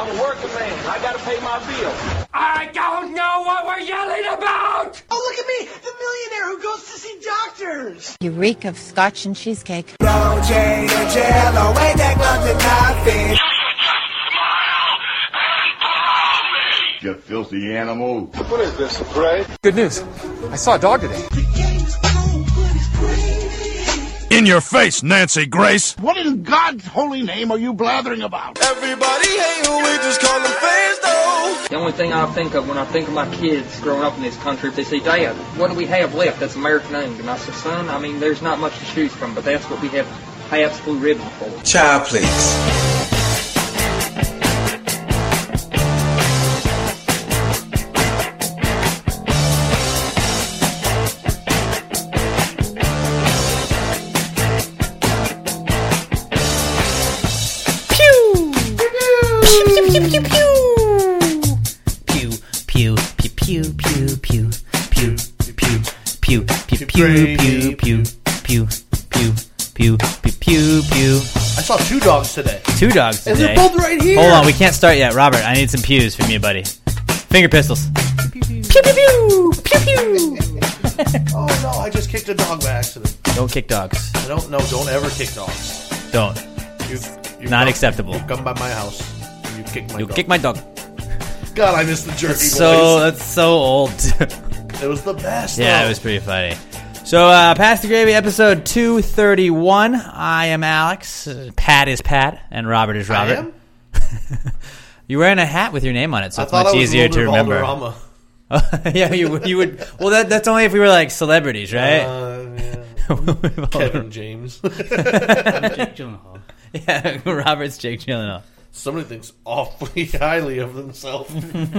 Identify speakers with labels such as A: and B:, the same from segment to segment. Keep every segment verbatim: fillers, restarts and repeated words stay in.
A: I'm a working man. I gotta pay my bills.
B: I don't know what we're yelling about!
C: Oh, look at me, the millionaire who goes to see doctors.
D: You reek of scotch and cheesecake.
C: No change in jello, ain't that club to nothing.
E: You filthy animal.
A: What is this, a parade?
F: Good news. I saw a dog today.
G: In your face, Nancy Grace.
H: What in God's holy name are you blathering about?
I: Everybody hate who we just call them fans, though.
J: The only thing I think of when I think of my kids growing up in this country, if they say, Dad, what do we have left that's American owned? And I say, son, I mean, there's not much to choose from, but that's what we have Pabst Blue Ribbon for.
I: Child, please.
K: Pew, pew, pew, pew, pew, pew, pew, pew, pew, pew, pew.
L: I saw two dogs today.
K: Two dogs today.
L: And they're both right here.
K: Hold on, we can't start yet. Robert, I need some pews from you, buddy. Finger pistols. Pew, pew, pew, pew, pew, pew.
L: Oh, no, I just kicked a dog by accident.
K: Don't kick dogs.
L: I don't, no, don't ever kick dogs.
K: Don't.
L: You, you
K: Not
L: come,
K: acceptable.
L: You come by my house, and you kick my
K: You'll
L: dog.
K: kick my dog.
L: God, I miss the jerky
K: That's
L: voice.
K: so, that's so old.
L: It was the best,
K: Yeah,
L: though.
K: it was pretty funny. So, uh, Pass the Gravy, episode two thirty-one. I am Alex. Uh, Pat is Pat, and Robert is Robert.
L: I am?
K: You're wearing a hat with your name on it, so
L: I
K: it's
L: thought
K: much
L: I was
K: easier to remember.
L: Valderrama.
K: Yeah, you would. You would. Well, that, that's only if we were like celebrities, right?
L: Uh, yeah. Kevin James.
M: I'm Jake Gyllenhaal.
K: Yeah, Robert's Jake Gyllenhaal.
L: Somebody thinks awfully highly of themselves.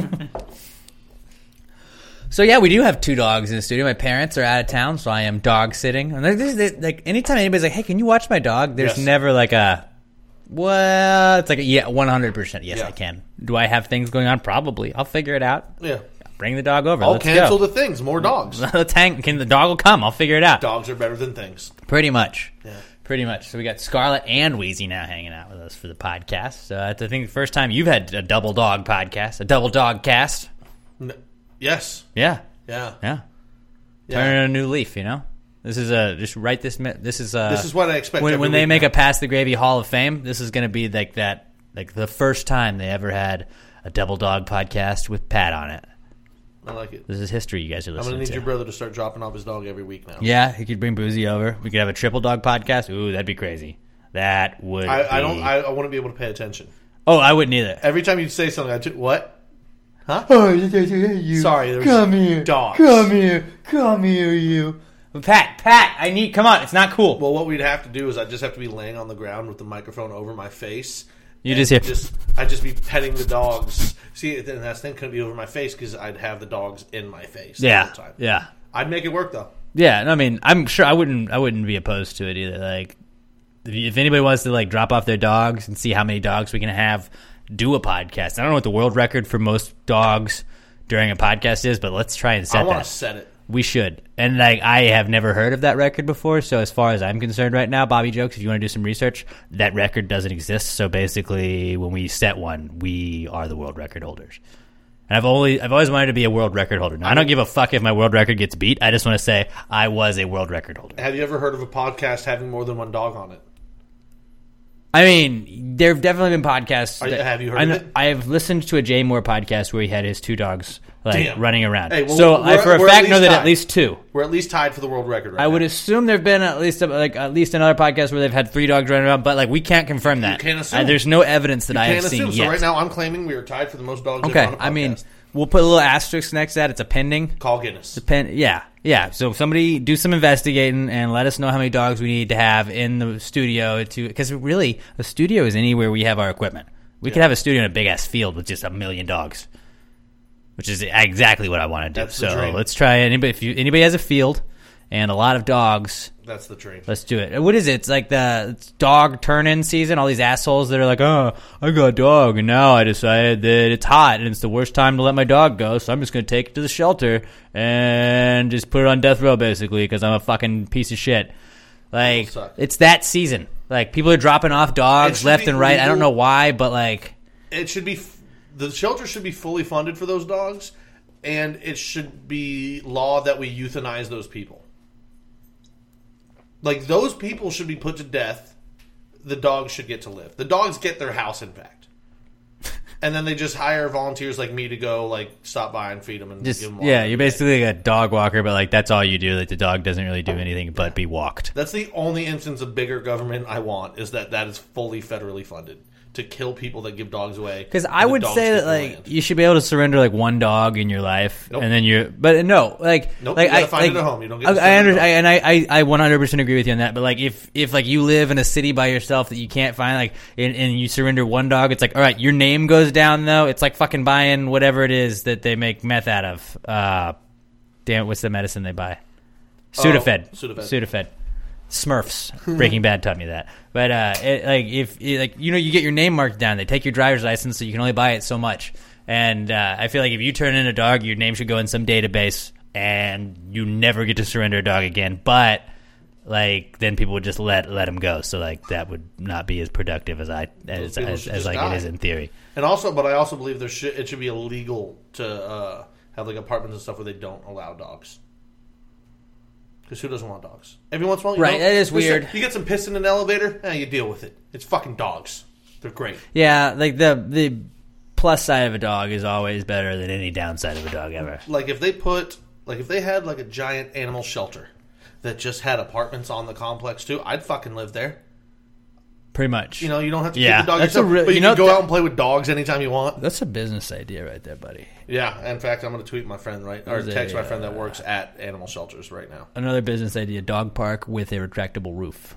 K: So yeah, we do have two dogs in the studio. My parents are out of town, so I am dog sitting. And there's, there's, like anytime anybody's like, "Hey, can you watch my dog?" There's
L: Yes.
K: never like a, well, it's like a, yeah, one hundred percent. Yes,
L: Yeah.
K: I can. Do I have things going on? Probably. I'll figure it out.
L: Yeah.
K: Bring the dog over.
L: I'll
K: Let's
L: cancel
K: go.
L: the things. More dogs.
K: Let's hang. Can the dog will come? I'll figure it out.
L: Dogs are better than things.
K: Pretty much.
L: Yeah.
K: Pretty much. So we got Scarlett and Wheezy now hanging out with us for the podcast. So that's I think the first time you've had a double dog podcast, a double dog cast.
L: No. Yes.
K: Yeah.
L: Yeah.
K: Yeah.
L: Yeah.
K: Turning a new leaf, you know. This is a just write this. This is a,
L: This is what I expect
K: when,
L: every
K: when they
L: week
K: make
L: now.
K: a Pass the Gravy Hall of Fame. This is going to be like that, like the first time they ever had a double dog podcast with Pat on it.
L: I like it.
K: This is history. You guys are
L: I'm
K: listening
L: going to need
K: to.
L: your brother to start dropping off his dog every week now.
K: Yeah, he could bring Boozy over. We could have a triple dog podcast. Ooh, that'd be crazy. That would.
L: I,
K: be...
L: I don't. I, I want to be able to pay attention.
K: Oh, I wouldn't either.
L: Every time you say something, I do, what? Huh?
K: Oh, you.
L: Sorry, there's
K: Come here.
L: dogs.
K: Come here. Come here, you. Pat, Pat, I need. Come on, it's not cool.
L: Well, what we'd have to do is I'd just have to be laying on the ground with the microphone over my face.
K: You just hear.
L: Just, I'd just be petting the dogs. See, then that thing couldn't be over my face because I'd have the dogs in my face.
K: Yeah,
L: the whole time.
K: yeah.
L: I'd make it work though.
K: Yeah, no, I mean, I'm sure I wouldn't. I wouldn't be opposed to it either. Like, if, you, if anybody wants to like drop off their dogs and see how many dogs we can have, do a podcast. I don't know what the world record for most dogs during a podcast is, but let's try and set
L: I
K: that.
L: want to set it.
K: We should. And like, I have never heard of that record before. So as far as I'm concerned, right now, Bobby Jokes, if you want to do some research, that record doesn't exist. So basically, when we set one, we are the world record holders. And I've only, I've always wanted to be a world record holder. Now, I don't give a fuck if my world record gets beat. I just want to say I was a world record holder.
L: Have you ever heard of a podcast having more than one dog on it?
K: I mean, there have definitely been podcasts.
L: Are you-
K: that-
L: have you heard
K: I
L: of
K: know,
L: it?
K: I have listened to a Jay Moore podcast where he had his two dogs like
L: Damn.
K: running around.
L: Hey, well,
K: so
L: we're-
K: I, for a
L: we're at
K: fact, know
L: least
K: that
L: tied.
K: at least two.
L: We're at least tied for the world record right
K: I
L: now.
K: would assume there've been at least a, like at least another podcast where they've had three dogs running around, but like we can't confirm that.
L: You can't assume.
K: Uh, there's no evidence that
L: You
K: I have
L: can't
K: seen
L: assume.
K: yet.
L: So right now, I'm claiming we are tied for the most dogs.
K: okay,
L: ever on a podcast.
K: I mean, we'll put a little asterisk next to that. It's a pending.
L: Call Guinness.
K: It's a pen, yeah, yeah. So somebody do some investigating and let us know how many dogs we need to have in the studio to because really a studio is anywhere we have our equipment. We
L: Yeah.
K: could have a studio in a big ass field with just a million dogs, which is exactly what I want to do.
L: That's the
K: so
L: dream.
K: let's try anybody. If you, anybody has a field and a lot of dogs.
L: That's the dream.
K: Let's do it. What is it? It's like the it's dog turn-in season. All these assholes that are like, oh, I got a dog, and now I decided that it's hot, and it's the worst time to let my dog go, so I'm just going to take it to the shelter and just put it on death row, basically, because I'm a fucking piece of shit. Like, it's that season. Like, people are dropping off
L: It
K: dogs
L: should
K: left
L: be
K: and right. I don't
L: legal.
K: know why, but, like...
L: It should be f- the shelter should be fully funded for those dogs, and it should be law that we euthanize those people. Like, those people should be put to death. The dogs should get to live. The dogs get their house, in fact. And then they just hire volunteers like me to go, like, stop by and feed them and
K: just,
L: give them water.
K: Yeah, you're basically like a dog walker, but, like, that's all you do. Like, the dog doesn't really do anything but be walked.
L: That's the only instance of bigger government I want, is that that is fully federally funded. To kill people that give dogs away.
K: Because I would say that, like, land. You should be able to surrender, like, one dog in your life, nope. and then you're... But, no, like...
L: Nope,
K: like,
L: you gotta
K: I,
L: find
K: like,
L: it at home. You don't get to
K: I, I understand, and I, I, I one hundred percent agree with you on that, but, like, if, if like, you live in a city by yourself that you can't find, like, and, and you surrender one dog, it's like, all right, your name goes down, though. It's like fucking buying whatever it is that they make meth out of. Uh, damn, what's the medicine they buy? Sudafed.
L: Oh, Sudafed.
K: Sudafed. Smurfs. Breaking Bad taught me that. But uh, it, like if it, like you know you get your name marked down, they take your driver's license, so you can only buy it so much. And uh, I feel like if you turn in a dog, your name should go in some database, and you never get to surrender a dog again. But like then people would just let let them go. So like that would not be as productive as I as as, as like die. It is in theory.
L: And also, but I also believe there should it should be illegal to uh, have like apartments and stuff where they don't allow dogs. Because who doesn't want dogs? Every once in a while, you
K: right?
L: Know,
K: that is weird.
L: Some, you get some piss in an elevator, eh, you deal with it. It's fucking dogs. They're great.
K: Yeah, like the the plus side of a dog is always better than any downside of a dog ever.
L: Like if they put, like if they had like a giant animal shelter that just had apartments on the complex too, I'd fucking live there.
K: Pretty much.
L: You know, you don't have to
K: yeah,
L: keep the dog
K: that's
L: yourself,
K: a re-
L: but you,
K: you
L: can
K: know,
L: go
K: that,
L: out and play with dogs anytime you want.
K: That's a business idea right there, buddy.
L: Yeah, in fact, I'm going to tweet my friend right or
K: There's
L: text
K: a,
L: my friend
K: uh,
L: that works at animal shelters right now.
K: Another business idea: dog park with a retractable roof.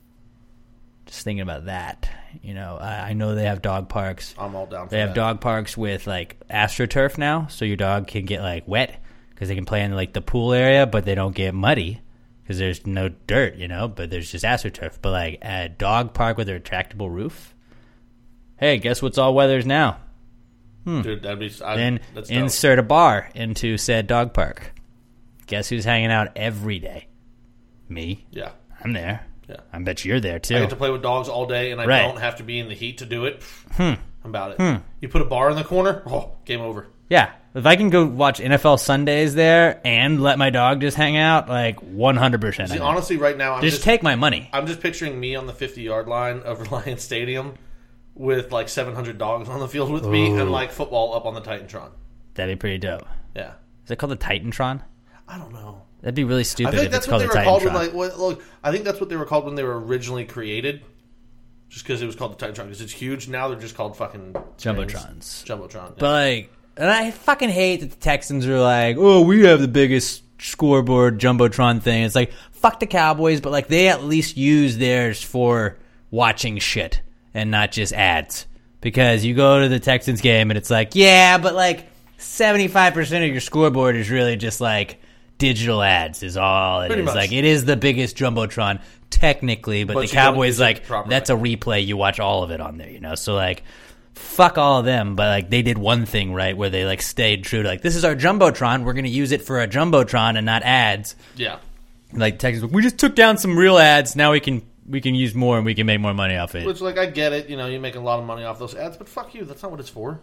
K: Just thinking about that. You know, I, I know they have dog parks.
L: I'm all down for
K: They have
L: that.
K: dog parks with like AstroTurf now, so your dog can get like wet because they can play in like the pool area, but they don't get muddy. Because there's no dirt, you know, but there's just AstroTurf. But like a dog park with a retractable roof. Hey, guess what's all weathers now? Hmm.
L: Dude, that'd be. I,
K: then
L: that's dope.
K: insert a bar into said dog park. Guess who's hanging out every day? Me.
L: Yeah,
K: I'm there.
L: Yeah,
K: I bet you're there too.
L: I get to play with dogs all day, and I
K: right.
L: don't have to be in the heat to do it.
K: Hmm.
L: I'm about it.
K: Hmm.
L: You put a bar in the corner, oh, game over.
K: Yeah. If I can go watch N F L Sundays there and let my dog just hang out, like one hundred percent.
L: See, honestly, right now, I'm
K: just,
L: just
K: take my money.
L: I'm just picturing me on the fifty-yard line of Reliance Stadium with like seven hundred dogs on the field with Ooh. me and like football up on the Titantron.
K: That'd be pretty dope.
L: Yeah.
K: Is it called the Titantron?
L: I don't know.
K: That'd be really stupid
L: I think
K: if
L: that's
K: it's
L: what
K: called
L: they
K: the
L: were called
K: Titantron.
L: when, like, what, look, I think that's what they were called when they were originally created. Just because it was called the Titantron, because it's huge. Now they're just called fucking
K: Jumbotrons.
L: Jumbotron. Yeah.
K: But like, and I fucking hate that the Texans are like, oh, we have the biggest scoreboard Jumbotron thing. It's like, fuck the Cowboys, but like they at least use theirs for watching shit and not just ads. Because you go to the Texans game and it's like, yeah, but like seventy-five percent of your scoreboard is really just like digital ads is all it
L: Pretty
K: is.
L: much.
K: Like it is the biggest Jumbotron technically, but,
L: But
K: the
L: you don't
K: Cowboys
L: use it
K: like
L: properly.
K: that's a replay. You watch all of it on there, you know. So like, fuck all of them. But like they did one thing right where they like stayed true to like this is our Jumbotron. We're gonna use it for a Jumbotron and not ads.
L: Yeah.
K: Like Texas, we just took down some real ads. Now we can we can use more and we can make more money off it.
L: Which, like, I get it. You know, you're making a lot of money off those ads, but fuck you. That's not what it's for.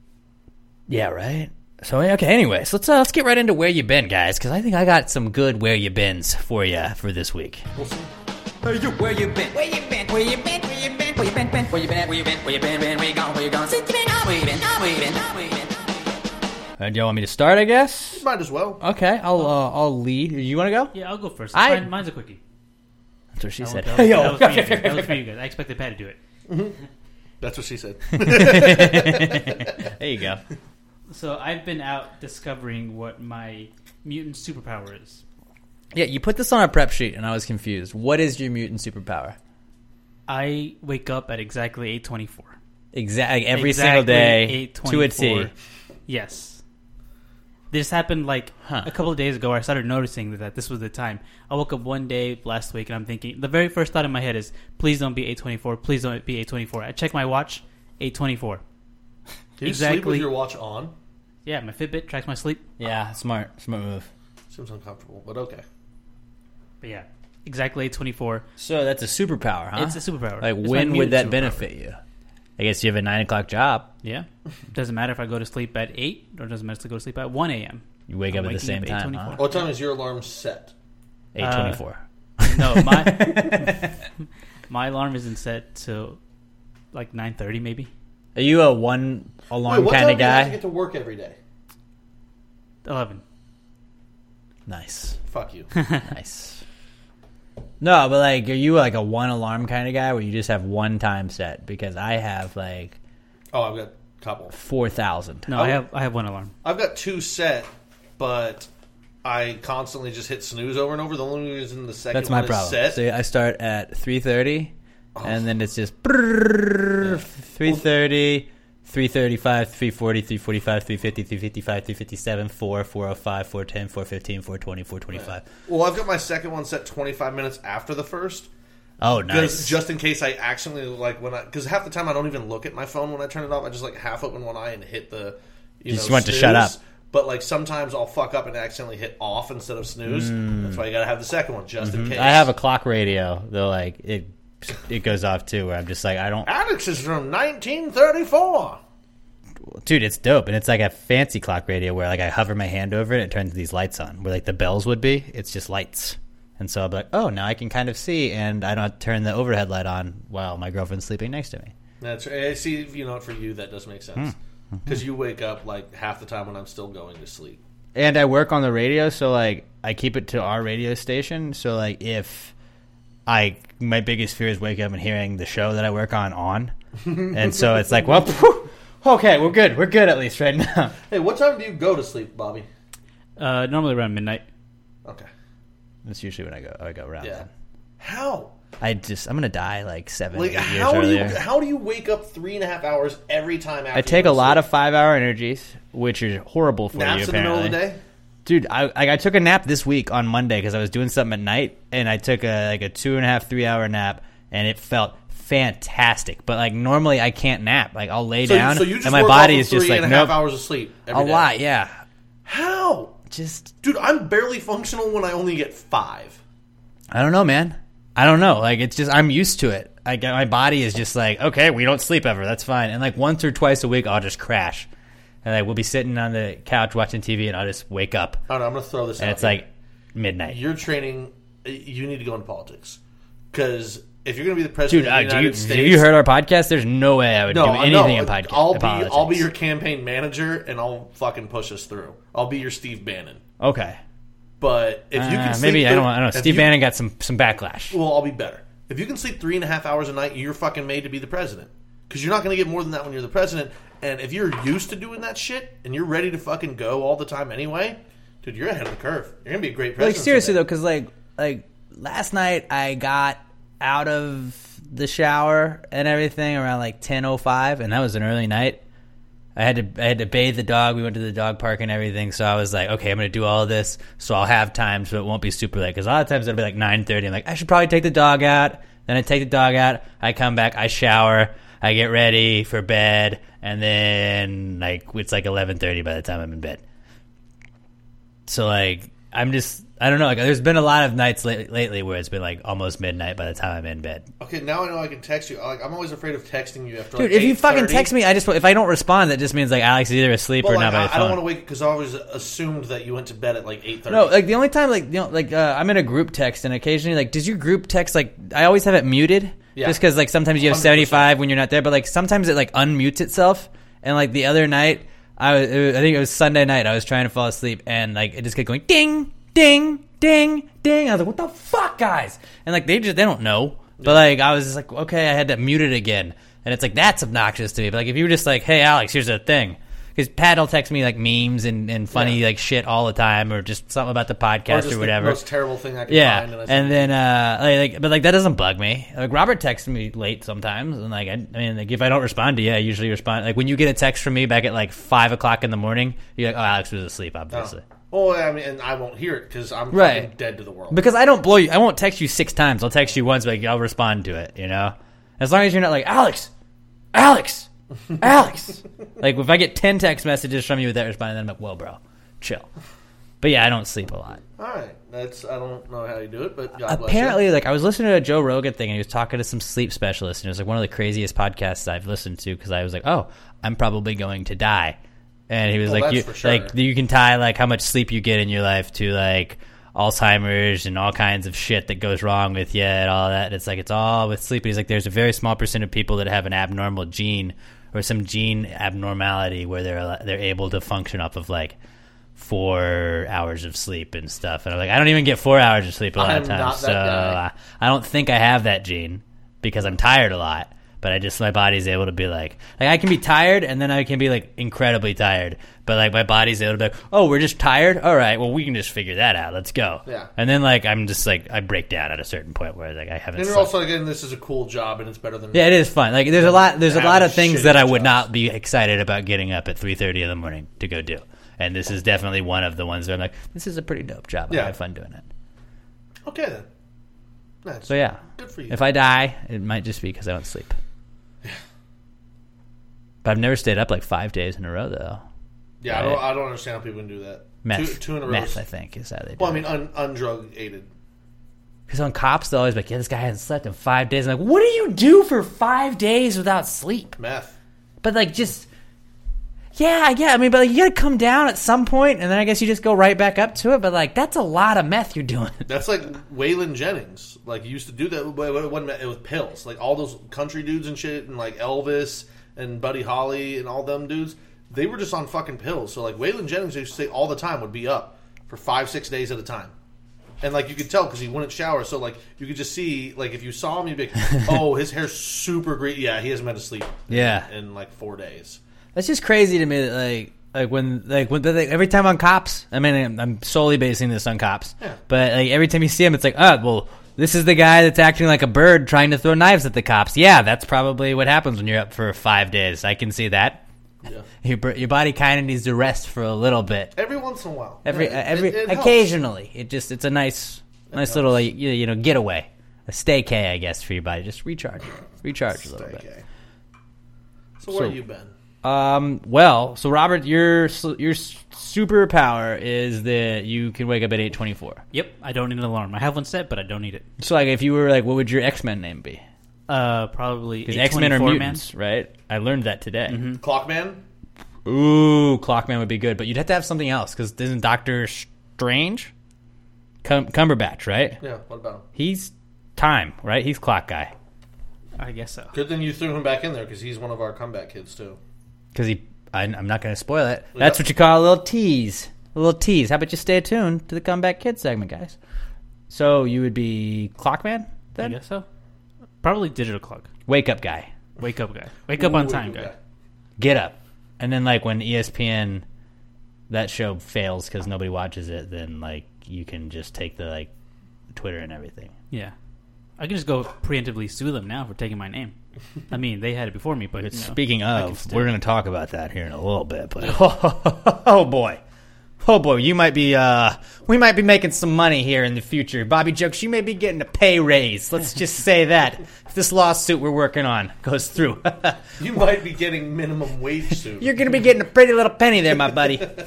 K: Yeah, right. So okay. Anyways, let's uh, let's get right into where you been, guys, because I think I got some good where you beens for you for this week.
L: We'll see.
B: Hey, you, where you been? Where you been? Where you been? Where you been? Where you been? Been? Where you been? At? Where you been? Where you been? Been? Where you gone? Where you gone? Since you been? Where you been? Where you been? Where you been?
K: Uh, do you want me to start? I guess.
L: Might as well.
K: Okay, I'll uh, I'll lead. You want to go?
M: Yeah, I'll go first.
K: I-
M: Mine, mine's a quickie.
K: That's what she
M: That
K: said.
M: was- that was-
K: Yo.
M: that was for you guys. That was for you guys. I expected Pat to do it.
L: Mm-hmm. That's what she said.
K: There you go.
M: So I've been out discovering what my mutant superpower is.
K: Yeah, you put this on our prep sheet, and I was confused. What is your mutant superpower?
M: I wake up at exactly eight twenty-four.
K: Exactly every
M: Exactly
K: single day
M: eight
K: to a T.
M: twenty-four. Yes. This happened like
K: Huh.
M: a couple of days ago where I started noticing that, that this was the time. I woke up one day last week and I'm thinking, the very first thought in my head is, please don't be eight twenty-four. Please don't be eight twenty-four. I check my watch, eight twenty-four.
L: Do you sleep with your watch on?
M: Yeah, my Fitbit tracks my sleep.
K: Yeah, smart, smart move.
L: Seems uncomfortable, but okay.
M: But yeah, exactly eight twenty-four.
K: So that's a superpower, huh?
M: It's a superpower.
K: Like,
M: It's my
K: when would
M: mutant
K: that
M: superpower.
K: benefit you? I guess you have a nine o'clock job.
M: Yeah. Doesn't matter if I go to sleep at eight or doesn't matter if I go to sleep at one a.m.
K: You wake
M: I'm
K: up at the same
M: waking up
K: time,
M: eight
K: huh?
L: What time is your alarm set?
K: eight twenty-four.
M: Uh, no, my my alarm isn't set till like nine thirty maybe.
K: Are you a one alarm
L: Wait,
K: kind of
L: what time do you have to
K: guy?
L: get to work every day?
M: eleven.
K: Nice.
L: Fuck you.
K: Nice. No, but like, are you like a one alarm kind of guy where you just have one time set? Because I have like
L: Oh, I've got a couple.
K: four thousand.
M: No, I have I have one alarm.
L: I've got two set, but I constantly just hit snooze over and over. The only reason the second
K: That's my
L: one is
K: problem.
L: set.
K: So I start at three thirty, and then it's just three thirty, three thirty-five, three forty, three forty-five, three fifty, three fifty-five, three fifty-seven, four, four oh five, four ten, four fifteen, four twenty, four twenty-five.
L: Well, I've got my second one set twenty-five minutes after the first.
K: Oh, nice.
L: Just, just in case I accidentally, like, when I... Because half the time I don't even look at my phone when I turn it off. I just, like, half open one eye and hit the, you,
K: You
L: know,
K: just want to
L: snooze.
K: shut up.
L: But, like, sometimes I'll fuck up and accidentally hit off instead of snooze.
K: Mm.
L: That's why you gotta have the second one, just in case.
K: I have a clock radio, though, like, it it goes off, too, where I'm just like, I don't...
L: Alex is from nineteen thirty-four.
K: Dude, it's dope, and it's like a fancy clock radio where, like, I hover my hand over it, and it turns these lights on, where, like, the bells would be. It's just lights. And so I'll be like, oh, now I can kind of see, and I don't have to turn the overhead light on while my girlfriend's sleeping next to me.
L: That's right. I see, you know, for you, that does make sense. Because you wake up, like, half the time when I'm still going to sleep.
K: And I work on the radio, so, like, I keep it to our radio station. So, like, if I... My biggest fear is waking up and hearing the show that I work on on. And so it's like, well, phew, okay, we're good. We're good at least right now.
L: Hey, what time do you go to sleep, Bobby?
M: Uh, normally around midnight.
L: Okay.
K: That's usually when I go I go around
L: Yeah.
K: then.
L: How?
K: I just... I'm going to die, like, seven,
L: Like,
K: eight years
L: how do you
K: earlier.
L: how do you wake up three and a half hours every time after
K: I take
L: you
K: a
L: go to
K: lot
L: sleep?
K: of five-hour energies, which is horrible for
L: Naps
K: you,
L: in the middle
K: apparently.
L: of the day?
K: Dude, I I I took a nap this week on Monday because I was doing something at night, and I took a like a two and a half, three hour nap, and it felt fantastic. But like normally, I can't nap. Like I'll lay
L: So,
K: down,
L: so you just
K: and my
L: work
K: body
L: off
K: is
L: of
K: just
L: three
K: like
L: and a half
K: nope.
L: hours of sleep every
K: A
L: day?
K: lot, yeah.
L: How?
K: Just
L: Dude, I'm barely functional when I only get five.
K: I don't know, man. I don't know. Like it's just I'm used to it. I get my body is just like okay, we don't sleep ever. That's fine. And like once or twice a week, I'll just crash, and like we'll be sitting on the couch watching T V, and I'll just wake up,
L: I don't know, I'm going to throw this
K: and
L: out
K: it's
L: here.
K: like midnight.
L: You're training, you need to go into politics. Because if you're going to be the president
K: Dude,
L: of
K: uh,
L: the
K: do
L: United
K: you,
L: States...
K: have you heard our podcast? There's no way I would
L: No,
K: do
L: I
K: anything
L: know.
K: in podcast.
L: I'll
K: in
L: be,
K: politics.
L: I'll be your campaign manager, and I'll fucking push us through. I'll be your Steve Bannon.
K: Okay.
L: But if you
K: Uh,
L: can sleep...
K: maybe I
L: thir-
K: don't. I don't know.
L: if
K: Steve
L: you-
K: Bannon got some some backlash.
L: Well, I'll be better. If you can sleep three and a half hours a night, you're fucking made to be the president. Because you're not going to get more than that when you're the president. And if you're used to doing that shit, and you're ready to fucking go all the time anyway, dude, you're ahead of the curve. You're going to be a great president.
K: Like seriously
L: someday.
K: though, because like like last night I got out of the shower and everything around like ten oh five, and that was an early night. I had to I had to bathe the dog. We went to the dog park and everything. So I was like, okay, I'm going to do all of this, so I'll have time, so it won't be super late. Because a lot of times it'll be like nine thirty. I'm like, I should probably take the dog out. Then I take the dog out. I come back. I shower. I get ready for bed, and then like it's like eleven thirty by the time I'm in bed. So like I'm just I don't know. Like there's been a lot of nights lately, lately where it's been like almost midnight by the time I'm in bed.
L: Okay, now I know I can text you. Like, I'm always afraid of texting you after
K: Dude,
L: like
K: if you fucking
L: eight thirty.
K: text me, I just if I don't respond, that just means like Alex is either asleep
L: Well,
K: or
L: like,
K: not by
L: I,
K: the
L: I don't
K: phone.
L: want to wake because I always assumed that you went to bed at like eight thirty.
K: No, like the only time, like you know, like uh, I'm in a group text, and occasionally, like, does your group text like I always have it muted,
L: Yeah.
K: just because like sometimes you have
L: one hundred percent.
K: seventy-five when you're not there, but like sometimes it like unmutes itself, and like the other night, I was, it was I think it was Sunday night, I was trying to fall asleep, and like it just kept going ding, ding, ding, ding. I was like, what the fuck, guys? And like they just they don't know, but like I was just like, okay, I had to mute it again, and it's like that's obnoxious to me. But like if you were just like, hey Alex, here's the thing. Because Pat will text me like memes and, and funny
L: Yeah.
K: like shit all the time, or just something about the podcast
L: or
K: or,
L: just
K: whatever.
L: The most terrible thing I can
K: yeah,
L: find.
K: and,
L: I say,
K: then uh, like, like, but like that doesn't bug me. Like Robert texts me late sometimes, and like I, I mean, like if I don't respond to you, I usually respond. Like when you get a text from me back at like five o'clock in the morning, you're like, oh, Alex was asleep, obviously.
L: Oh. Well, I mean, and I won't hear it because I'm
K: Right.
L: fucking dead to the world.
K: Because I don't blow you. I won't text you six times. I'll text you once, but like, I'll respond to it. You know, as long as you're not like Alex, Alex. Alex, like if I get ten text messages from you without responding, then I'm like, well, bro, chill. But yeah, I don't sleep a lot.
L: All right, that's I don't know how you do it, but God bless
K: Apparently,
L: you.
K: like I was listening to a Joe Rogan thing, and he was talking to some sleep specialist, and it was like one of the craziest podcasts I've listened to because I was like, oh, I'm probably going to die, and he was
L: Well,
K: like,
L: that's
K: you,
L: for sure.
K: like you can tie like how much sleep you get in your life to like Alzheimer's and all kinds of shit that goes wrong with you and all that. It's like it's all with sleep. He's like, there's a very small percent of people that have an abnormal gene or some gene abnormality where they're they're able to function off of like four hours of sleep and stuff. And I'm like, I don't even get four hours of sleep a lot
L: I'm
K: of
L: not
K: times.
L: that
K: So
L: guy.
K: uh, I don't think I have that gene because I'm tired a lot. But I just, my body's able to be like, like I can be tired and then I can be like incredibly tired. But like my body's able to be like, oh, we're just tired? All right, well, we can just figure that out. Let's go.
L: Yeah.
K: And then like I'm just like, I break down at a certain point where like I haven't
L: And you're
K: slept.
L: also again, this is a cool job, and it's better than
K: Yeah, it is fun. Like there's a lot, there's a
L: having
K: lot of things
L: shitty
K: that I would
L: jobs.
K: not be excited about getting up at three thirty in the morning to go do. And this is definitely one of the ones where I'm like, this is a pretty dope job.
L: Yeah.
K: I have fun doing it.
L: Okay then. Nice.
K: So yeah,
L: Good for you.
K: if I die, it might just be because I don't sleep. But I've never stayed up like five days in a row though.
L: Yeah, I don't. I don't understand how people can do that.
K: Meth,
L: Two, two in a row.
K: meth, I think is how they do.
L: Well, I mean, un, undrug aided.
K: Because on cops, they'll always be like, yeah, this guy hasn't slept in five days. I'm like, what do you do for five days without sleep?
L: Meth.
K: But like, just yeah, yeah. I mean, but like, you got to come down at some point, and then I guess you just go right back up to it. But like, that's a lot of meth you're doing.
L: That's like Waylon Jennings. Like, he used to do that, but it wasn't meth, it was pills. Like, all those country dudes and shit, and like Elvis and Buddy Holly and all them dudes, they were just on fucking pills. So like, Waylon Jennings, I used to say all the time, would be up for five, six days at a time. And like, you could tell because he wouldn't shower. So like, you could just see, like, if you saw him, you'd be like, oh, his hair's super greasy. Yeah, he hasn't been to sleep.
K: Yeah.
L: In, in like four days.
K: That's just crazy to me. That like, like when, like when like, every time on cops. I mean, I'm, I'm solely basing this on cops.
L: Yeah.
K: But like every time you see him, it's like, oh, well, this is the guy that's acting like a bird trying to throw knives at the cops. Yeah, that's probably what happens when you're up for five days. I can see that.
L: Yeah.
K: Your your body kind of needs to rest for a little bit.
L: Every once in a while.
K: Every
L: Yeah, it-
K: every
L: it- it helps.
K: occasionally, it just it's a nice nice
L: helps.
K: little like, you, you know getaway, a staycay, I guess, for your body. Just recharge, recharge a little bit.
L: Okay. So where
K: So-
L: have you been?
K: Um. Well, so Robert, your s- your s- superpower is that you can wake up at eight twenty four.
M: Yep, I don't need an alarm. I have one set, but I don't need it.
K: So like, if you were like, what would your X-Men name be?
M: Uh, probably
K: Because X-Men are
M: eight twenty-four
K: mutants, right? I learned that today.
M: Mm-hmm.
L: Clockman?
K: Ooh, Clockman would be good, but you'd have to have something else because isn't Doctor Strange Cum- Cumberbatch, right?
L: Yeah, what about him?
K: He's time, right? He's clock guy.
M: I guess so.
L: Good thing you threw him back in there because he's one of our comeback kids too.
K: Because he, I, I'm not going to spoil it. That's what you call a little tease. A little tease. How about you stay tuned to the Comeback Kids segment, guys? So you would be Clockman
M: I
K: then?
M: guess so. Probably digital clock.
K: Wake up guy.
M: Wake up guy. Wake up on
L: Ooh,
M: time
L: okay.
M: guy.
K: Get up. And then like when E S P N, that show fails because nobody watches it, then like you can just take the like Twitter and everything.
M: Yeah. I can just go preemptively sue them now for taking my name. I mean, they had it before me, but you know,
K: Speaking
M: I can
K: of,
M: still-
K: we're going to talk about that here in a little bit. But oh, oh boy, oh boy, you might be. Uh, we might be making some money here in the future, Bobby Jokes. You may be getting a pay raise. Let's just say that if this lawsuit we're working on goes through,
L: You might be getting minimum wage soon.
K: you're going to be getting a pretty little penny there, my buddy. Because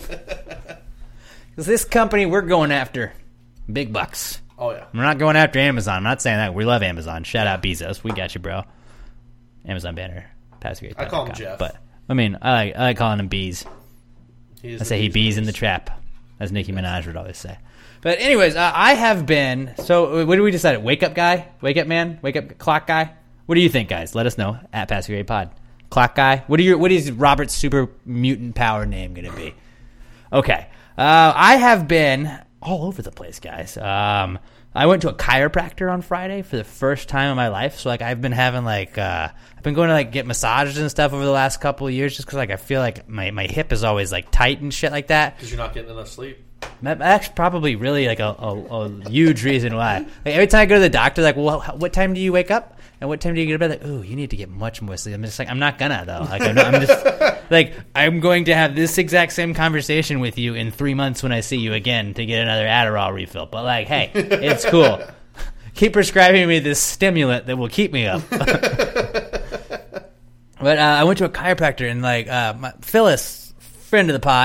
K: this company we're going after, big bucks.
L: Oh yeah.
K: We're not going after Amazon. I'm not saying that. We love Amazon. Shout out Bezos. We got you, bro. Amazon banner. Pass
L: I call him Jeff.
K: But I mean, I like, I like calling him Bees.
L: He is
K: I
L: the
K: say he
L: bee's
K: bees in the
L: knees.
K: trap, as Nicki Minaj would always say. But anyways, uh, I have been. So what did we decide? Wake up guy, wake up man, wake up clock guy. What do you think, guys? Let us know at Pass Your Grade Pod. Clock guy. What are your? What is Robert's super mutant power name going to be? Okay, uh, I have been all over the place, guys. Um, I went to a chiropractor on Friday for the first time in my life. So like I've been having like uh, I've been going to like get massages and stuff over the last couple of years just because like I feel like my, my hip is always like tight and shit like that.
L: Because you're not getting enough sleep.
K: That- That's probably really like a, a, a huge reason why. Like every time I go to the doctor, like, well, how- what time do you wake up? And what time do you get to bed? Like, ooh, you need to get much more sleep. I'm just like, I'm not gonna though. Like, I'm, not, I'm just like, I'm going to have this exact same conversation with you in three months when I see you again to get another Adderall refill. But like, hey, it's cool. Keep prescribing me this stimulant that will keep me up. But uh, I went to a chiropractor and like uh, my, Phyllis, friend of the pod,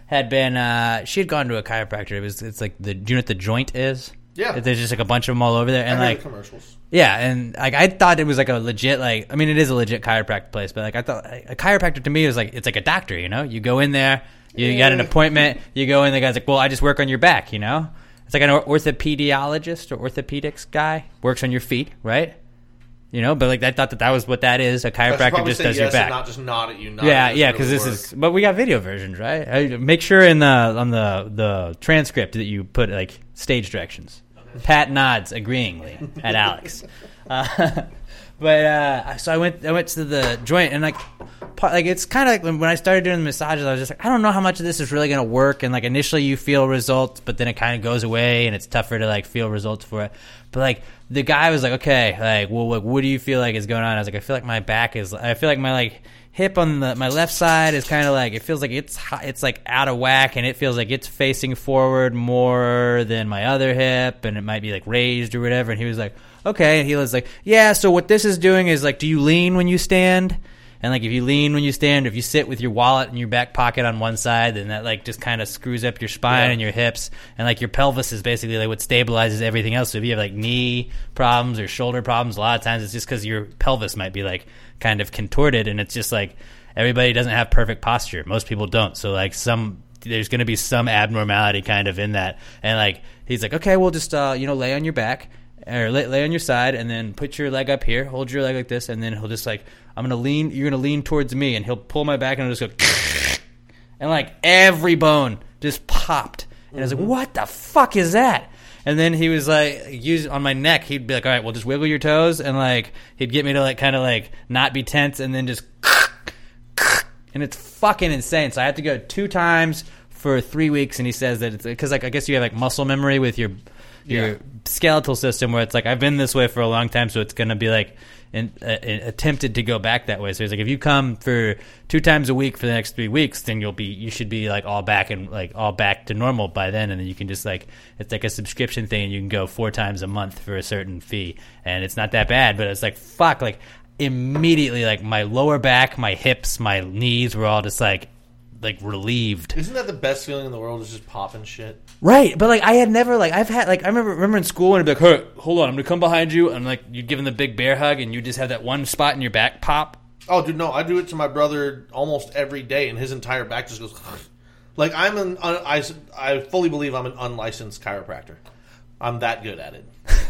K: had been. Uh, she had gone to a chiropractor. It was. It's like the. Do you know what the Joint is?
L: Yeah.
K: There's just like a bunch of them all over there, and
L: I heard
K: like
L: the commercials.
K: Yeah, and like I thought it was like a legit like. I mean, it is a legit chiropractic place, but like I thought a chiropractor to me is like it's like a doctor. You know, you go in there, you yeah. got an appointment, you go in. The guy's like, well, I just work on your back. You know, it's like an orthopediologist or orthopedics guy works on your feet, right? You know, but like I thought that that was what that is. A chiropractor just does
L: yes
K: your back,
L: and not just nod at you. Nod
K: yeah,
L: at
K: yeah, because
L: really
K: this is. But we got video versions, right? I, make sure in the on the the transcript that you put like stage directions. Pat nods agreeingly at Alex. Uh, but uh, so I went. I went to the Joint, and like, part, like it's kind of like when, when I started doing the massages, I was just like, I don't know how much of this is really going to work. And like initially, you feel results, but then it kind of goes away, and it's tougher to like feel results for it. But like the guy was like, okay, like, well, like, what do you feel like is going on? I was like, I feel like my back is. I feel like my like hip on the my left side is kind of like it feels like it's it's like out of whack, and it feels like it's facing forward more than my other hip, and it might be like raised or whatever. And he was like, okay, and he was like, yeah, so what this is doing is like, do you lean when you stand? And like if you lean when you stand, if you sit with your wallet in your back pocket on one side, then that like just kind of screws up your spine yeah. and your hips, and like your pelvis is basically like what stabilizes everything else. So if you have like knee problems or shoulder problems, a lot of times it's just because your pelvis might be like kind of contorted, and it's just like everybody doesn't have perfect posture. Most people don't. So like some there's going to be some abnormality kind of in that. And like he's like, okay, well just uh, you know lay on your back or lay, lay on your side, and then put your leg up here, hold your leg like this, and then he'll just like I'm gonna lean. You're gonna lean towards me, and he'll pull my back, and I'll just go, and like every bone just popped. And I was like, "What the fuck is that?" And then he was like, use on my neck. He'd be like, "All right, well, just wiggle your toes," and like he'd get me to like kind of like not be tense, and then just, and it's fucking insane. So I had to go two times for three weeks, and he says that it's because like I guess you have like muscle memory with your your yeah. skeletal system, where it's like I've been this way for a long time, so it's gonna be like. And uh, attempted to go back that way. So he's like, if you come for two times a week for the next three weeks, then you'll be, you should be like all back and like all back to normal by then. And then you can just like, it's like a subscription thing, and you can go four times a month for a certain fee. And it's not that bad, but it's like, fuck, like immediately, like my lower back, my hips, my knees were all just like, like relieved.
L: Isn't that the best feeling in the world? Is just popping shit.
K: Right, but like I had never like I've had like I remember remember in school and I'd be like, hey, hold on, I'm gonna come behind you, and like you'd give him the big bear hug, and you just have that one spot in your back pop.
L: Oh, dude, no, I do it to my brother almost every day, and his entire back just goes. Like I'm an I I fully believe I'm an unlicensed chiropractor. I'm that good at it.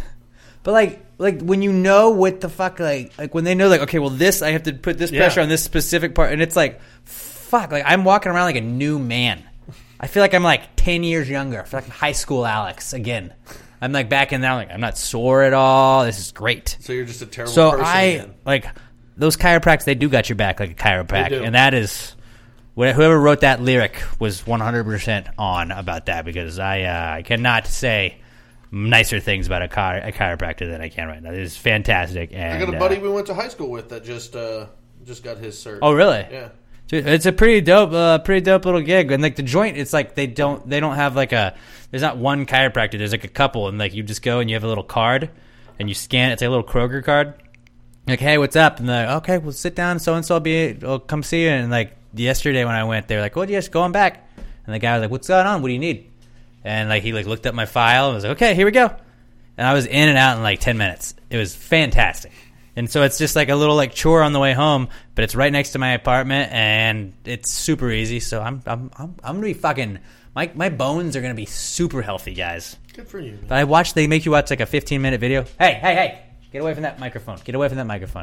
K: But like like when you know what the fuck like like when they know like okay, well this I have to put this pressure yeah. on this specific part, and it's like. Fuck, like I'm walking around like a new man. I feel like I'm like ten years younger. I feel like high school Alex again. I'm like back in there, like I'm not sore at all. This is great.
L: So you're just a terrible
K: so
L: person. So
K: I
L: again.
K: like those chiropractors. They do got your back like a chiropractor, and that is whoever wrote that lyric was one hundred percent on about that, because I uh, I cannot say nicer things about a, chiro- a chiropractor than I can right now. It is fantastic. And
L: I got a buddy
K: uh,
L: we went to high school with that just uh, just got his cert.
K: Oh really?
L: Yeah.
K: It's a pretty dope, uh, pretty dope little gig, and like the Joint, it's like they don't, they don't have like a, there's not one chiropractor, there's like a couple, and like you just go and you have a little card, and you scan it, it's like a little Kroger card, like hey, what's up? And they're like, okay, well sit down, so and so will be, will come see you. And like yesterday when I went, they were like, well, yes, going back, and the guy was like, what's going on? What do you need? And like he like looked up my file and was like, okay, here we go, and I was in and out in like ten minutes. It was fantastic. And so it's just like a little like chore on the way home, but it's right next to my apartment, and it's super easy. So I'm I'm I'm, I'm gonna be fucking my my bones are gonna be super healthy, guys.
L: Good for you. Man.
K: But I watched they make you watch like a fifteen minute video. Hey hey hey, get away from that microphone. Get away from that microphone.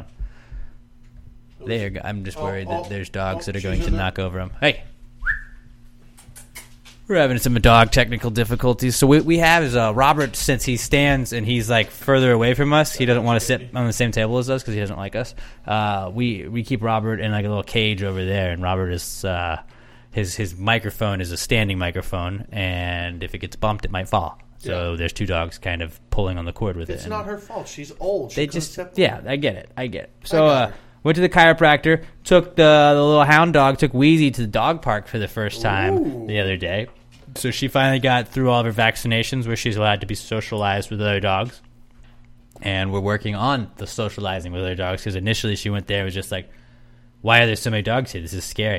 K: There you go. I'm just worried oh, oh, that there's dogs oh, that are going to knock over him. Hey. We're having some dog technical difficulties. So what we have is uh, Robert, since he stands and he's like further away from us, he doesn't want to sit on the same table as us because he doesn't like us. Uh, we we keep Robert in like a little cage over there, and Robert is uh, his his microphone is a standing microphone, and if it gets bumped, it might fall. So yeah. There's two dogs kind of pulling on the cord with
L: it's
K: it.
L: It's not her fault. She's old. She
K: they just yeah, I get it. I get it. So. Uh, Went to the chiropractor, took the, the little hound dog, took Wheezy to the dog park for the first time Ooh. the other day. So she finally got through all of her vaccinations where she's allowed to be socialized with other dogs. And we're working on the socializing with other dogs, because initially she went there and was just like, why are there so many dogs here? This is scary.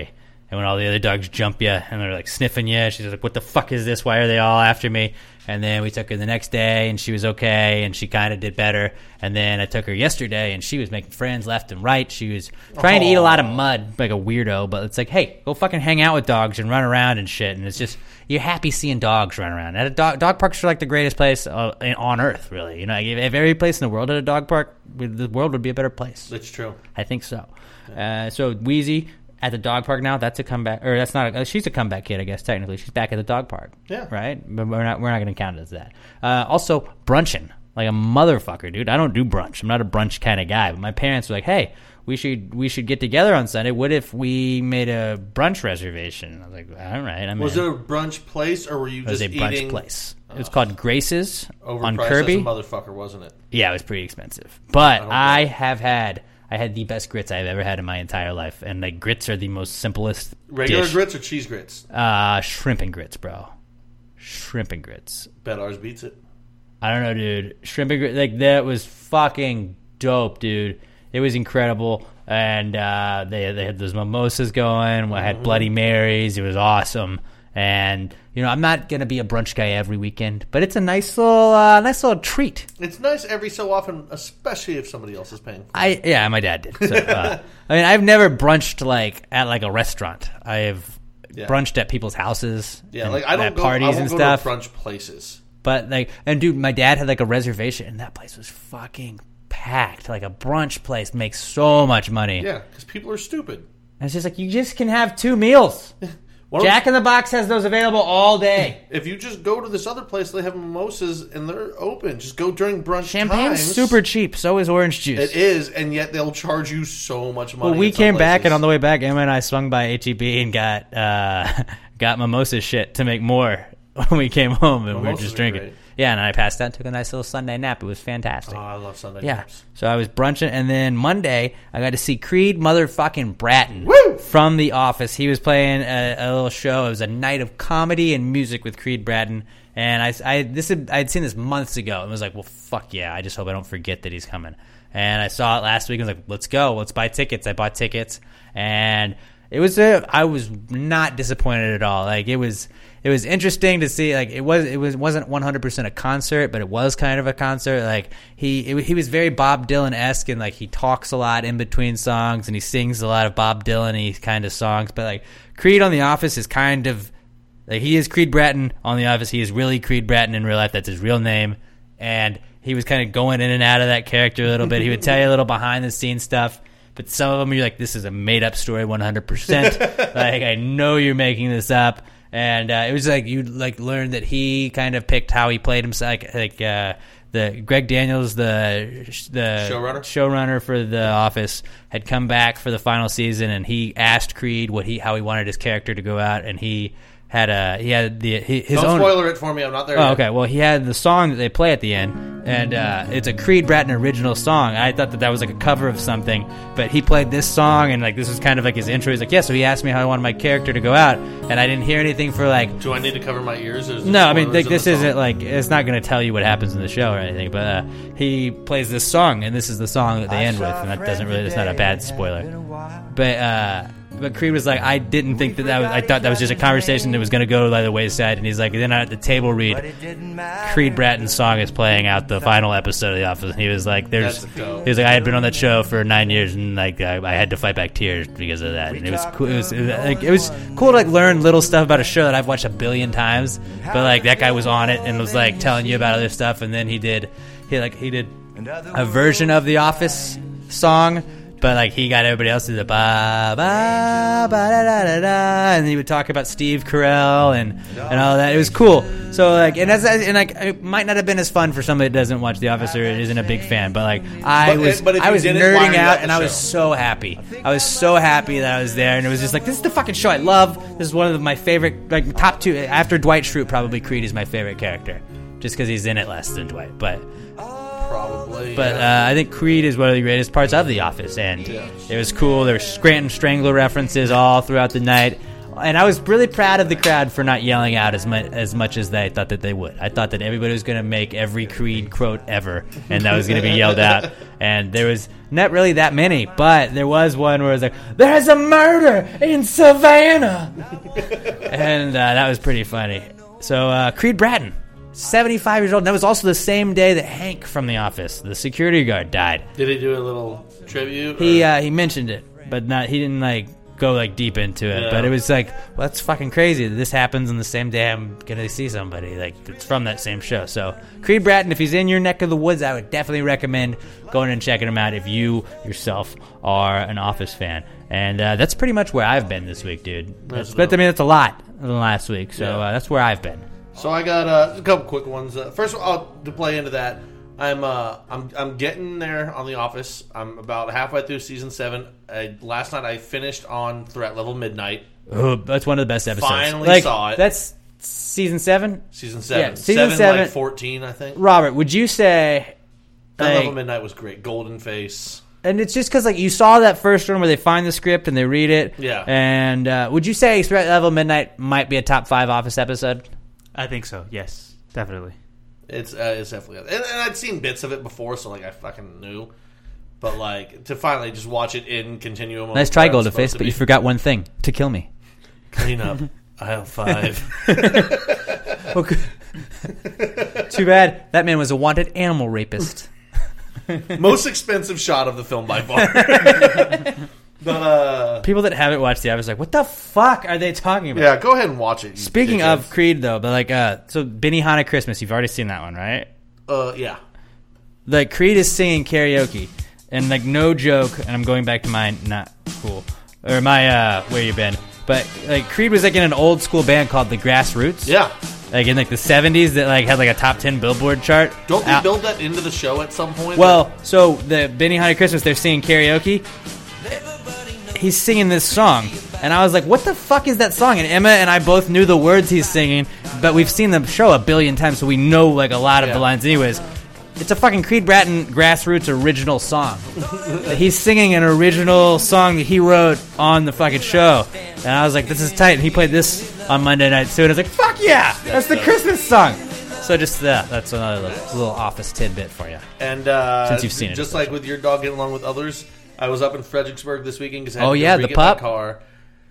K: And when all the other dogs jump you and they're like sniffing you, she's like, what the fuck is this? Why are they all after me? And then we took her the next day and she was okay and she kind of did better. And then I took her yesterday and she was making friends left and right. She was trying Aww. to eat a lot of mud like a weirdo, but it's like, hey, go fucking hang out with dogs and run around and shit. And it's just, you're happy seeing dogs run around. At a dog, dog parks are like the greatest place uh, in, on earth, really. You know, if, if every place in the world had a dog park, the world would be a better place.
L: That's true.
K: I think so. Yeah. Uh, so Wheezy at the dog park now, that's a comeback, or that's not. A, she's a comeback kid, I guess. Technically, she's back at the dog park.
L: Yeah,
K: right. But we're not. We're not going to count it as that. Uh, also, brunching like a motherfucker, dude. I don't do brunch. I'm not a brunch kind of guy. But my parents were like, "Hey, we should we should get together on Sunday. What if we made a brunch reservation?" I was like, "All right." I'm
L: was
K: in.
L: it a brunch place, or were you
K: it just
L: eating?
K: It was a brunch place. It was called Grace's on
L: Overpriced
K: Kirby.
L: as a motherfucker, wasn't it?
K: Yeah, it was pretty expensive. But
L: I,
K: I have had. I had the best grits I've ever had in my entire life, and like grits are the most simplest.
L: Regular
K: dish.
L: grits or cheese grits?
K: Uh, shrimp and grits, bro. Shrimp and grits.
L: Bet ours beats it.
K: I don't know, dude. Shrimp and grits, like that was fucking dope, dude. It was incredible, and uh, they they had those mimosas going. I had mm-hmm. Bloody Marys. It was awesome. And you know, I'm not gonna be a brunch guy every weekend, but it's a nice little, uh, nice little treat.
L: It's nice every so often, especially if somebody else is paying.
K: I yeah, my dad did. So, uh, I mean, I've never brunched like at like a restaurant. I've yeah. brunched at people's houses.
L: Yeah,
K: and,
L: like I don't
K: at
L: go,
K: parties
L: I won't
K: and
L: go
K: stuff.
L: To brunch places,
K: but like, and dude, my dad had like a reservation, and that place was fucking packed. Like a brunch place makes so much money.
L: Yeah, because people are stupid.
K: And it's just like you just can have two meals. Jack in the Box has those available all day.
L: If you just go to this other place, they have mimosas and they're open. Just go during brunch
K: Champagne's
L: times.
K: super cheap. So is orange juice.
L: It is, and yet they'll charge you so much money.
K: Well, we came back, and on the way back, Emma and I swung by H E B and got uh, got mimosa shit to make more when we came home, and
L: Mimosas
K: we were just drinking.
L: Great.
K: Yeah, and I passed out and took a nice little Sunday nap. It was fantastic.
L: Oh, I love Sunday
K: yeah.
L: naps.
K: So I was brunching, and then Monday, I got to see Creed motherfucking Bratton
L: Woo!
K: from The Office. He was playing a, a little show. It was a night of comedy and music with Creed Bratton. And I, I, this had, I had seen this months ago, and was like, well, fuck yeah. I just hope I don't forget that he's coming. And I saw it last week, and I was like, let's go. Let's buy tickets. I bought tickets, and it was a, I was not disappointed at all. Like, it was... It was interesting to see, like, it was, it was, wasn't one hundred percent a concert, but it was kind of a concert. Like, he, it, he was very Bob Dylan-esque, and, like, he talks a lot in between songs, and he sings a lot of Bob Dylan-y kind of songs. But, like, Creed on The Office is kind of, like, he is Creed Bratton on The Office. He is really Creed Bratton in real life. That's his real name. And he was kind of going in and out of that character a little bit. He would tell you a little behind-the-scenes stuff. But some of them, you're like, this is a made-up story one hundred percent. Like, I know you're making this up. And uh, it was like you like learned that he kind of picked how he played himself. Like, like uh, the Greg Daniels, the the
L: showrunner
K: showrunner for The Office, had come back for the final season, and he asked Creed what he how he wanted his character to go out, and he had a he had the his
L: Don't
K: own.
L: Don't spoiler it for me. I'm not there.
K: Oh,
L: yet.
K: okay. Well, he had the song that they play at the end, and uh, it's a Creed Bratton original song. I thought that that was like a cover of something, but he played this song, and like this was kind of like his intro. He's like, yeah. So he asked me how I wanted my character to go out, and I didn't hear anything for like.
L: Do I need to cover my ears? Or is
K: no, I mean like, this
L: song?
K: isn't like it's not going to tell you what happens in the show or anything. But uh, he plays this song, and this is the song that they end with, and that doesn't really. It's not a bad spoiler, but. uh But Creed was like, I didn't think that that was, I thought that was just a conversation that was going to go by the wayside. And he's like, then at the table read, Creed Bratton's song is playing out the final episode of The Office. And he was like, there's, he was like, I had been on that show for nine years and like I, I had to fight back tears because of that. And it was cool. It was, it was, like, it was cool to like learn little stuff about a show that I've watched a billion times. But like that guy was on it and was like telling you about other stuff. And then he did, he like, he did a version of The Office song. But like he got everybody else to the ba ba ba da da da da, and he would talk about Steve Carell and, and all that. It was cool. So like, and as and like, it might not have been as fun for somebody that doesn't watch The Office or isn't a big fan. But like, I
L: but,
K: was
L: but
K: I was nerding out, and I was
L: show?
K: so happy. I was so happy that I was there, and it was just like, this is the fucking show I love. This is one of my favorite, like top two after Dwight Schrute. Probably Creed is my favorite character, just because he's in it less than Dwight, but.
L: Probably,
K: but
L: yeah.
K: uh, I think Creed is one of the greatest parts of The Office, and yeah. It was cool. There were Scranton Strangler references all throughout the night. And I was really proud of the crowd for not yelling out as much as much as they thought that they would. I thought that everybody was going to make every Creed quote ever, and that was going to be yelled out. And there was not really that many, but there was one where it was like, "There's a murder in Savannah," and uh, that was pretty funny. So uh, Creed Bratton, seventy-five years old. And that was also the same day that Hank from The Office, the security guard, died.
L: Did he do a little tribute?
K: He uh, he mentioned it, but not. He didn't like. go like deep into it,
L: yeah.
K: But it was like, well, that's fucking crazy that this happens on the same day I'm gonna see somebody like it's from that same show. So Creed Bratton, if he's in your neck of the woods, I would definitely recommend going and checking him out if you yourself are an Office fan. And uh, that's pretty much where I've been this week, dude. That's, but I mean, that's a lot than last week, so
L: yeah.
K: uh, that's where I've been.
L: So I got uh, a couple quick ones. Uh, first of all, to play into that, I'm uh I'm I'm getting there on The Office. I'm about halfway through season seven. I, last night I finished on Threat Level Midnight.
K: Oh, that's one of the best episodes.
L: Finally
K: like,
L: saw it.
K: That's season seven.
L: Season seven.
K: Yeah, season
L: seven,
K: seven.
L: Like fourteen, I think.
K: Robert, would you say?
L: Threat
K: Like,
L: Level Midnight was great. Golden Face.
K: And it's just because like you saw that first one where they find the script and they read it.
L: Yeah.
K: And uh, would you say Threat Level Midnight might be a top five Office episode?
M: I think so. Yes, definitely.
L: It's uh, it's definitely, and, and I'd seen bits of it before, so like I fucking knew. But like to finally just watch it in continuum.
K: Nice try, Golden Face, but you forgot one thing: to kill me.
L: Clean up aisle five.
K: Okay. Too bad that man was a wanted animal rapist.
L: Most expensive shot of the film by far. But uh,
K: people that haven't watched The Office are like, what the fuck are they talking about?
L: Yeah, go ahead and watch it.
K: Speaking dickheads. of Creed, though, but like, uh, so Benihana Christmas, you've already seen that one, right?
L: Uh, yeah.
K: Like Creed is singing karaoke, and like no joke, and I'm going back to my not cool or my uh, where you been, but like Creed was like in an old school band called the Grassroots.
L: Yeah.
K: Like in like the seventies that like had like a top ten Billboard chart.
L: Don't they
K: Out.
L: build that into the show at some point?
K: Well, so the Benihana Christmas, they're singing karaoke. He's singing this song, and I was like, what the fuck is that song? And Emma and I both knew the words he's singing, but we've seen the show a billion times, so we know like a lot of
L: yeah.
K: the lines anyways. It's a fucking Creed Bratton Grassroots original song. He's singing an original song that he wrote on the fucking show. And I was like, this is tight. And he played this on Monday night too, and I was like, fuck yeah! That's the Christmas song! So just that. That's another little, little Office tidbit for you.
L: And uh,
K: since you've seen it.
L: Just like with your dog getting along with others, I was up in Fredericksburg this weekend because I had
K: oh,
L: to
K: yeah,
L: go
K: the
L: get
K: pup?
L: my car.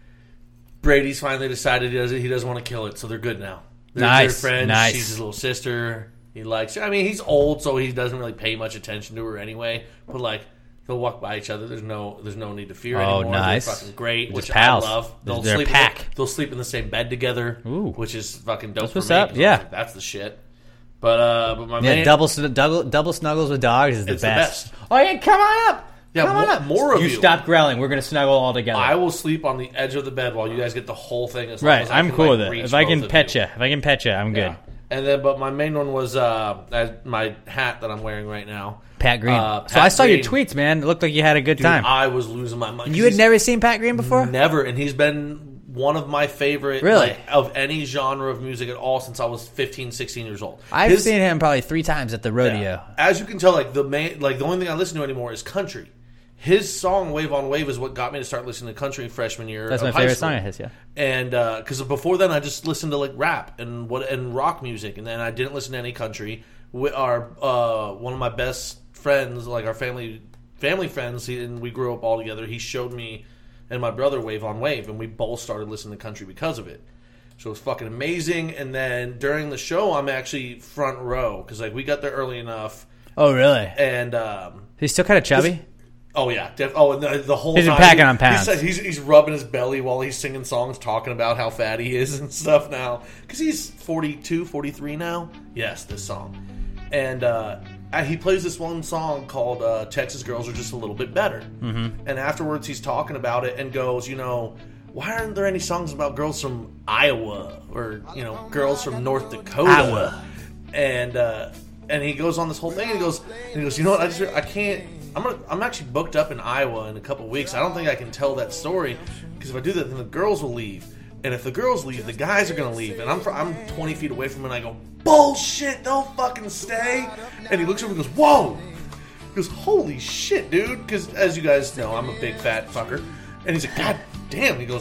L: Brady's finally decided he doesn't, he doesn't want to kill it, so they're good now. They're,
K: nice,
L: they're friends.
K: nice.
L: She's his little sister. He likes her. I mean, he's old, so he doesn't really pay much attention to her anyway. But like, they'll walk by each other. There's no, there's no need to fear
K: oh,
L: anymore.
K: Nice.
L: They're fucking great,
K: Just
L: which
K: pals.
L: I love. They'll
K: They're
L: sleep.
K: a pack.
L: In the, they'll sleep in the same bed together,
K: Ooh.
L: which is fucking dope.
K: That's
L: for
K: what's
L: me,
K: up.
L: 'cause
K: Yeah,
L: like, that's the shit. But uh, but my
K: yeah,
L: man,
K: double, double double snuggles with dogs is the
L: it's
K: best.
L: the best.
K: Oh yeah, come on up.
L: Yeah,
K: come on
L: more,
K: up.
L: more of
K: you.
L: you.
K: Stop growling. We're gonna snuggle all together.
L: I will sleep on the edge of the bed while you guys get the whole thing. As long
K: right,
L: as I
K: I'm
L: can,
K: cool
L: like,
K: with it.
L: reach
K: If I can
L: both of
K: pet
L: you.
K: you, if I can pet you, I'm good.
L: Yeah. And then, but my main one was uh, my hat that I'm wearing right now.
K: Pat Green.
L: Uh, Pat
K: so I saw
L: Green.
K: your tweets, man. It looked like you had a good
L: Dude,
K: time.
L: I was losing my mind.
K: You had never seen Pat Green before?
L: Never, and he's been one of my favorite
K: really?
L: like, of any genre of music at all since I was fifteen, sixteen years old.
K: I've
L: His,
K: seen him probably three times at the rodeo.
L: Yeah. As you can tell, like the main, like the only thing I listen to anymore is country. His song "Wave on Wave" is what got me to start listening to country freshman year.
K: That's
L: of
K: my
L: high
K: favorite
L: school.
K: song of his, yeah.
L: And because uh, before then, I just listened to like rap and what and rock music, and then I didn't listen to any country. We, our uh, one of my best friends, like our family family friends, he, and we grew up all together. He showed me and my brother "Wave on Wave," and we both started listening to country because of it. So it was fucking amazing. And then during the show, I'm actually front row because like we got there early enough.
K: Oh, really?
L: And um,
K: he's still kind of chubby.
L: Oh yeah, def- oh and the, the whole
K: he's
L: time
K: been packing on pounds.
L: He's, he's, he's rubbing his belly while he's singing songs, talking about how fat he is and stuff now. Because he's forty-two, forty-three now. Yes, this song, and uh, he plays this one song called uh, "Texas Girls Are Just a Little Bit Better."
K: Mm-hmm.
L: And afterwards, he's talking about it and goes, you know, why aren't there any songs about girls from Iowa or you know, girls from North Dakota?
K: Iowa.
L: And uh, and he goes on this whole thing and he goes, and he goes, you know what? I just I can't. I'm gonna, I'm actually booked up in Iowa in a couple weeks. I don't think I can tell that story because if I do that, then the girls will leave, and if the girls leave, the guys are gonna leave, and I'm I'm twenty feet away from him, and I go, bullshit, don't fucking stay. And he looks over and goes, whoa. He goes, holy shit, dude. Because as you guys know, I'm a big fat fucker, and he's like, god damn. He goes, I'm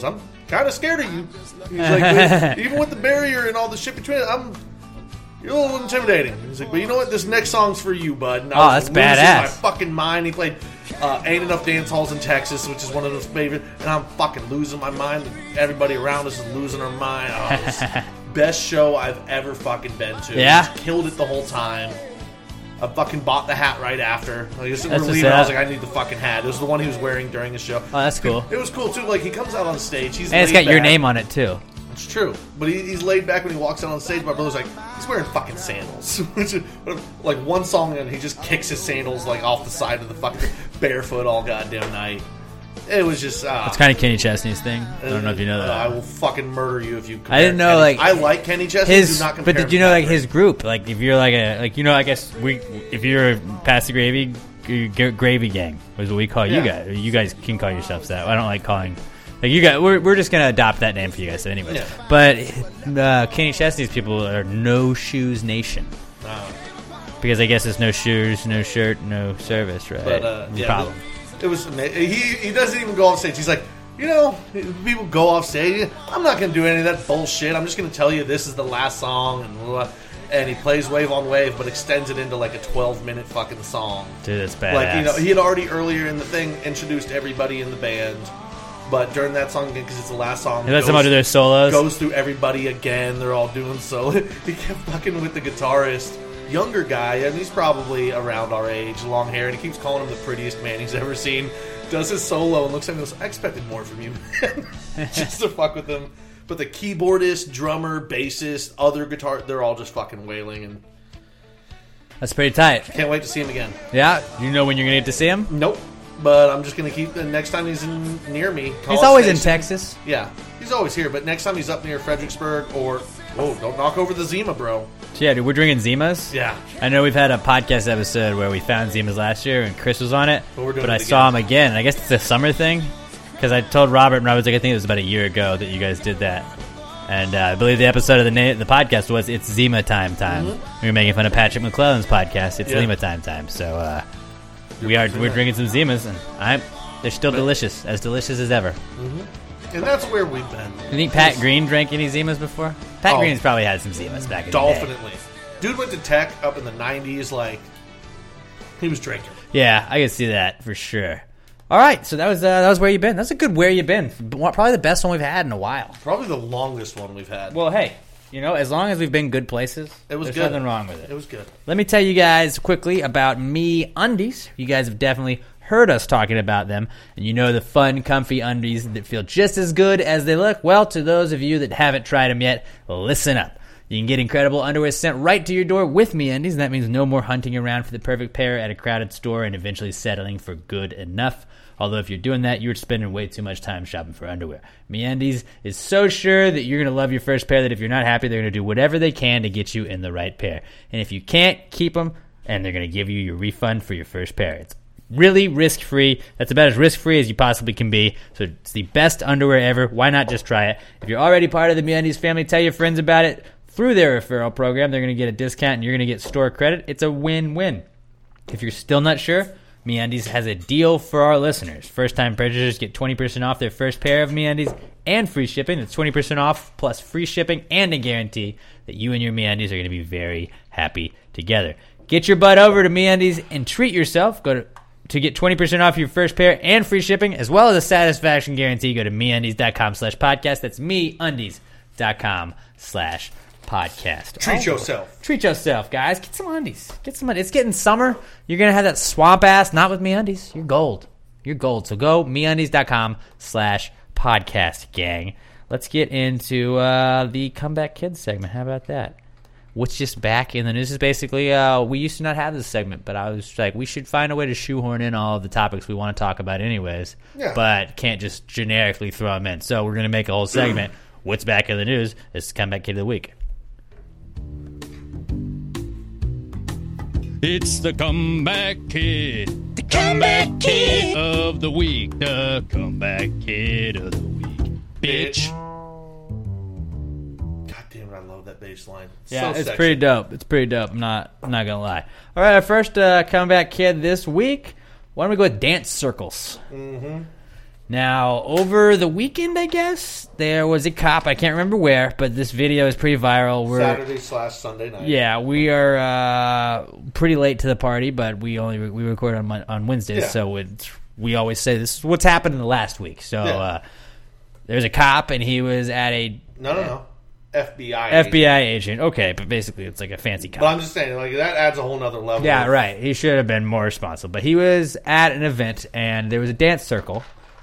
L: kind of scared of you. He's like, even with the barrier and all the shit between it, I'm you're a little intimidating. He's like, but you know what? This next song's for you, bud. And I
K: oh,
L: was
K: that's
L: losing
K: badass.
L: my fucking mind. He played uh, Ain't Enough Dance Halls in Texas, which is one of those favorite, and I'm fucking losing my mind. Everybody around us is losing our mind. Oh, it's the best show I've ever fucking been to.
K: Yeah?
L: Just killed it the whole time. I fucking bought the hat right after. Like, as
K: That's
L: we're
K: what's
L: leaving, I was
K: up.
L: like, I need the fucking hat. It was the one he was wearing during the show.
K: Oh, that's cool.
L: It was cool, too. Like, he comes out on stage. He's
K: And it's
L: laid
K: got your
L: back.
K: name on it, too.
L: It's true. But he, he's laid back when he walks out on stage. My brother's like, he's wearing fucking sandals. Which is, like, one song and he just kicks his sandals, like, off the side of the fucking barefoot all goddamn night. It was just... Uh,
K: It's kind of Kenny Chesney's thing. I don't know if you know that.
L: Uh, I will fucking murder you if you compare
K: I didn't know,
L: Kenny.
K: like...
L: I like Kenny Chesney,
K: his,
L: do not compare
K: but did
L: him
K: you
L: to
K: know,
L: that
K: like,
L: person.
K: his group? Like, if you're, like, a... Like, you know, I guess we... If you're Pass the Gravy, G- G- Gravy Gang is what we call you
L: Yeah.
K: guys. You guys can call yourselves that. I don't like calling... Like, you guys... We're, we're just going to adopt that name for you guys anyway.
L: Yeah.
K: But uh, Kenny Chesney's people are No Shoes Nation.
L: Uh,
K: Because I guess it's no shoes, no shirt, no service, right?
L: But, uh, yeah,
K: Problem.
L: It was ama- he. He doesn't even go off stage. He's like, you know, people go off stage. I'm not going to do any of that bullshit. I'm just going to tell you this is the last song, and blah, blah. And he plays Wave on Wave, but extends it into like a twelve minute fucking song.
K: Dude, that's badass.
L: Like, you know, he had already earlier in the thing introduced everybody in the band, but during that song again, because it's the last song,
K: He lets them all do their solos.
L: Goes through everybody again. They're all doing solo. He kept fucking with the guitarist. Younger guy, and he's probably around our age, long hair, and he keeps calling him the prettiest man he's ever seen. Does his solo and looks at him and goes, I expected more from you, man. Just to fuck with him. But the keyboardist, drummer, bassist, other guitar, they're all just fucking wailing, and
K: That's pretty tight.
L: can't wait to see him again.
K: Yeah? Do you know when you're going to get to see him?
L: Nope. But I'm just going to keep, the next time he's in, near me.
K: He's
L: College
K: always in
L: Station-
K: Texas.
L: Yeah. He's always here, but next time he's up near Fredericksburg or, whoa, don't knock over the Zima, bro.
K: So yeah, dude, we're drinking Zimas.
L: Yeah.
K: I know we've had a podcast episode where we found Zimas last year and Chris was on it.
L: But we're doing
K: but
L: it
K: I
L: again.
K: saw him again, and I guess it's a summer thing. Because I told Robert, and Robert was like, I think it was about a year ago that you guys did that. And uh, I believe the episode of the na- the podcast was It's Zima Time Time.
L: Mm-hmm.
K: We were making fun of Patrick McClellan's podcast, It's
L: Yeah.
K: Zima Time Time. So uh, we are we're drinking some Zimas, and I'm they're still delicious, as delicious as ever.
L: And that's where we've been.
K: You think Pat Green drank any Zimas before? Pat
L: Oh.
K: Green's probably had some Zimas back in the day.
L: Dolphinately. Dude went to Tech up in the nineties, like, he was drinking.
K: Yeah, I can see that for sure. All right, so that was uh, that was Where You Been. That's a good Where You Been. Probably the best one we've had in a while.
L: Probably the longest one we've had.
K: Well, hey, you know, as long as we've been good places,
L: It was
K: there's
L: good.
K: nothing wrong with it.
L: It was good.
K: Let me tell you guys quickly about Me Undies. You guys have definitely heard us talking about them, and you know the fun, comfy undies that feel just as good as they look. Well, to those of you that haven't tried them yet, listen up. You can get incredible underwear sent right to your door with MeUndies, and that means no more hunting around for the perfect pair at a crowded store and eventually settling for good enough. Although if you're doing that, you're spending way too much time shopping for underwear. MeUndies is so sure that you're going to love your first pair that if you're not happy, they're going to do whatever they can to get you in the right pair. And if you can't, keep them, and they're going to give you your refund for your first pair. It's really risk-free. That's about as risk-free as you possibly can be. So it's the best underwear ever. Why not just try it? If you're already part of the MeUndies family, tell your friends about it. Through their referral program, they're going to get a discount, and you're going to get store credit. It's a win-win. If you're still not sure, MeUndies has a deal for our listeners. First-time purchasers get twenty percent off their first pair of MeUndies and free shipping. That's twenty percent off plus free shipping and a guarantee that you and your MeUndies are going to be very happy together. Get your butt over to MeUndies and treat yourself. Go to to get twenty percent off your first pair and free shipping, as well as a satisfaction guarantee. Go to MeUndies.com slash podcast. That's MeUndies.com slash podcast.
L: Treat
K: Oh,
L: yourself.
K: Treat yourself, guys. Get some undies. Get some undies. It's getting summer. You're going to have that swamp ass. Not with MeUndies. You're gold. You're gold. So go MeUndies.com slash podcast, gang. Let's get into uh, the Comeback Kids segment. How about that? What's just back in the news is basically, uh, we used to not have this segment, but I was like, we should find a way to shoehorn in all of the topics we want to talk about anyways,
L: Yeah.
K: but can't just generically throw them in. So we're going to make a whole segment. What's back in the news? It's Comeback Kid of the Week.
N: It's the Comeback Kid. The Comeback Kid of the Week. The Comeback Kid of the Week. Bitch.
L: God damn it, I love that bass line.
K: Yeah,
L: So
K: it's
L: sexy.
K: pretty dope. It's pretty dope. I'm not I'm not gonna lie. All right, our first uh, comeback kid this week. Why don't we go with dance circles?
L: Mm-hmm.
K: Now, over the weekend, I guess, there was a cop. I can't remember where, but this video is pretty viral. We're,
L: Saturday slash Sunday night.
K: Yeah, we are uh, pretty late to the party, but we only we record on Mon- on Wednesdays, yeah. so it's, we always say this is what's happened in the last week. So yeah. uh, there's a cop, and he was at a
L: no, no, no, F B I
K: F B I agent. agent. Okay, but basically it's like a fancy cop.
L: But I'm just saying, like that adds a whole nother level.
K: Yeah,
L: of...
K: right. He should have been more responsible, but he was at an event, and there was a dance circle.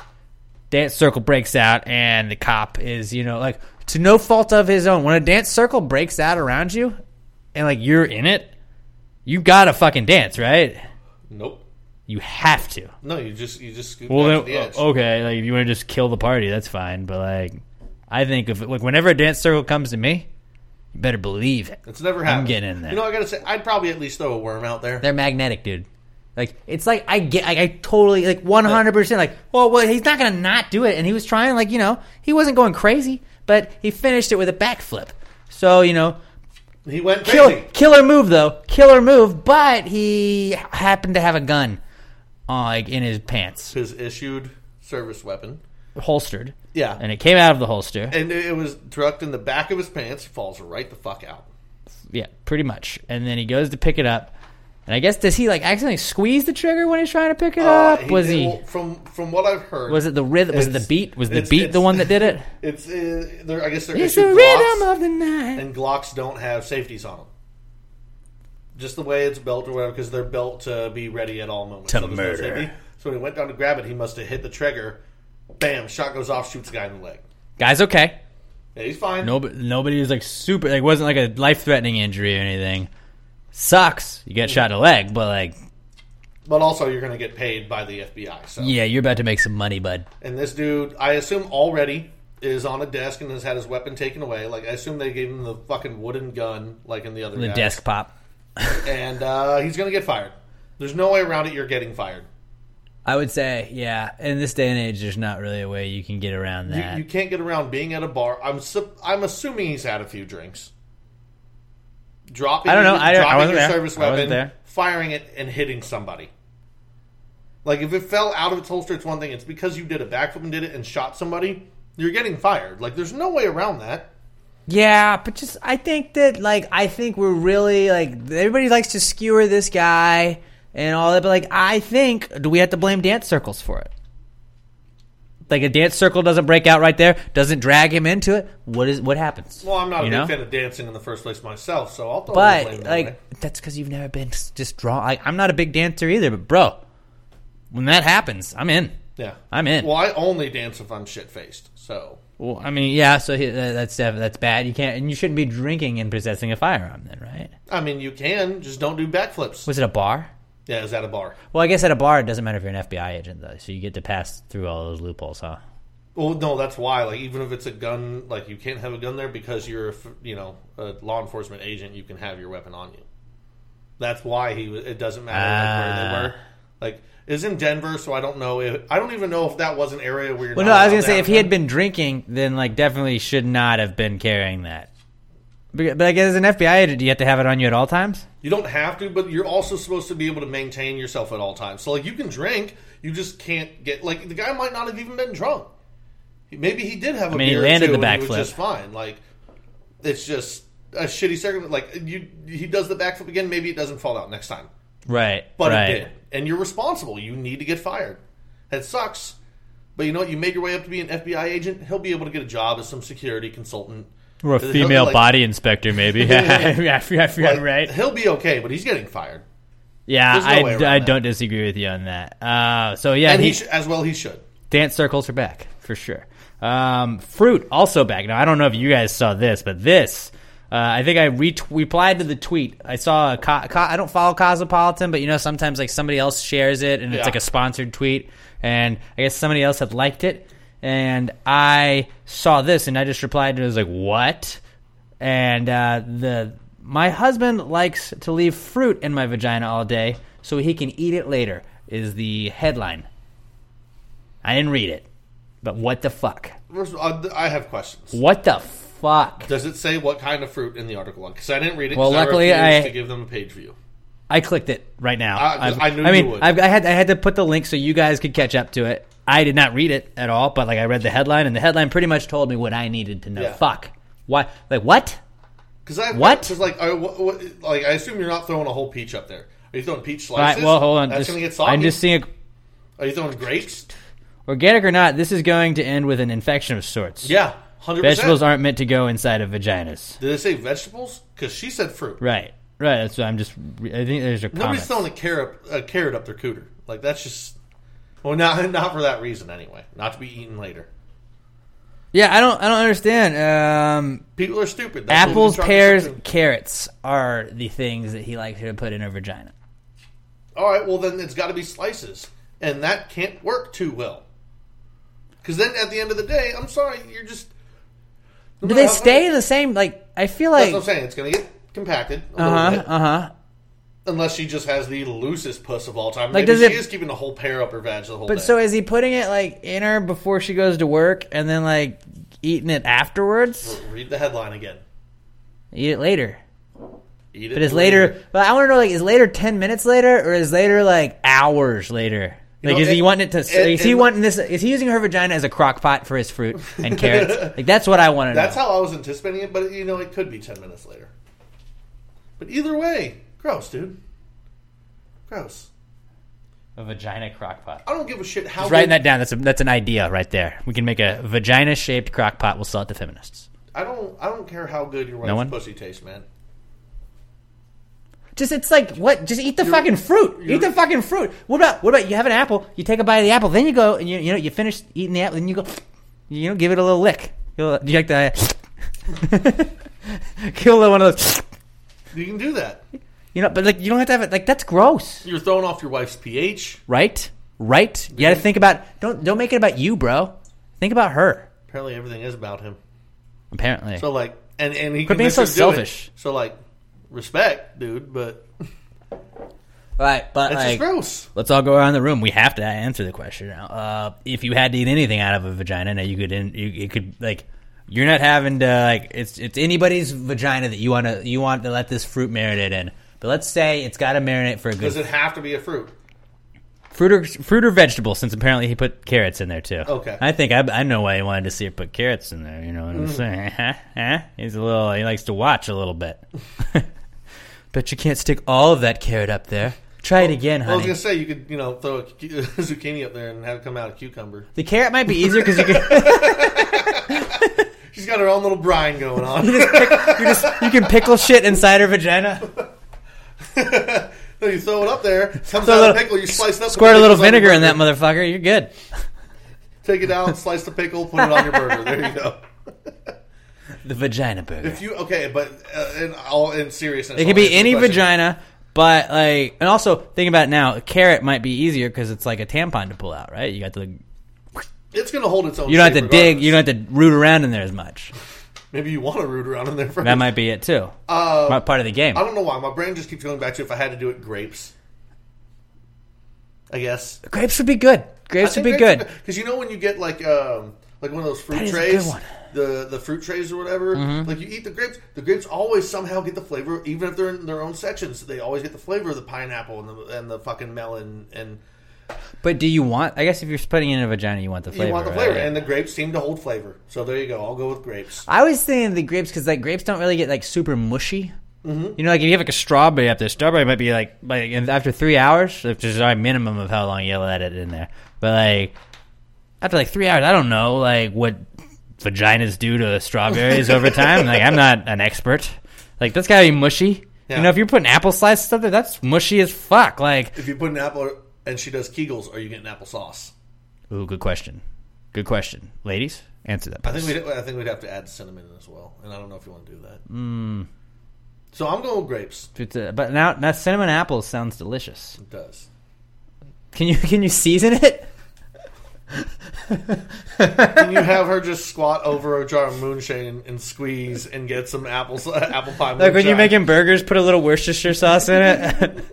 K: Dance circle breaks out, and the cop is, you know, like, to no fault of his own. When a dance circle breaks out around you, and, like, you're in it, you gotta fucking dance, right?
L: Nope.
K: You have to.
L: No, you just you just scoot
K: well,
L: back to the edge.
K: Okay, like, if you want to just kill the party, that's fine. But, like, I think if, like, whenever a dance circle comes to me, you better believe it.
L: It's never happened.
K: I'm getting in there.
L: You know, I gotta say, I'd probably at least throw a worm out there.
K: They're magnetic, dude. Like, it's like, I get, I, I totally, like, one hundred percent, like, well, well, he's not going to not do it. And he was trying, like, you know, he wasn't going crazy, but he finished it with a backflip. So, you know.
L: He went
K: kill,
L: crazy.
K: Killer move, though. Killer move, but he happened to have a gun, uh, like, in his pants.
L: His issued service weapon.
K: Holstered.
L: Yeah.
K: And it came out of the holster.
L: And it was tucked in the back of his pants. He falls right the fuck out.
K: Yeah, pretty much. And then he goes to pick it up. And I guess, does he, like, accidentally squeeze the trigger when he's trying to pick it
L: uh,
K: up?
L: He,
K: was he...
L: Well, from from what I've heard...
K: Was it the rhythm? Was it the beat? Was the beat the one that did it?
L: It's, uh, there, I guess they're
K: It's the
L: issued
K: rhythm
L: Glocks,
K: of the night.
L: And Glocks don't have safeties on them. Just the way it's built or whatever, because they're built to be ready at all moments.
K: To
L: so
K: murder.
L: No so when he went down to grab it, he must have hit the trigger. Bam, shot goes off, shoots the guy in the leg.
K: Guy's okay.
L: Yeah, he's fine.
K: Nobody, nobody was, like, super... Like, wasn't, like, a life-threatening injury or anything. Sucks. You get shot in the leg, but, like...
L: But also, you're going to get paid by the F B I. So.
K: Yeah, you're about to make some money, bud.
L: And this dude, I assume already is on a desk and has had his weapon taken away. Like, I assume they gave him the fucking wooden gun, like in the other
K: The
L: guys.
K: desk pop.
L: And uh, he's going to get fired. There's no way around it. You're getting fired.
K: I would say, yeah. In this day and age, there's not really a way you can get around that.
L: You, you can't get around being at a bar. I'm su- I'm assuming he's had a few drinks. Dropping,
K: I don't know. I,
L: dropping
K: I wasn't
L: your
K: there.
L: service
K: I
L: weapon,
K: wasn't there.
L: firing it, and hitting somebody. Like, if it fell out of its holster, it's one thing. It's because you did a backflip and did it and shot somebody, you're getting fired. Like, there's no way around that.
K: Yeah, but just, I think that, like, I think we're really, like, everybody likes to skewer this guy and all that, but, like, I think, do we have to blame dance circles for it? Like, a dance circle doesn't break out right there, doesn't drag him into it. What is what happens?
L: Well, I'm not
K: you
L: a big
K: know?
L: fan of dancing in the first place myself, so I'll throw
K: but,
L: the blame that
K: like,
L: way.
K: that's because you've never been just drawn. Like, I'm not a big dancer either, but, bro, when that happens, I'm in.
L: Yeah.
K: I'm in.
L: Well, I only dance if I'm shit-faced, so...
K: Well, I mean, yeah, so he, uh, that's uh, that's bad. You can't, and you shouldn't be drinking and possessing a firearm then, right?
L: I mean, you can, just don't do backflips.
K: Was it a bar?
L: Yeah, it was at a bar.
K: Well, I guess at a bar, it doesn't matter if you're an F B I agent, though, so you get to pass through all those loopholes, huh?
L: Well, no, that's why. Like, even if it's a gun, like, you can't have a gun there because you're, a, you know, a law enforcement agent. You can have your weapon on you. That's why he. It doesn't matter like,
K: uh,
L: where they were. Like, it's in Denver, so I don't know. If, I don't even know if that was an area where you're.
K: Well,
L: not
K: no, I was
L: allowed
K: gonna
L: to
K: say
L: have
K: if
L: a
K: he
L: gun.
K: had been drinking, then like definitely should not have been carrying that. But, but I guess as an F B I agent, do you have to have it on you at all times?
L: You don't have to, but you're also supposed to be able to maintain yourself at all times. So, like, you can drink, you just can't get. Like, the guy might not have even been drunk. Maybe he did have a
K: I mean, he
L: beer
K: landed
L: or two
K: the
L: and he
K: backflip.
L: was just fine. Like, it's just a shitty circumstance. Like, you, he does the backflip again. Maybe it doesn't fall out next time.
K: Right,
L: But
K: right.
L: it did, and you're responsible. You need to get fired. That sucks. But you know what? You made your way up to be an F B I agent. He'll be able to get a job as some security consultant.
K: Or a
L: He'll-
K: female
L: like-
K: body inspector, maybe. yeah, yeah, yeah,
L: like,
K: right.
L: He'll be okay, but he's getting fired.
K: Yeah,
L: There's no
K: I,
L: way around
K: I
L: that.
K: don't disagree with you on that. Uh, so yeah,
L: and he,
K: he,
L: sh- as well he should.
K: dance circles are back for sure. Um, fruit also back. Now I don't know if you guys saw this, but this. Uh, I think I ret- replied to the tweet. I saw a co- co- I don't follow Cosmopolitan, but you know sometimes like somebody else shares it and it's
L: Yeah.
K: like a sponsored tweet, and I guess somebody else had liked it, and I saw this and I just replied to it. I was like, what? And uh, the my husband likes to leave fruit in my vagina all day so he can eat it later is the headline. I didn't read it, but what the fuck?
L: First of all, I have questions.
K: What the fuck?
L: Does it say what kind of fruit in the article? Because I didn't read it.
K: Well,
L: 'cause
K: luckily
L: I refused
K: I-
L: to give them a page view.
K: I clicked it right now.
L: I- 'cause
K: I've-
L: I knew
K: I mean,
L: you would.
K: I've, I had I had to put the link so you guys could catch up to it. I did not read it at all, but like I read the headline, and the headline pretty much told me what I needed to know.
L: Yeah.
K: Fuck. Why? Like what?
L: Because I
K: what?
L: Because like, I, what, what, like I assume you're not throwing a whole peach up there. Are you throwing peach
K: All right,
L: slices?
K: well, hold on.
L: That's
K: Just-
L: going to get soggy.
K: I'm just seeing.
L: Are you throwing grapes?
K: Organic or not, this is going to end with an infection of sorts.
L: Yeah, one hundred percent.
K: Vegetables aren't meant to go inside of vaginas.
L: Did they say vegetables? Because she said fruit.
K: Right, right. That's what I'm just. I think there's a
L: Nobody's
K: comment.
L: throwing a carrot, a carrot up their cooter. Like that's just. Well, not not for that reason anyway. Not to be eaten later.
K: Yeah, I don't. I don't understand. Um,
L: People are stupid. That's
K: apples,
L: what we
K: pears,
L: can
K: carrots are the things that he likes her to put in her vagina.
L: All right, well then it's got to be slices, and that can't work too well. Because then at the end of the day, I'm sorry, you're just. No
K: Do
L: matter
K: they
L: how-
K: stay the same? Like I feel like.
L: That's what I'm saying. It's going to get compacted. A
K: Uh
L: little
K: huh.
L: bit.
K: Uh huh.
L: Unless she just has the loosest puss of all time.
K: Like,
L: Maybe
K: does
L: she
K: it-
L: is keeping a whole pear up her vag the whole
K: But
L: day.
K: so is he putting it like in her before she goes to work, and then like eating it afterwards?
L: Read the headline again.
K: Eat it later.
L: Eat it
K: But is later? But I want to know, like, is later ten minutes later, or is later like hours later?
L: You
K: Like,
L: know,
K: is he
L: it-
K: wanting it to?
L: it-
K: is he
L: it-
K: wanting this? Is he using her vagina as a crock pot for his fruit and carrots? Like, that's what I want to know.
L: That's how I was anticipating it, but you know, it could be ten minutes later. But either way, gross, dude. Gross.
K: A vagina crock pot.
L: I don't give a shit how.
K: Just writing
L: good-
K: that down. That's a, that's an idea right there. We can make a vagina shaped crock pot. We'll sell it to feminists.
L: I don't. I don't care how good your wife's
K: No one?
L: pussy tastes, man.
K: Just it's like what? Just eat the
L: You're-
K: fucking fruit.
L: you're-
K: Eat the fucking fruit. What about what about you have an apple? You take a bite of the apple, then you go and you you know you finish eating the apple, and you go, you know, give it a little lick. You you like the give a little one of those.
L: You can do that.
K: You know, but like you don't have to have it. Like that's gross,
L: You're throwing off your wife's pH.
K: right? Right? You got to think about. Don't don't make it about you, bro. Think about her.
L: Apparently, everything is about him.
K: Apparently.
L: So like, and and he
K: Quit being
L: convinced
K: so
L: her to do it.
K: selfish.
L: So like, respect, dude. But
K: Right, but
L: it's
K: like,
L: just gross.
K: let's all go around the room. We have to answer the question now. Uh, if you had to eat anything out of a vagina, now you could, in, you it could like, you're not having to like, it's it's anybody's vagina that you want to you want to let this fruit marinate in. But let's say it's got to marinate for a good
L: Does it have to be a fruit?
K: fruit or fruit or vegetable. Since apparently he put carrots in there too.
L: Okay.
K: I think I, I know why he wanted to see her put carrots in there. You know what I'm
L: Mm.
K: saying? Huh? Huh? He's a little. He likes to watch a little bit. But you can't stick all of that carrot up there. Try it again,
L: Well, I was
K: honey.
L: gonna say you could, you know, throw a cu- zucchini up there and have it come out a cucumber.
K: The carrot might be easier because you can.
L: She's got her own little brine going on.
K: You just, pick, you just you can pickle shit inside her vagina.
L: No, you throw it up there, comes
K: Throw a
L: out
K: little-
L: a pickle. You slice it up.
K: Squirt
L: put
K: a little
L: pickles on your
K: vinegar in that
L: burger.
K: motherfucker. You're good.
L: Take it out, slice the pickle, put it on your burger. There you go.
K: The vagina burger.
L: If you okay, but uh, in all in seriousness,
K: It
L: I'll
K: could be
L: answer the
K: any
L: question.
K: vagina, but like, and also think about it now. A carrot might be easier because it's like a tampon to pull out, right? You got the.
L: It's going to hold its own.
K: You don't have to
L: shape
K: dig.
L: regardless.
K: You don't have to root around in there as much.
L: Maybe you want to root around in there first.
K: That might be it too.
L: Uh,
K: Part of the game.
L: I don't know why. My brain just keeps going back to if I had to do it, grapes. I guess
K: Grapes would be good. Grapes would be good.
L: because you know when you get like um, like one of those fruit
K: That is a
L: trays,
K: good one.
L: the the fruit trays or whatever.
K: Mhm.
L: Like you eat the grapes, the grapes always somehow get the flavor, even if they're in their own sections. They always get the flavor of the pineapple and the and the fucking melon and.
K: But do you want? I guess if you're putting it in a vagina, you want the flavor.
L: You want the flavor,
K: right?
L: and the grapes seem to hold flavor. So there you go. I'll go with grapes.
K: I was thinking the grapes because like grapes don't really get like super mushy.
L: Mhm.
K: You know, like if you have like a strawberry up there, strawberry might be like like and after three hours, which is our minimum of how long you let it in there. But like after like three hours, I don't know like what vaginas do to strawberries over time. Like I'm not an expert. Like that's gotta be mushy.
L: Yeah.
K: You know, if you're putting apple slices up there, that's mushy as fuck. Like
L: If you put an apple and she does Kegels, are you getting applesauce?
K: ooh, good question. Good question, ladies. Answer that.
L: I think
K: please.
L: we'd I think we'd have to add cinnamon as well, and I don't know if you want to do that.
K: Mm.
L: So I'm going with grapes.
K: It's a- but now, now cinnamon apples sounds delicious.
L: It does.
K: Can you can you season it?
L: Can you have her just squat over a jar of moonshine and, and squeeze and get some apple apple pie?
K: Like when
L: moonshine?
K: you're making burgers, put a little Worcestershire sauce in it.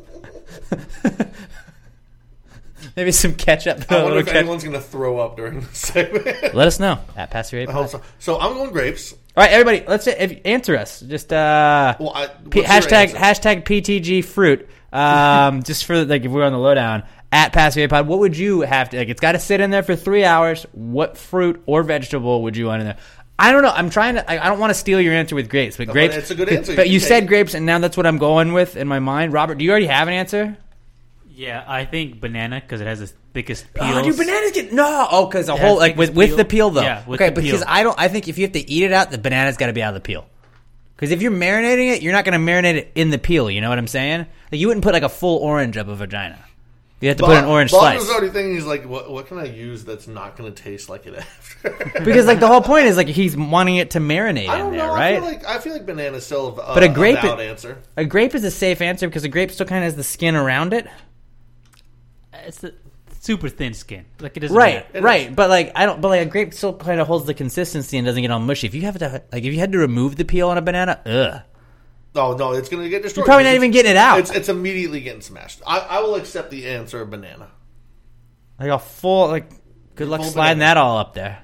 K: Maybe some ketchup.
L: I
K: a
L: wonder
K: little
L: if
K: ketchup.
L: anyone's going to throw up during this segment.
K: Let us know at Pass Your
L: I hope so. So I'm going grapes.
K: All right, everybody, let's if, answer us. Just uh,
L: well, I,
K: P- hashtag hashtag P T G fruit. Um, just for like if we're on the lowdown at Passive Pod, what would you have to like? It's got to sit in there for three hours. What fruit or vegetable would you want in there? I don't know. I'm trying to. I, I don't want to steal your answer with grapes, but
L: no,
K: grapes.
L: But it's a good answer.
K: But you, you said
L: it.
K: grapes, and now that's what I'm going with in my mind. Robert, do you already have an answer?
M: Yeah, I think banana because it has the thickest peels.
K: Oh, dude, bananas get no. Oh, because the whole like with, with the peel though.
M: Yeah, with
K: okay,
M: the
K: because
M: peel.
K: I don't. I think if you have to eat it out, the banana's got to be out of the peel. Because if you're marinating it, you're not going to marinate it in the peel. You know what I'm saying? Like you wouldn't put like a full orange up a vagina. You have to
L: Bob,
K: put an orange
L: Bob
K: slice.
L: was already thinking, he's like, what, what can I use that's not going to taste like it after?
K: Because like the whole point is like he's wanting it to marinate
L: I don't
K: in there,
L: know.
K: right?
L: I feel like I feel like banana's still a,
K: but a grape,
L: a valid answer.
K: A grape is a safe answer because a grape still kind of has the skin around it.
M: It's the super thin skin. Like it doesn't
K: right,
M: matter.
K: right. But like I don't. But like a grape still kind of holds the consistency and doesn't get all mushy. If you have to, like, if you had to remove the peel on a banana, ugh.
L: Oh no, it's going to get destroyed.
K: You're probably not even getting it out.
L: It's, it's immediately getting smashed. I, I will accept the answer of banana.
K: Like a full, like, good luck
L: full
K: sliding
L: banana.
K: that all up there.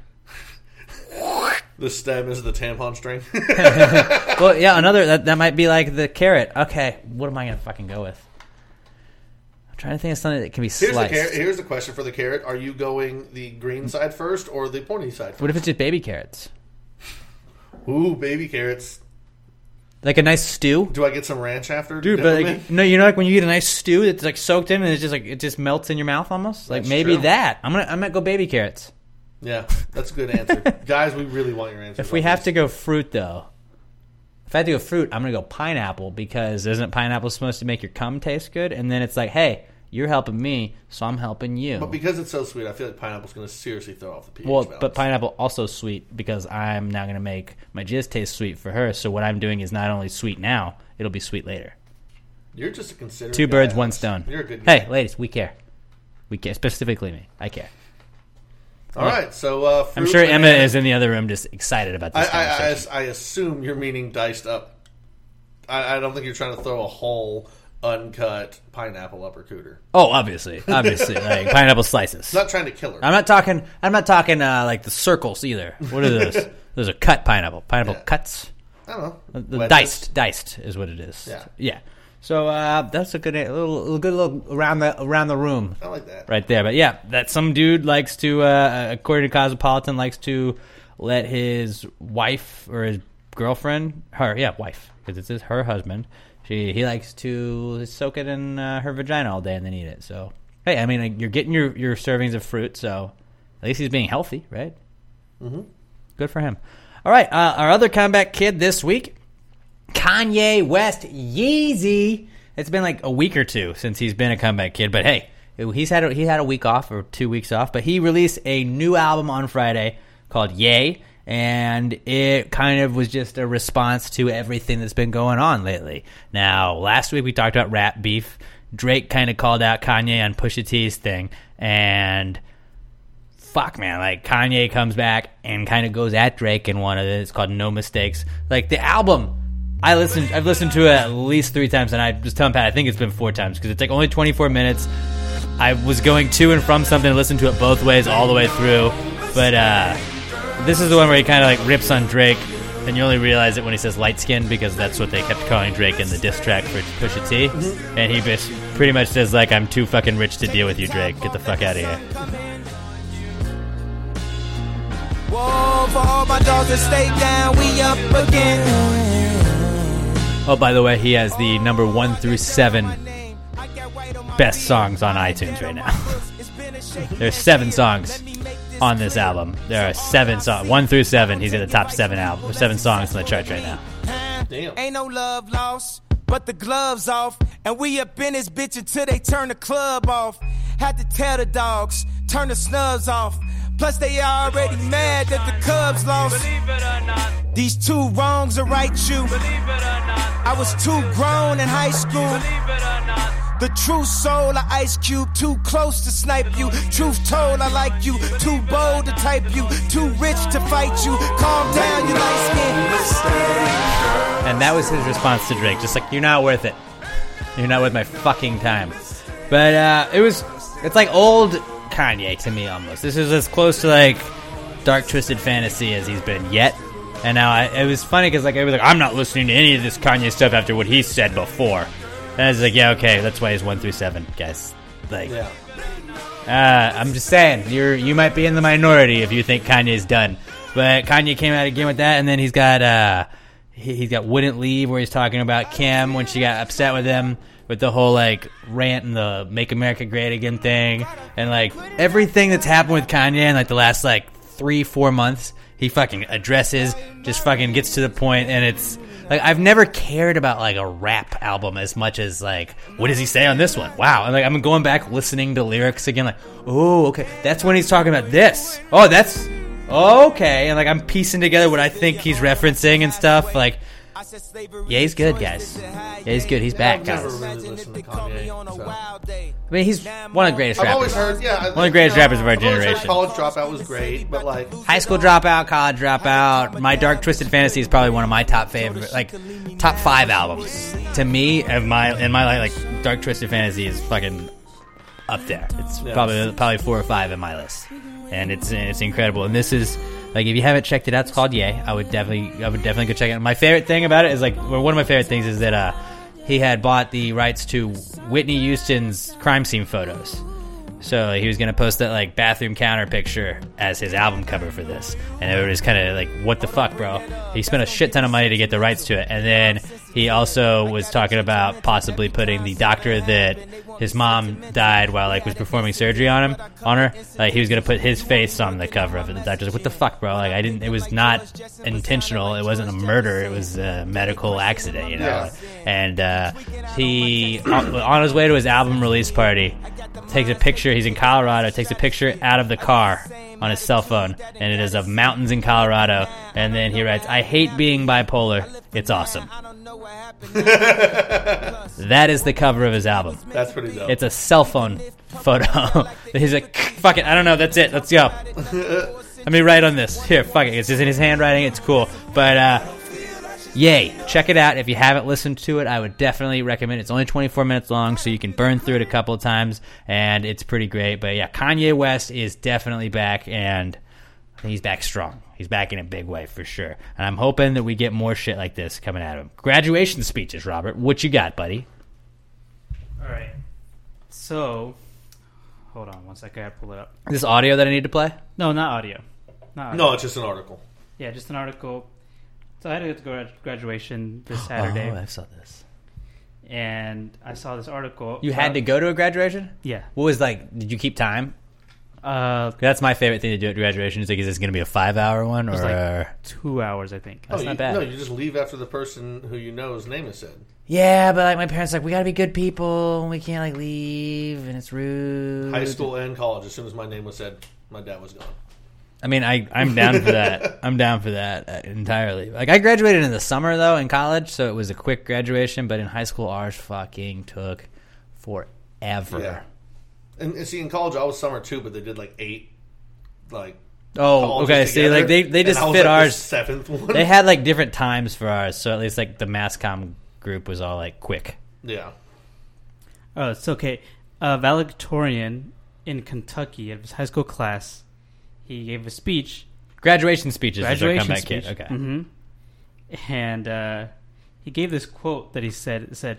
L: The stem is the tampon string.
K: Well, yeah, another that that might be like the carrot. Okay, what am I gonna fucking go with? I'm trying to think of something that can be
L: Here's
K: sliced.
L: the, carrot, here's the question for the carrot: are you going the green side first or the pointy side first?
K: What if it's just baby carrots?
L: Ooh, baby carrots.
K: Like a nice stew.
L: Do I get some ranch after?
K: Dude, but like, no, you know, like when you eat a nice stew that's like soaked in and it's just like it just melts in your mouth almost. Like
L: That's
K: maybe
L: true.
K: that. I'm gonna I might go baby carrots.
L: Yeah, that's a good answer, guys. We really want your answer.
K: If we have to go fruit though, if I have to go fruit, I'm gonna go pineapple because isn't pineapple supposed to make your cum taste good? And then it's like, hey, you're helping me, so I'm helping you.
L: But because it's so sweet, I feel like pineapple's going to seriously throw off the pH
K: Well,
L: balance.
K: but pineapple also sweet because I'm now going to make my jizz taste sweet for her. So what I'm doing is not only sweet now, it'll be sweet later.
L: You're just a considerate
K: Two
L: guy,
K: birds,
L: Alex.
K: one stone.
L: You're a good guy.
K: Hey, ladies, we care. We care. Specifically me. I care.
L: All right, so uh,
K: I'm
L: fruit,
K: sure Emma
L: banana.
K: is in the other room just excited about this
L: I, I,
K: conversation.
L: I, I assume you're meaning diced up. I, I don't think you're trying to throw a whole uncut pineapple uppercooter.
K: Oh, obviously, obviously, like pineapple slices.
L: Not trying to kill her.
K: I'm not talking. I'm not talking uh, like the circles either. What are those? Those are cut pineapple. Pineapple
L: Yeah.
K: cuts.
L: I don't know.
K: The, the
L: Wedges.
K: diced, diced is what it is.
L: Yeah.
K: yeah. So uh, that's a good, a little, little good little around the around the room.
L: I like that.
K: Right there. But yeah, that some dude likes to, uh, according to Cosmopolitan, likes to let his wife or his girlfriend, her, yeah, wife, because it's his, her husband. She he likes to soak it in uh, her vagina all day and then eat it. So hey, I mean, like, you're getting your, your servings of fruit, so at least he's being healthy, right?
L: Mm-hmm.
K: Good for him. All right, uh, our other comeback kid this week, Kanye West Yeezy. It's been like a week or two since he's been a comeback kid, but hey, he's had a, he had a week off or two weeks off, but he released a new album on Friday called Yay. And it kind of was just a response to everything that's been going on lately. Now, last week we talked about rap beef. Drake kind of called out Kanye on Pusha T's thing. And fuck, man, like Kanye comes back and kind of goes at Drake in one of it. It's called No Mistakes. Like the album, I listened, I've listened to it at least three times. And I was telling Pat, I think it's been four times because it's like only twenty-four minutes. I was going to and from something and listened to it both ways all the way through. But, uh... this is the one where he kind of like rips on Drake, and you only realize it when he says light skin because that's what they kept calling Drake in the diss track for Pusha T. Mm-hmm. And he just pretty much says like, "I'm too fucking rich to deal with you, Drake. Get the fuck out of here."
C: Whoa, for all my dogs that stay down, we up again.
K: Oh, by the way, he has the number one through seven best songs on iTunes right now. There's seven songs on this album. There are seven songs, one through seven. He's in the top seven album, seven songs on the charts right now.
L: Damn.
C: Ain't no love lost, but the gloves off, and we up in this bitch until they turn the club off. Had to tell the dogs, turn the snubs off. Plus they already mad that the Cubs lost. Believe it or not, these two wrongs are right, you. Believe it or not, I was too grown in high school. Believe it or not. The true soul of Ice Cube, too close to snipe you. Truth told, I like you. Too bold to type you. Too rich to fight you. Calm down, you light skin.
K: And that was his response to Drake. Just like, you're not worth it. You're not worth my fucking time. But uh, it was, it's like old Kanye to me almost. This is as close to like Dark Twisted Fantasy as he's been yet. And now I, it was funny because like I was like, I'm not listening to any of this Kanye stuff after what he said before. And I was like, yeah, okay, that's why he's one through seven, guys. Like,
L: Yeah.
K: uh, I'm just saying, you're you might be in the minority if you think Kanye's done. But Kanye came out again with that, and then he's got uh, he, he's got Wouldn't Leave, where he's talking about Kim when she got upset with him with the whole like rant and the Make America Great Again thing, and like everything that's happened with Kanye in like the last like three four months. He fucking addresses, just fucking gets to the point, and it's like I've never cared about like a rap album as much as like what does he say on this one? Wow, and like I'm going back listening to lyrics again, like oh okay, that's when he's talking about this. Oh, that's okay, and like I'm piecing together what I think he's referencing and stuff. Like, yeah, he's good, guys. Yeah, he's good. He's back,
L: I've
K: guys.
L: never really listened to Kanye. So.
K: I mean, he's one of the greatest
L: I've
K: rappers.
L: always heard, yeah,
K: one of the greatest
L: you know,
K: rappers of our
L: I've always heard
K: generation.
L: College Dropout was great, but like
K: High School Dropout, College Dropout, My Dark Twisted Fantasy is probably one of my top favorite, like top five albums to me. Of my in my life, like Dark Twisted Fantasy is fucking up there. It's
L: Yeah.
K: probably probably four or five in my list, and it's it's incredible. And this is like if you haven't checked it out, it's called Yay. I would definitely I would definitely go check it out. My favorite thing about it is like well, one of my favorite things is that uh, he had bought the rights to Whitney Houston's crime scene photos. So he was going to post that like bathroom counter picture as his album cover for this. And it was kind of like, what the fuck, bro? He spent a shit ton of money to get the rights to it. And then he also was talking about possibly putting the doctor that his mom died while like was performing surgery on him, on her. Like he was going to put his face on the cover of it. The doctor's like, what the fuck, bro? Like I didn't, it was not intentional. It wasn't a murder. It was a medical accident, you know?
L: Yeah.
K: And uh, he, on, on his way to his album release party, takes a picture. He's in Colorado. Takes a picture out of the car on his cell phone, and it is of mountains in Colorado. And then he writes, "I hate being bipolar. It's awesome." That is the cover of his album.
L: That's pretty dope.
K: It's a cell phone photo. He's like, "Fuck it, I don't know. That's it. Let's go. Let me write on this. Here, fuck it. It's just in his handwriting. It's cool." But uh, yay, check it out. If you haven't listened to it, I would definitely recommend it. It's only twenty-four minutes long, so you can burn through it a couple of times, and it's pretty great. But yeah, Kanye West is definitely back, and I think he's back strong. He's back in a big way for sure. And I'm hoping that we get more shit like this coming at him. Graduation speeches, Robert. What you got, buddy?
M: All right. So, hold on one second. I gotta pull it up.
K: This audio that I need to play?
M: No, not audio. Not audio.
L: No, it's just an article.
M: Yeah, just an article. So I had to go to grad- graduation this Saturday.
K: Oh, I saw this.
M: And I saw this article.
K: You had to go to a graduation?
M: Yeah.
K: What was like? Did you keep time?
M: Uh,
K: That's my favorite thing to do at graduation. Is like, is this going to be a five-hour one
M: it was
K: or?
M: like two hours, I think.
K: That's
L: oh,
K: not
L: you,
K: bad.
L: No, you just leave after the person who you know's name is said.
K: Yeah, but like my parents are like, we got to be good people. And we can't like leave, and it's rude.
L: High school and college. As soon as my name was said, my dad was gone.
K: I mean, I I'm down for that. I'm down for that uh, entirely. Like I graduated in the summer though in college, so it was a quick graduation. But in high school, ours fucking took forever.
L: Yeah. And, and see, in college, I was summer too, but they did like eight, like.
K: Oh, okay. See,
L: together,
K: like they they just
L: and I was
K: fit
L: like the
K: ours.
L: seventh one.
K: They had like different times for ours, so at least like the mass comm group was all like quick.
L: Yeah.
M: Oh, it's okay. A valedictorian in Kentucky of his high school class, he gave a speech.
K: Graduation speeches.
M: Graduation
K: is our comeback
M: speech.
K: kid. Okay.
M: Mm-hmm. And uh, he gave this quote that he said. It said,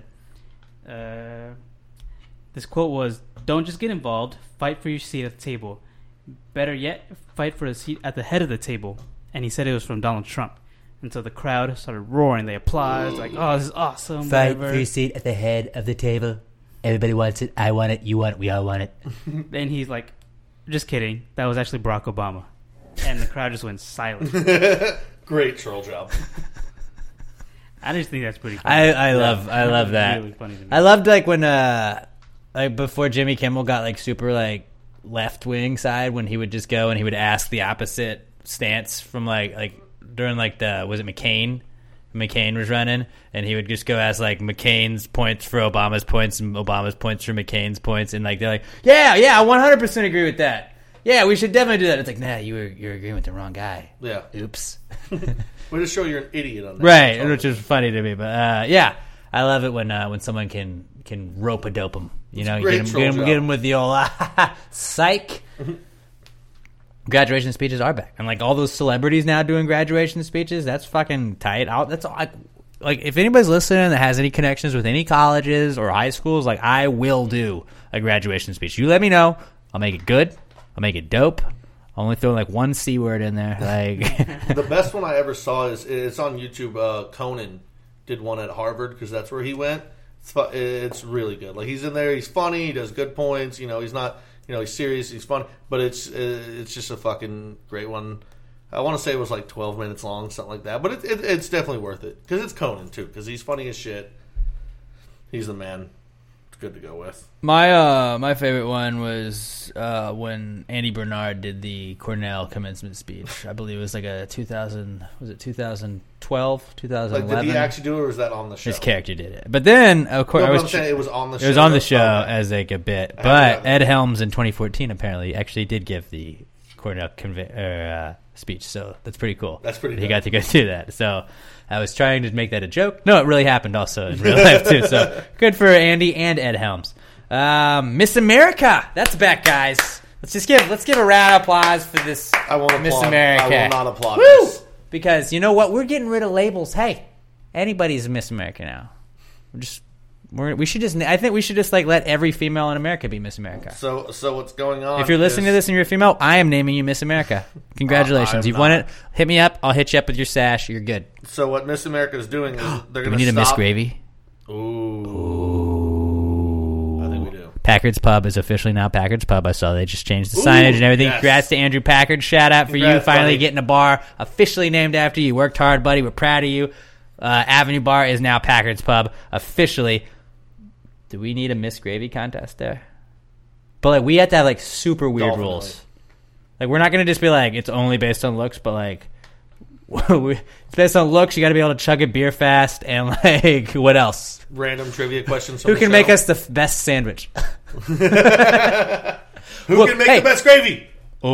M: uh, this quote was, "Don't just get involved. Fight for your seat at the table. Better yet, fight for a seat at the head of the table." And he said it was from Donald Trump. And so the crowd started roaring. They applauded, like, "Oh, this is awesome!"
K: Fight
M: whatever.
K: for your seat at the head of the table. Everybody wants it. I want it. You want it. We all want it.
M: Then he's like, "Just kidding. That was actually Barack Obama." And the crowd just went silent.
L: Great troll job.
M: I just think that's pretty funny.
K: I, I love I love that.
M: Really funny to me.
K: I loved like when uh like before Jimmy Kimmel got like super like left wing side when he would just go and he would ask the opposite stance from like like during like the was it McCain McCain was running and he would just go ask like McCain's points for Obama's points and Obama's points for McCain's points and like they're like yeah yeah I one hundred percent agree with that. Yeah, we should definitely do that. It's like, nah, you were you're agreeing with the wrong guy.
L: Yeah.
K: Oops.
L: We'll just show you're an idiot on that.
K: Right, which is funny to me. But uh, yeah, I love it when uh, when someone can can rope a dope them. You know, you get them, get, them, get them with the old uh, psych. graduation speeches are back, and like all those celebrities now doing graduation speeches. That's fucking tight. Out. That's all. Like, like if anybody's listening that has any connections with any colleges or high schools, like I will do a graduation speech. You let me know. I'll make it good. I'll make it dope. I'll only throw like one C word in there. Like
L: the best one I ever saw is it's on YouTube. Uh, Conan did one at Harvard because that's where he went. It's, fu- it's really good. Like he's in there. He's funny. He does good points. You know, he's not. You know, he's serious. He's funny. But it's uh, it's just a fucking great one. I want to say it was like twelve minutes long, something like that. But it, it, it's definitely worth it because it's Conan too. Because he's funny as shit. He's the man. It's good to go with.
K: My uh, my favorite one was uh, when Andy Bernard did the Cornell commencement speech. I believe it was like a two thousand. Was it two thousand twelve, two thousand eleven?
L: Like, did he actually do it, or was that on the show?
K: His character did it. But then, of course,
L: no,
K: I was
L: I'm saying it was on the show.
K: It was on the show
L: okay.
K: as like a bit. But Ed Helms in twenty fourteen apparently actually did give the Cornell conv- uh, speech, so that's pretty cool.
L: That's pretty.
K: He
L: dope.
K: got to go do that. So I was trying to make that a joke. No, it really happened also in real life too. So good for Andy and Ed Helms. Um, Miss America, that's back, guys. Let's just give let's give a round of applause for this.
L: I won't
K: Miss
L: applaud.
K: America.
L: I will not applaud.
K: Woo!
L: This.
K: Because you know what, we're getting rid of labels. Hey, anybody's a Miss America now. We're just we're, we should just. I think we should just like let every female in America be Miss America.
L: So so what's going on?
K: If you're listening
L: is,
K: to this and you're a female, I am naming you Miss America. Congratulations,
L: uh,
K: you've won it. Hit me up. I'll hit you up with your sash. You're good.
L: So what Miss America is doing is they're
K: Do
L: going
K: we
L: to
K: need
L: stop.
K: a Miss Gravy?
L: Ooh. I think we do.
K: Packard's Pub is officially now Packard's Pub. I saw they just changed the signage
L: Ooh,
K: and everything.
L: yes.
K: Congrats to Andrew Packard. Shout out for
L: Congrats,
K: you finally
L: buddy.
K: getting a bar officially named after you. You worked hard, buddy. We're proud of you. Uh, Avenue Bar is now Packard's Pub officially. Do we need a Miss Gravy contest there? But like we have to have like super weird
L: Definitely.
K: rules. Like we're not gonna just be like it's only based on looks, but like it's based on looks. You got to be able to chug a beer fast, and like what else?
L: Random trivia questions.
K: Who can make us the f- best sandwich?
L: Who
K: Look,
L: can make
K: hey.
L: the best gravy?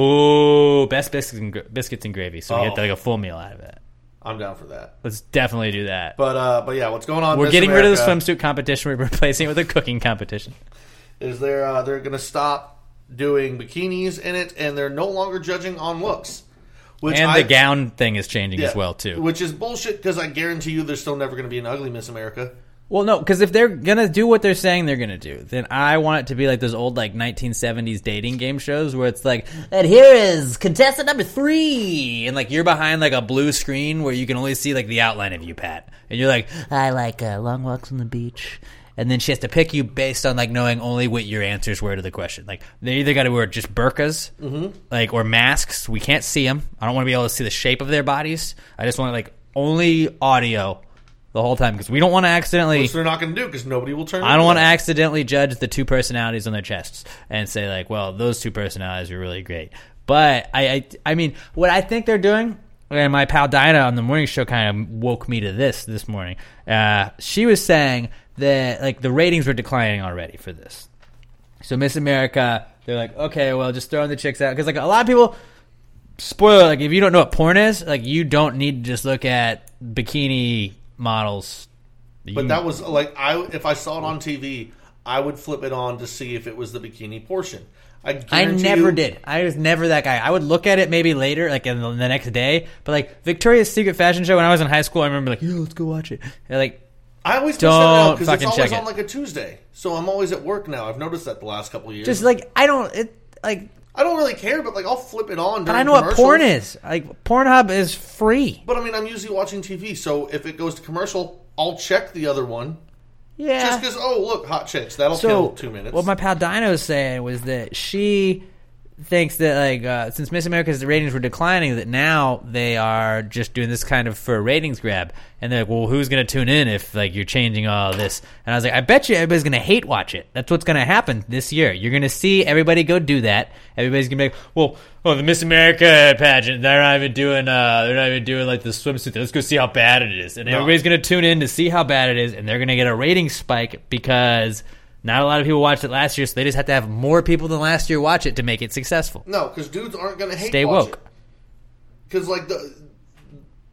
K: Oh, best biscuits and, gr- biscuits and gravy. So we
L: Oh.
K: get like a full meal out of it.
L: I'm down for that.
K: Let's definitely do that.
L: But uh, but yeah, what's going on?
K: We're
L: Miss
K: getting
L: America
K: rid of the swimsuit competition. We're replacing it with a cooking competition.
L: Is they're uh, they're going to stop doing bikinis in it, and they're no longer judging on looks. Which
K: and
L: I,
K: the gown thing is changing
L: yeah,
K: as well too.
L: Which is bullshit because I guarantee you, there's still never going to be an ugly Miss America.
K: Well, no, because if they're gonna do what they're saying they're gonna do, then I want it to be like those old like nineteen seventies dating game shows where it's like, and here is contestant number three, and like you're behind like a blue screen where you can only see like the outline of you, Pat, and you're like, I like uh, long walks on the beach, and then she has to pick you based on like knowing only what your answers were to the question. Like they either got to wear just burqas,
L: mm-hmm.
K: like or masks. We can't see them. I don't want to be able to see the shape of their bodies. I just want like only audio. The whole time, because we don't want to accidentally...
L: Which they're not going to do, because nobody will turn...
K: I don't want to accidentally judge the two personalities on their chests and say, like, well, those two personalities are really great. But, I I, I mean, what I think they're doing, and my pal Dinah on the morning show kind of woke me to this this morning. Uh, she was saying that, like, the ratings were declining already for this. So Miss America, they're like, okay, well, just throwing the chicks out. Because, like, a lot of people... Spoiler, like, if you don't know what porn is, like, you don't need to just look at bikini... models.
L: But that was like I if I saw it on T V, I would flip it on to see if it was the bikini portion. I
K: I never
L: you,
K: did. I was never that guy. I would look at it maybe later, like in the, the next day. But like Victoria's Secret fashion show when I was in high school, I remember like, yo, let's go watch it. And like,
L: I always
K: don't
L: because
K: fucking
L: it's always
K: check
L: on
K: it.
L: like a Tuesday, so I'm always at work now. I've noticed that the last couple of years.
K: Just like I don't it like.
L: I don't really care, but like I'll flip it on.
K: But I know what porn is. Like Pornhub is free.
L: But I mean, I'm usually watching T V, so if it goes to commercial, I'll check the other one.
K: Yeah.
L: Just because, oh, look, hot chicks. That'll
K: so,
L: kill two minutes.
K: What my pal Dino was saying was that she thinks that, like, uh, since Miss America's ratings were declining, that now they are just doing this kind of for a ratings grab. And they're like, well, who's going to tune in if, like, you're changing all this? And I was like, I bet you everybody's going to hate watch it. That's what's going to happen this year. You're going to see everybody go do that. Everybody's going to be like, well, oh, the Miss America pageant, they're not even doing, uh, they're not even doing, like, the swimsuit. Let's go see how bad it is. And
L: No.
K: everybody's going to tune in to see how bad it is, and they're going to get a ratings spike because... Not a lot of people watched it last year, so they just have to have more people than last year watch it to make it successful.
L: No, because dudes aren't going to hate
K: Stay
L: watch
K: woke.
L: Because, like, the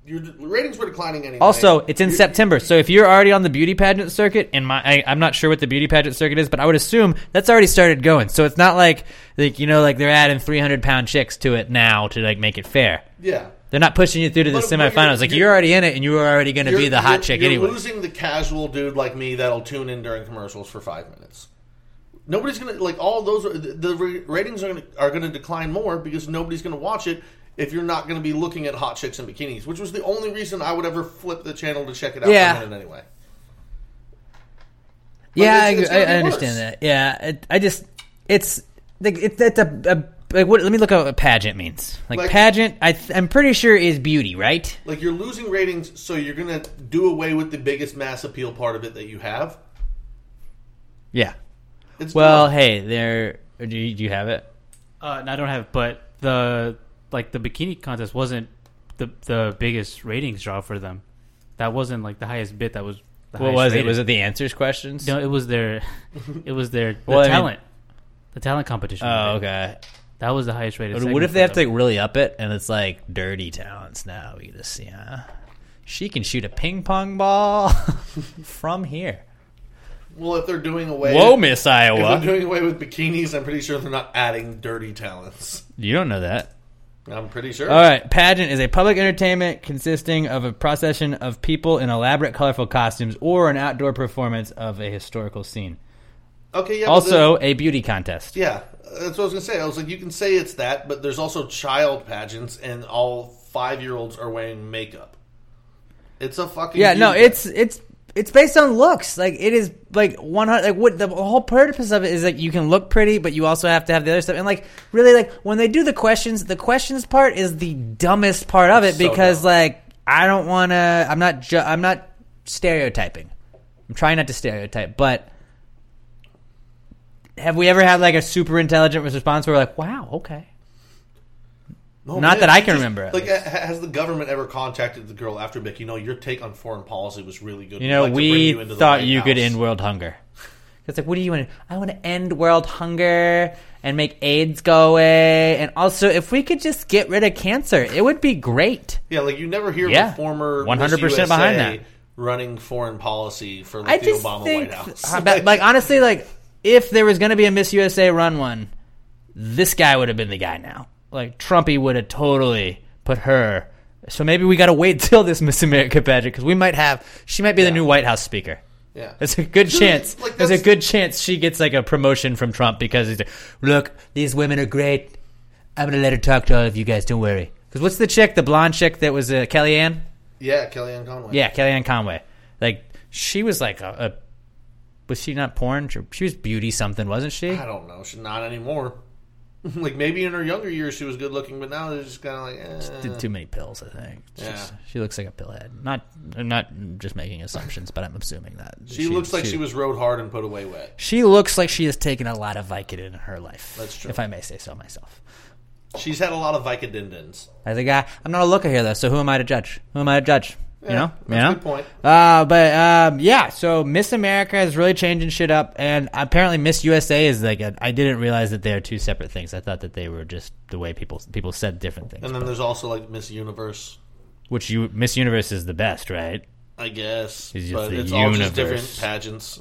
L: your ratings were declining anyway.
K: Also, it's in
L: You're,
K: September, so if you're already on the beauty pageant circuit, in my, I, I'm not sure what the beauty pageant circuit is, but I would assume that's already started going. So it's not like, like you know, like they're adding three hundred pound chicks to it now to like make it fair.
L: Yeah.
K: They're not pushing you through to the but, semifinals. But you're, like, you're, you're already in it, and you were already going to be the hot
L: you're,
K: chick
L: you're
K: anyway.
L: You're losing the casual dude like me that'll tune in during commercials for five minutes. Nobody's going to, like, all those, are, the, the ratings are going to are going to decline more because nobody's going to watch it if you're not going to be looking at hot chicks in bikinis, which was the only reason I would ever flip the channel to check it out
K: yeah.
L: for a minute anyway. Like,
K: yeah,
L: it's, it's
K: I, I understand that. Yeah, it, I just, it's, it's, it's a, a Like what, let me look at what pageant means. Like, like pageant, I th- I'm pretty sure is beauty, right?
L: Like you're losing ratings, so you're going to do away with the biggest mass appeal part of it that you have.
K: Yeah.
L: It's
K: well,
L: dumb.
K: hey, there. Do you, do you have it?
M: Uh, no, I don't have it. But the like the bikini contest wasn't the the biggest ratings draw for them. That wasn't like the highest bid. That was. The
K: what was rated. it? Was it the answers questions?
M: No, it was their. It was their the
K: well,
M: talent.
K: I mean,
M: the talent competition.
K: Oh, okay.
M: That was the highest rated.
K: But what if they have to like really up it and it's like dirty talents now? We just see, huh? She can shoot a ping pong ball from here.
L: Well, if they're doing away,
K: whoa,
L: with,
K: Miss Iowa,
L: if they're doing away with bikinis, I'm pretty sure they're not adding dirty talents.
K: You don't know that.
L: I'm pretty sure.
K: All right, pageant is a public entertainment consisting of a procession of people in elaborate, colorful costumes or an outdoor performance of a historical scene.
L: Okay, yeah.
K: Also, a beauty contest.
L: Yeah, that's what I was gonna say. I was like, you can say it's that, but there's also child pageants, and all five year olds are wearing makeup. It's a fucking
K: yeah. No,
L: pageant.
K: it's it's it's based on looks. Like it is like one hundred. Like what the whole purpose of it is like you can look pretty, but you also have to have the other stuff. And like really, like when they do the questions, the questions part is the dumbest part of it
L: so
K: because
L: dumb.
K: like I don't want to. I'm not. Ju- I'm not stereotyping. I'm trying not to stereotype, but. Have we ever had like a super intelligent response where we're like, wow, okay.
L: No,
K: Not
L: man,
K: that I can
L: just,
K: remember.
L: Like, has the government ever contacted the girl after Bick? You know, your take on foreign policy was really good.
K: You know,
L: like
K: we
L: you
K: thought you
L: House.
K: could end world hunger. It's like, what do you want? I want to end world hunger and make AIDS go away. And also, if we could just get rid of cancer, it would be great.
L: Yeah, like you never hear
K: yeah.
L: of a former
K: one hundred percent
L: Miss U S A
K: behind that.
L: running foreign policy for like,
K: I
L: the
K: just
L: Obama
K: think,
L: White House.
K: like, like, honestly, like, if there was going to be a Miss U S A run one, this guy would have been the guy now. Like, Trumpy would have totally put her. So maybe we got to wait till this Miss America pageant because we might have, she might be yeah. the new White House speaker.
L: Yeah.
K: There's a good
L: Dude,
K: chance.
L: like
K: There's a good chance she gets like a promotion from Trump because he's like, look, these women are great. I'm going to let her talk to all of you guys. Don't worry. Because what's the chick, the blonde chick that was uh, Kellyanne?
L: Yeah, Kellyanne Conway.
K: Yeah, Kellyanne Conway. Like, she was like a, a was she not porn? She was beauty something, wasn't she?
L: I don't know. She's not anymore. Like, maybe in her younger years she was good looking, but now they're just kind of like, eh.
K: She did too many pills, I think. It's
L: yeah.
K: Just, she looks like a pillhead. Not, I'm not just making assumptions, but I'm assuming that.
L: She, she looks like she, she was rode hard and put away wet.
K: She looks like she has taken a lot of Vicodin in her life.
L: That's true.
K: If I may say so myself.
L: She's had a lot of Vicodindins.
K: As a guy, I'm not a looker here, though, so who am I to judge? Who am I to judge?
L: Yeah,
K: you know,
L: that's
K: you know?
L: a good point.
K: Uh, but um, yeah, so Miss America is really changing shit up, and apparently Miss U S A is like a, I didn't realize that they are two separate things. I thought that they were just the way people people said different things.
L: And then
K: but,
L: there's also like Miss Universe,
K: which you Miss Universe is the best, right?
L: I guess,
K: it's
L: but it's
K: universe.
L: all just different pageants.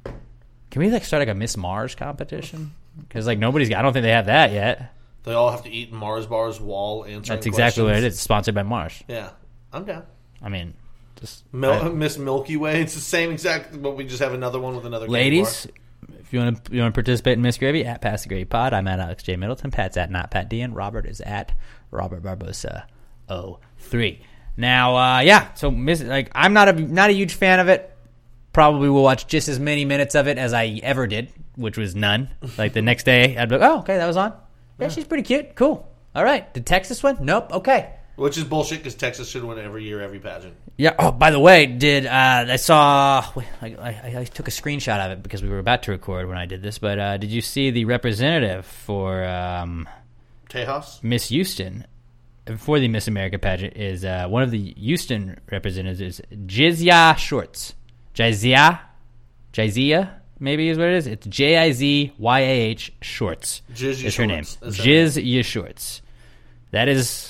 K: Can we like start like a Miss Mars competition? Because like nobody's, I don't think they have that yet.
L: They all have to eat Mars bars while answering.
K: That's exactly
L: questions.
K: what it is. It's sponsored by Mars.
L: Yeah, I'm down.
K: I mean. Just,
L: Mil-
K: I,
L: Miss Milky Way. It's the same exact, but we just have another one with another.
K: Ladies, if you want to you want to participate in Miss Gravy, at Pass the Gravy Pod. I'm at Alex J Middleton. Pat's at Not Pat D, and Robert is at Robert Barbosa oh three. Now, uh, yeah. So Miss, like, I'm not a not a huge fan of it. Probably will watch just as many minutes of it as I ever did, which was none. Like the next day, I'd be like, oh, okay, that was on. Yeah, she's pretty cute. Cool. All right. Did Texas win? Nope. Okay.
L: Which is bullshit because Texas should win every year, every pageant.
K: Yeah. Oh, by the way, did uh, I saw? I, I, I took a screenshot of it because we were about to record when I did this. But uh, did you see the representative for um,
L: Tejas?
K: Miss Houston for the Miss America pageant is uh, one of the Houston representatives, Jizya Shorts. Jizya, Jizya, maybe is what it is. It's J I Z Y A H Shorts.
L: Jizya
K: is her name.
L: Shorts.
K: Jizya Shorts. That is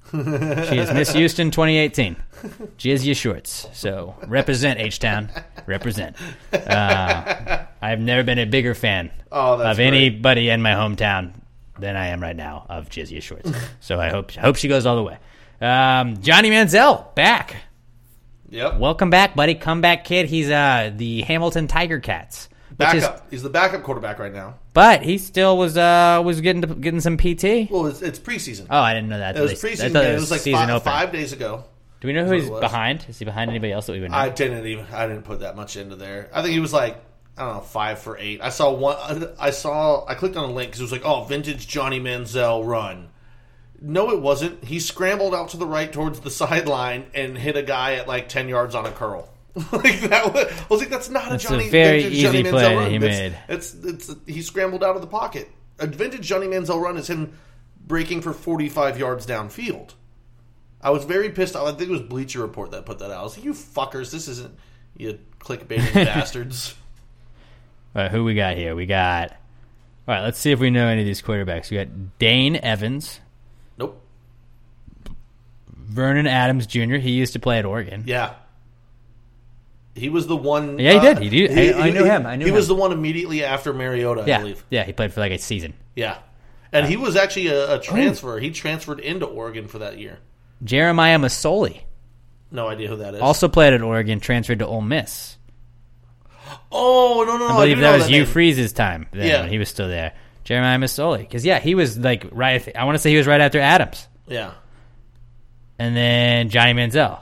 K: She is Miss Houston twenty eighteen. Jizya Shorts. So represent H-Town. Represent. Uh, I've never been a bigger fan
L: oh, that's
K: of
L: great.
K: anybody in my hometown than I am right now of Jizya Shorts. So I hope hope she goes all the way. Um, Johnny Manziel back.
L: Yep.
K: Welcome back, buddy. Comeback kid. He's uh, the Hamilton Tiger Cats.
L: Backup.
K: Is,
L: He's the backup quarterback right now.
K: But he still was uh, was getting to, getting some P T.
L: Well, it's, it's preseason.
K: Oh, I didn't know that.
L: It was
K: least.
L: preseason.
K: I thought
L: It
K: it
L: was,
K: was
L: like
K: season
L: five,
K: opener.
L: five days ago.
K: Do we know who he's behind? Is he behind anybody else that we would know?
L: I didn't even. I didn't put that much into there. I think he was like, I don't know, five for eight. I saw one. I saw. I clicked on a link because it was like, oh, vintage Johnny Manziel run. No, it wasn't. He scrambled out to the right towards the sideline and hit a guy at like ten yards on a curl. like that was, I was like, that's not
K: that's
L: a Johnny.
K: a very
L: vintage
K: easy
L: Johnny
K: play
L: Manziel
K: that
L: run.
K: he
L: it's,
K: made.
L: It's, it's it's he scrambled out of the pocket. A vintage Johnny Manziel run is him breaking for forty-five yards downfield. I was very pissed off. I think it was Bleacher Report that put that out. I was like, you fuckers, this isn't you clickbaiting bastards.
K: All right, who we got here? We got. All right, let's see if we know any of these quarterbacks. We got Dane Evans.
L: Nope.
K: Vernon Adams Junior He used to play at Oregon.
L: Yeah. He was the one.
K: Yeah, he
L: uh,
K: did. He did.
L: He,
K: I, I knew
L: he,
K: him. I knew
L: he
K: him.
L: was the one immediately after Mariota,
K: yeah.
L: I believe.
K: Yeah, he played for like a season.
L: Yeah. And he was actually a, a transfer. He transferred into Oregon for that year.
K: Jeremiah Masoli.
L: No idea who that is.
K: Also played at Oregon, transferred to Ole Miss.
L: Oh, no, no, no.
K: I believe
L: I
K: that was
L: that
K: Hugh
L: name.
K: Freeze's time then,
L: Yeah.
K: when he was still there. Jeremiah Masoli. Because, yeah, he was like right. I want to say he was right after Adams.
L: Yeah.
K: And then Johnny Manziel.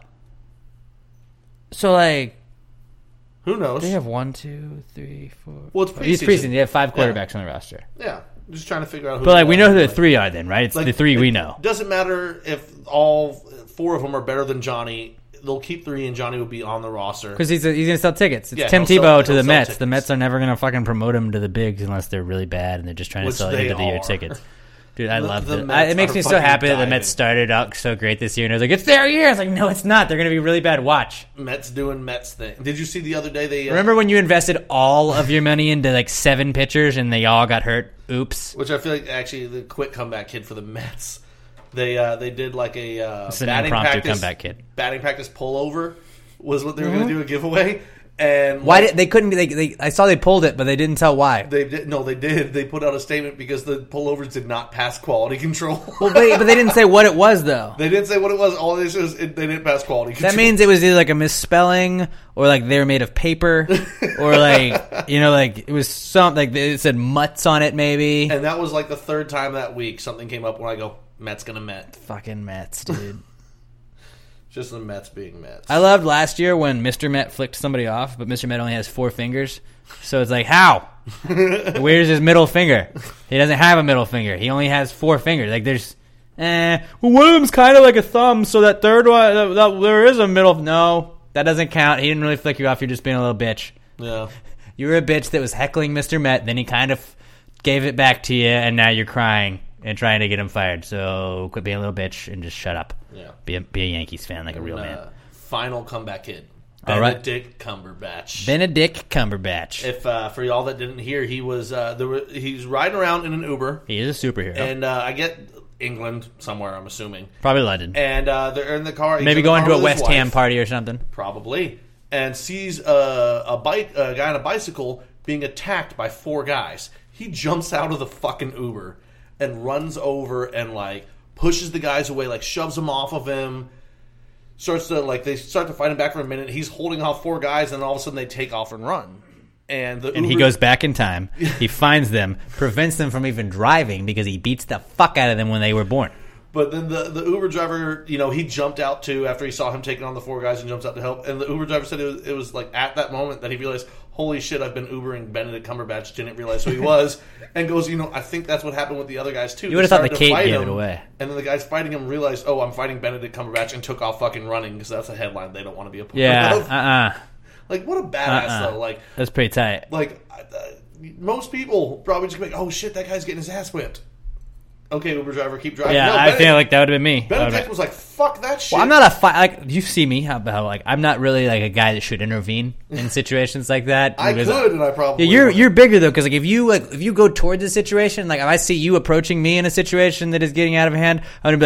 K: So, like.
L: Who knows?
K: They have one, two, three, four.
L: Well, it's preseason.
K: He's preseason. They have five quarterbacks
L: yeah.
K: on the roster.
L: Yeah. Just trying to figure out who.
K: But, like, we know who the
L: like,
K: three are then, right? It's
L: like,
K: the three
L: it
K: we know.
L: Doesn't matter if all four of them are better than Johnny. They'll keep three, and Johnny will be on the roster.
K: Because he's, he's going to sell tickets. It's
L: Yeah,
K: Tim
L: he'll
K: Tebow
L: sell-
K: to
L: he'll
K: the
L: sell
K: Mets.
L: tickets.
K: The Mets are never going to fucking promote him to the bigs unless they're really bad and they're just trying
L: Which
K: to sell
L: they
K: end of the year
L: are.
K: tickets. Dude, I
L: The-
K: love
L: the
K: it.
L: Mets
K: I, it makes
L: are
K: me so
L: fucking
K: happy that the
L: dying.
K: Mets started out so great this year. And I was like, it's their year. I was like, no, it's not. They're going to be really bad. Watch.
L: Mets doing Mets thing. Did you see the other day they... Uh,
K: Remember when you invested all of your money into like seven pitchers and they all got hurt? Oops.
L: Which I feel like actually the quick comeback kid for the Mets. They uh, they did like a uh,
K: It's an
L: batting
K: impromptu
L: practice,
K: comeback kid.
L: batting practice pullover was what they were
K: Mm-hmm.
L: going to do a giveaway. And
K: Why
L: like,
K: did they couldn't? They, they I saw they pulled it, but they didn't tell why.
L: They did no, they did. They put out a statement because the pullovers did not pass quality control.
K: Well, but, but they didn't say what it was though.
L: They didn't say what it was. All they said was it, they didn't pass quality control.
K: That means it was either like a misspelling or like they were made of paper or like, you know, like it was something like it said mutts on it maybe.
L: And that was like the third time that week something came up when I go, Mets gonna Met.
K: Fucking Mets, dude.
L: Just the Mets being Mets.
K: I loved last year when Mister Met flicked somebody off, but Mister Met only has four fingers. So it's like, how? Where's his middle finger? He doesn't have a middle finger. He only has four fingers. Like there's, eh. Well, one of them's kind of like a thumb, so that third one, that, that, there is a middle. No, that doesn't count. He didn't really flick you off. You're just being a little bitch.
L: Yeah.
K: You were a bitch that was heckling Mister Met, then he kind of gave it back to you, and now you're crying and trying to get him fired. So quit being a little bitch and just shut up.
L: Yeah.
K: Be a, be a Yankees fan like a real
L: And,
K: man.
L: uh, final comeback kid.
K: All right.
L: Benedict Cumberbatch.
K: Benedict Cumberbatch.
L: If uh, for y'all that didn't hear, he was uh, there were, he's riding around in an Uber.
K: He is a superhero.
L: And uh, I get England somewhere, I'm assuming.
K: Probably London.
L: And uh, they're in the car. he's
K: Maybe
L: in the
K: going
L: car
K: to a
L: with his
K: West Ham
L: wife,
K: party or something.
L: Probably. And sees a, a bike, a guy on a bicycle being attacked by four guys. He jumps out of the fucking Uber and runs over and like pushes the guys away, like shoves them off of him. Starts to like they start to fight him back for a minute. He's holding off four guys, and all of a sudden they take off and run. And the
K: And
L: Uber,
K: he goes back in time. He finds them, prevents them from even driving because he beats the fuck out of them when they were born.
L: But then the, the Uber driver, you know, he jumped out too after he saw him taking on the four guys and jumps out to help. And the Uber driver said it was, it was like at that moment that he realized, holy shit, I've been Ubering Benedict Cumberbatch, didn't realize who he was. And goes, you know, I think that's what happened with the other guys too.
K: You would have
L: They
K: thought the
L: started to
K: cape
L: fight
K: gave
L: him,
K: it away.
L: And then the guys fighting him realized, oh, I'm fighting Benedict Cumberbatch, and took off fucking running because that's a headline they don't want to be a part
K: Yeah,
L: of.
K: uh-uh.
L: Like, what a badass,
K: Uh-uh.
L: though. Like,
K: That's pretty tight.
L: like uh, most people probably just be like, oh shit, that guy's getting his ass whipped. Okay, Uber driver, keep driving.
K: Yeah,
L: no,
K: I
L: Benedict,
K: feel like that would have been me. I
L: Benedict
K: would've-
L: was like, fuck that shit.
K: Well, I'm not a fight. Like you see me, how, how like I'm not really like a guy that should intervene in situations like that.
L: I
K: Because
L: could, and I probably
K: Yeah, you're
L: would.
K: you're bigger though, because like if you like if you go towards a situation, like if I see you approaching me in a situation that is getting out of hand, I'm gonna be like,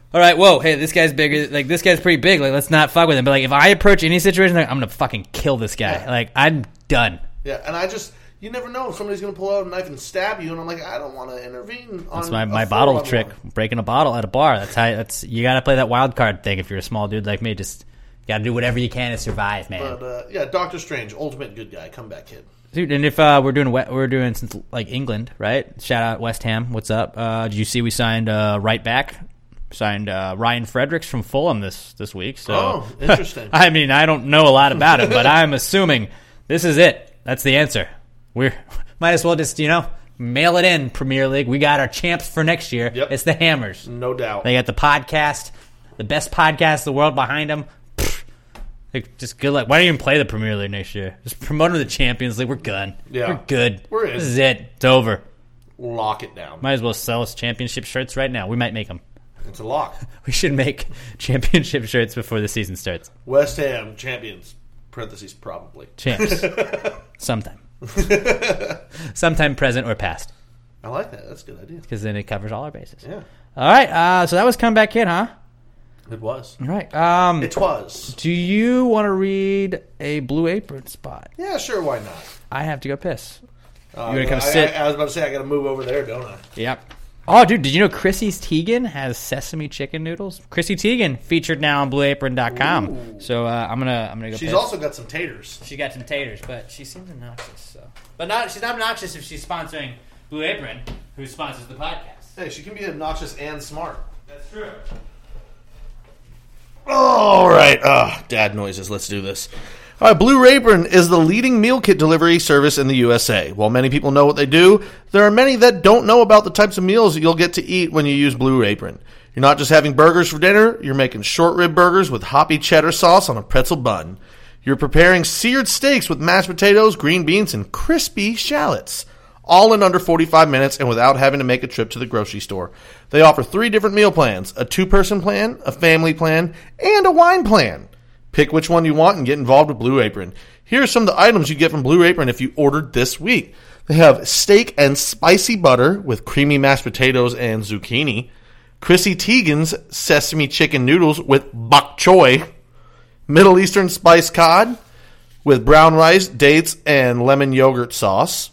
K: all right, whoa, hey, this guy's bigger. Like, this guy's pretty big. Like, let's not fuck with him. But, like, if I approach any situation, like, I'm going to fucking kill this guy.
L: Yeah.
K: Like, I'm done.
L: Yeah, and I just, you never know if somebody's going to pull out a knife and stab you, and I'm like, I don't want to intervene on
K: That's my,
L: a
K: my bottle trick,
L: four-on-one.
K: breaking a bottle at a bar. That's how, that's, you got to play that wild card thing if you're a small dude like me. Just got to do whatever you can to survive, man.
L: But, uh, yeah, Doctor Strange, ultimate good guy. Come back, kid.
K: Dude, and if uh, we're doing we're doing since like England, right? Shout out West Ham. What's up? Uh, did you see we signed uh, right back? Signed uh, Ryan Fredericks from Fulham this this week. So
L: oh, interesting.
K: I mean, I don't know a lot about him, but I'm assuming this is it. That's the answer. We're might as well just you know mail it in, Premier League. We got our champs for next year.
L: Yep.
K: It's the Hammers,
L: no doubt.
K: They got the podcast, the best podcast in the world behind them. Like, just good luck. Why don't you even play the Premier League next year? Just promote them to the Champions League. We're done.
L: Yeah.
K: We're good.
L: We're in.
K: This is it. It's over.
L: Lock it down.
K: Might as well sell us championship shirts right now. We might make them.
L: It's a lock.
K: We should make championship shirts before the season starts.
L: West Ham champions. Parentheses probably.
K: Champs. Sometime. Sometime present or past.
L: I like that. That's a good idea.
K: Because then it covers all our bases.
L: Yeah.
K: All right. Uh, so that was Comeback Kid, huh?
L: It was.
K: All right. Um,
L: it was.
K: Do you want to read a Blue Apron spot?
L: Yeah, sure. Why not?
K: I have to go piss.
L: Uh,
K: you want to come
L: I,
K: sit?
L: I, I was about to say I got to move over there, don't I?
K: Yep. Oh, dude, did you know Chrissy Teigen has sesame chicken noodles? Chrissy Teigen featured now on blue apron dot com.
L: Ooh.
K: So uh, I'm gonna I'm gonna go.
L: She's
K: piss.
L: also got some taters.
K: She got some taters, but she seems obnoxious. So, but not she's not obnoxious if she's sponsoring Blue Apron, who sponsors the podcast.
L: Hey, she can be obnoxious and smart.
K: That's true.
L: All right. Uh, dad noises. Let's do this. All right, Blue Apron is the leading meal kit delivery service in the U S A. While many people know what they do, there are many that don't know about the types of meals that you'll get to eat when you use Blue Apron. You're not just having burgers for dinner, you're making short rib burgers with hoppy cheddar sauce on a pretzel bun. You're preparing seared steaks with mashed potatoes, green beans, and crispy shallots. All in under forty-five minutes and without having to make a trip to the grocery store. They offer three different meal plans, a two-person plan, a family plan, and a wine plan. Pick which one you want and get involved with Blue Apron. Here are some of the items you get from Blue Apron if you ordered this week. They have steak and spicy butter with creamy mashed potatoes and zucchini. Chrissy Teigen's sesame chicken noodles with bok choy. Middle Eastern spiced cod with brown rice, dates, and lemon yogurt sauce.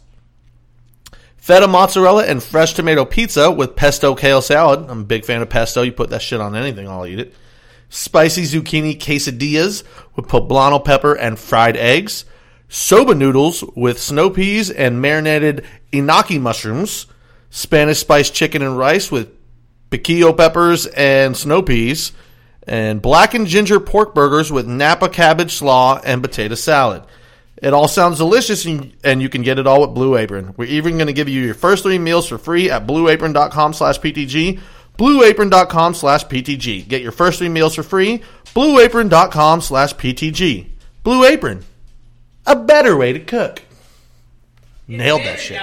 L: Feta mozzarella and fresh tomato pizza with pesto kale salad. I'm a big fan of pesto. You put that shit on anything, I'll eat it. Spicy zucchini quesadillas with poblano pepper and fried eggs. Soba noodles with snow peas and marinated inaki mushrooms. Spanish spiced chicken and rice with piquillo peppers and snow peas. And blackened ginger pork burgers with Napa cabbage slaw and potato salad. It all sounds delicious, and you can get it all with Blue Apron. We're even going to give you your first three meals for free at blue apron dot com slash P T G. blue apron dot com slash P T G. Get your first three meals for free. blue apron dot com slash P T G. Blue Apron. A better way to cook. Nailed that shit.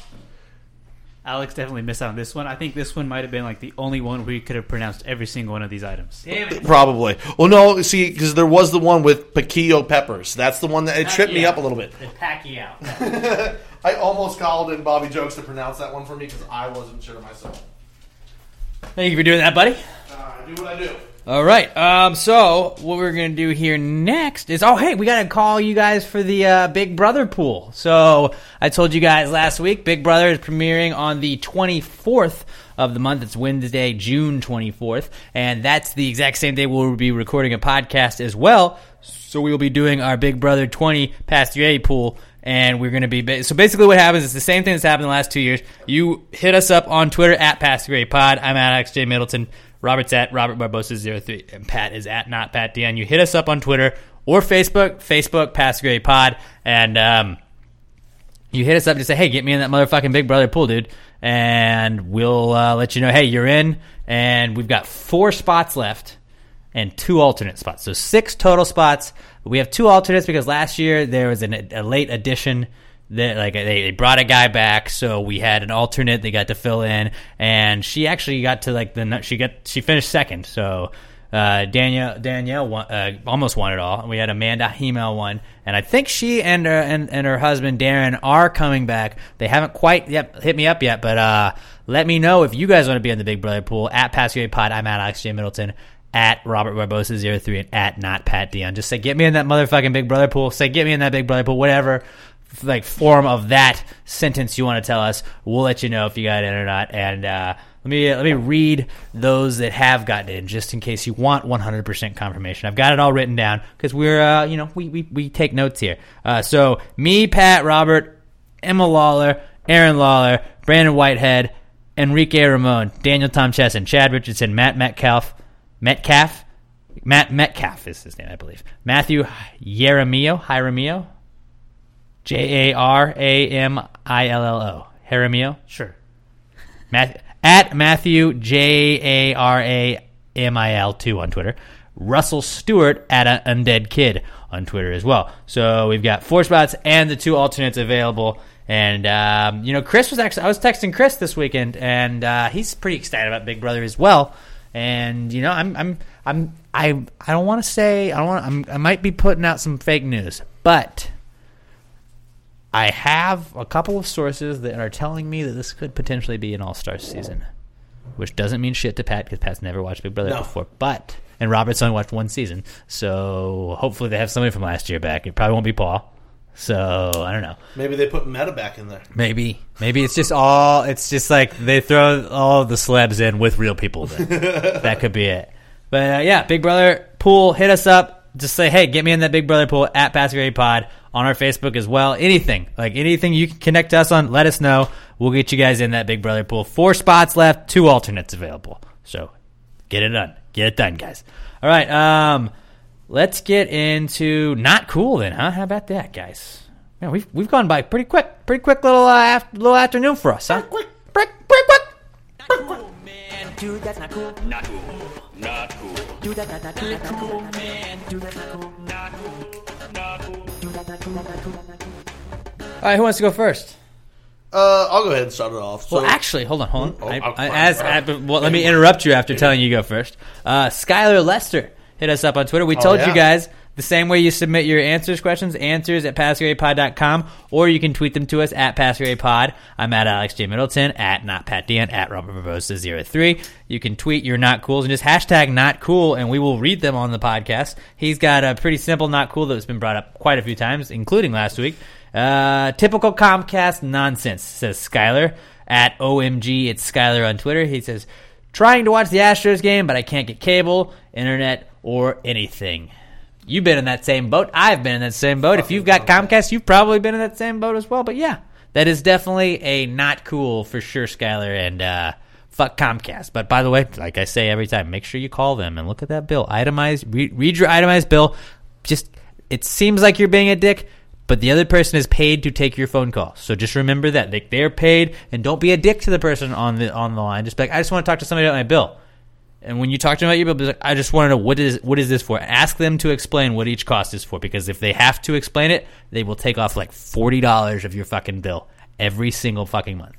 M: Alex definitely missed out on this one. I think this one might have been like the only one where you could have pronounced every single one of these items.
K: Damn it.
L: Probably. Well, no, see, because there was the one with piquillo peppers. That's the one that it tripped me up a little bit.
K: The Pacquiao.
L: I almost called in Bobby Jokes to pronounce that one for me because I wasn't sure myself.
K: Thank you for doing that, buddy.
L: Uh, I do what I do.
K: All right. Um, so what we're going to do here next is, oh, hey, we got to call you guys for the uh, Big Brother pool. So I told you guys last week, Big Brother is premiering on the twenty-fourth of the month. It's Wednesday, June twenty-fourth. And that's the exact same day we'll be recording a podcast as well. So we will be doing our Big Brother twenty Past Your A pool. And we're going to be... So basically what happens is the same thing that's happened in the last two years. You hit us up on Twitter at Past Your A Pod. I'm at Alex J. Middleton. Robert's at Robert Barbosa zero three, and Pat is at Not Pat D N. You hit us up on Twitter or Facebook, Facebook, Past Your A Pod, and um, you hit us up and say, hey, get me in that motherfucking Big Brother pool, dude, and we'll uh, let you know, hey, you're in, and we've got four spots left and two alternate spots. So six total spots. We have two alternates because last year there was an, a late addition. That, like they, they brought a guy back, so we had an alternate. They got to fill in, and she actually got to like the she got she finished second. So Uh, Danielle Danielle won, uh, almost won it all. We had Amanda Hemel won, and I think she and her and, and her husband Darren are coming back. They haven't quite yet hit me up yet, but uh, let me know if you guys want to be in the Big Brother pool at Pasquary Pod. I'm at Alex J Middleton, at Robert Barbosa zero three, and at not Pat Dion. Just say get me in that motherfucking Big Brother pool. Say get me in that Big Brother pool. Whatever like form of that sentence you want to tell us, we'll let you know if you got in or not. And uh, Let me uh, let me read those that have gotten in, just in case you want one hundred percent confirmation. I've got it all written down because we're uh, you know we, we we take notes here. Uh, so me, Pat, Robert, Emma Lawler, Aaron Lawler, Brandon Whitehead, Enrique Ramon, Daniel Tom Chesson, Chad Richardson, Matt Metcalf, Metcalf, Matt Metcalf is his name, I believe. Matthew Jaramillo, Jaramillo, J A R A M I L L O, Jaramillo, sure. Matthew. At Matthew J A R A M I L two on Twitter. Russell Stewart at a Undead Kid on Twitter as well. So we've got four spots and the two alternates available. And um, you know, Chris was actually I was texting Chris this weekend, and uh, he's pretty excited about Big Brother as well. And you know, I'm I'm I'm I I don't want to say I don't want I'm, I might be putting out some fake news, but I have a couple of sources that are telling me that this could potentially be an All-Star season, which doesn't mean shit to Pat because Pat's never watched Big Brother no. before. But and Robert's only watched one season, so hopefully they have somebody from last year back. It probably won't be Paul. So I don't know.
L: Maybe they put Meta back in there.
K: Maybe, maybe it's just all. It's just like they throw all the celebs in with real people. Then. That could be it. But uh, yeah, Big Brother pool. Hit us up. Just say, hey, get me in that Big Brother pool at Pasquary Pod on our Facebook as well. Anything, like anything you can connect to us on, let us know. We'll get you guys in that Big Brother pool. Four spots left, two alternates available. So get it done. Get it done, guys. All right, um, let's get into Not Cool then, huh? How about that, guys? Man, we've we've gone by pretty quick. Pretty quick little uh, after, little afternoon for us, huh? Quick, quick, quick, quick.
B: Not cool, man. Dude, that's not cool. Not cool. Not cool. Dude, that's not, not, not, not cool, man. Dude, that's not cool. Not cool. Not cool. Dude, that's not cool. Not cool. Not cool.
K: All right, who wants to go first?
L: Uh, I'll go ahead and start it off. So,
K: well, actually, hold on, hold on.
L: Oh,
K: I,
L: I,
K: I, as I, well, let me interrupt you after telling you to go first. Uh, Skylar Lester hit us up on Twitter. We
L: oh,
K: told
L: yeah.
K: you guys the same way you submit your answers questions, answers at pasquary pod dot com, or you can tweet them to us at pasquarypod. I'm at Alex J Middleton, at not Pat Dion, at Robert Barbosa zero three. You can tweet your not cools and just hashtag not cool, and we will read them on the podcast. He's got a pretty simple not cool that's been brought up quite a few times, including last week. Uh, typical Comcast nonsense, says Skylar. At O M G, it's Skylar on Twitter. He says, trying to watch the Astros game, but I can't get cable, internet, or anything. You've been in that same boat. I've been in that same boat. If you've got Comcast, you've probably been in that same boat as well. But yeah, that is definitely a not cool for sure, Skylar. And uh, fuck Comcast. But by the way, like I say every time, make sure you call them and look at that bill. Itemize, read, read your itemized bill. Just, it seems like you're being a dick, but the other person is paid to take your phone call. So just remember that. They, they're paid, and don't be a dick to the person on the on the line. Just be like, I just want to talk to somebody about my bill. And when you talk to them about your bill, be like, I just want to know what is what is this for. Ask them to explain what each cost is for, because if they have to explain it, they will take off like forty dollars of your fucking bill every single fucking month.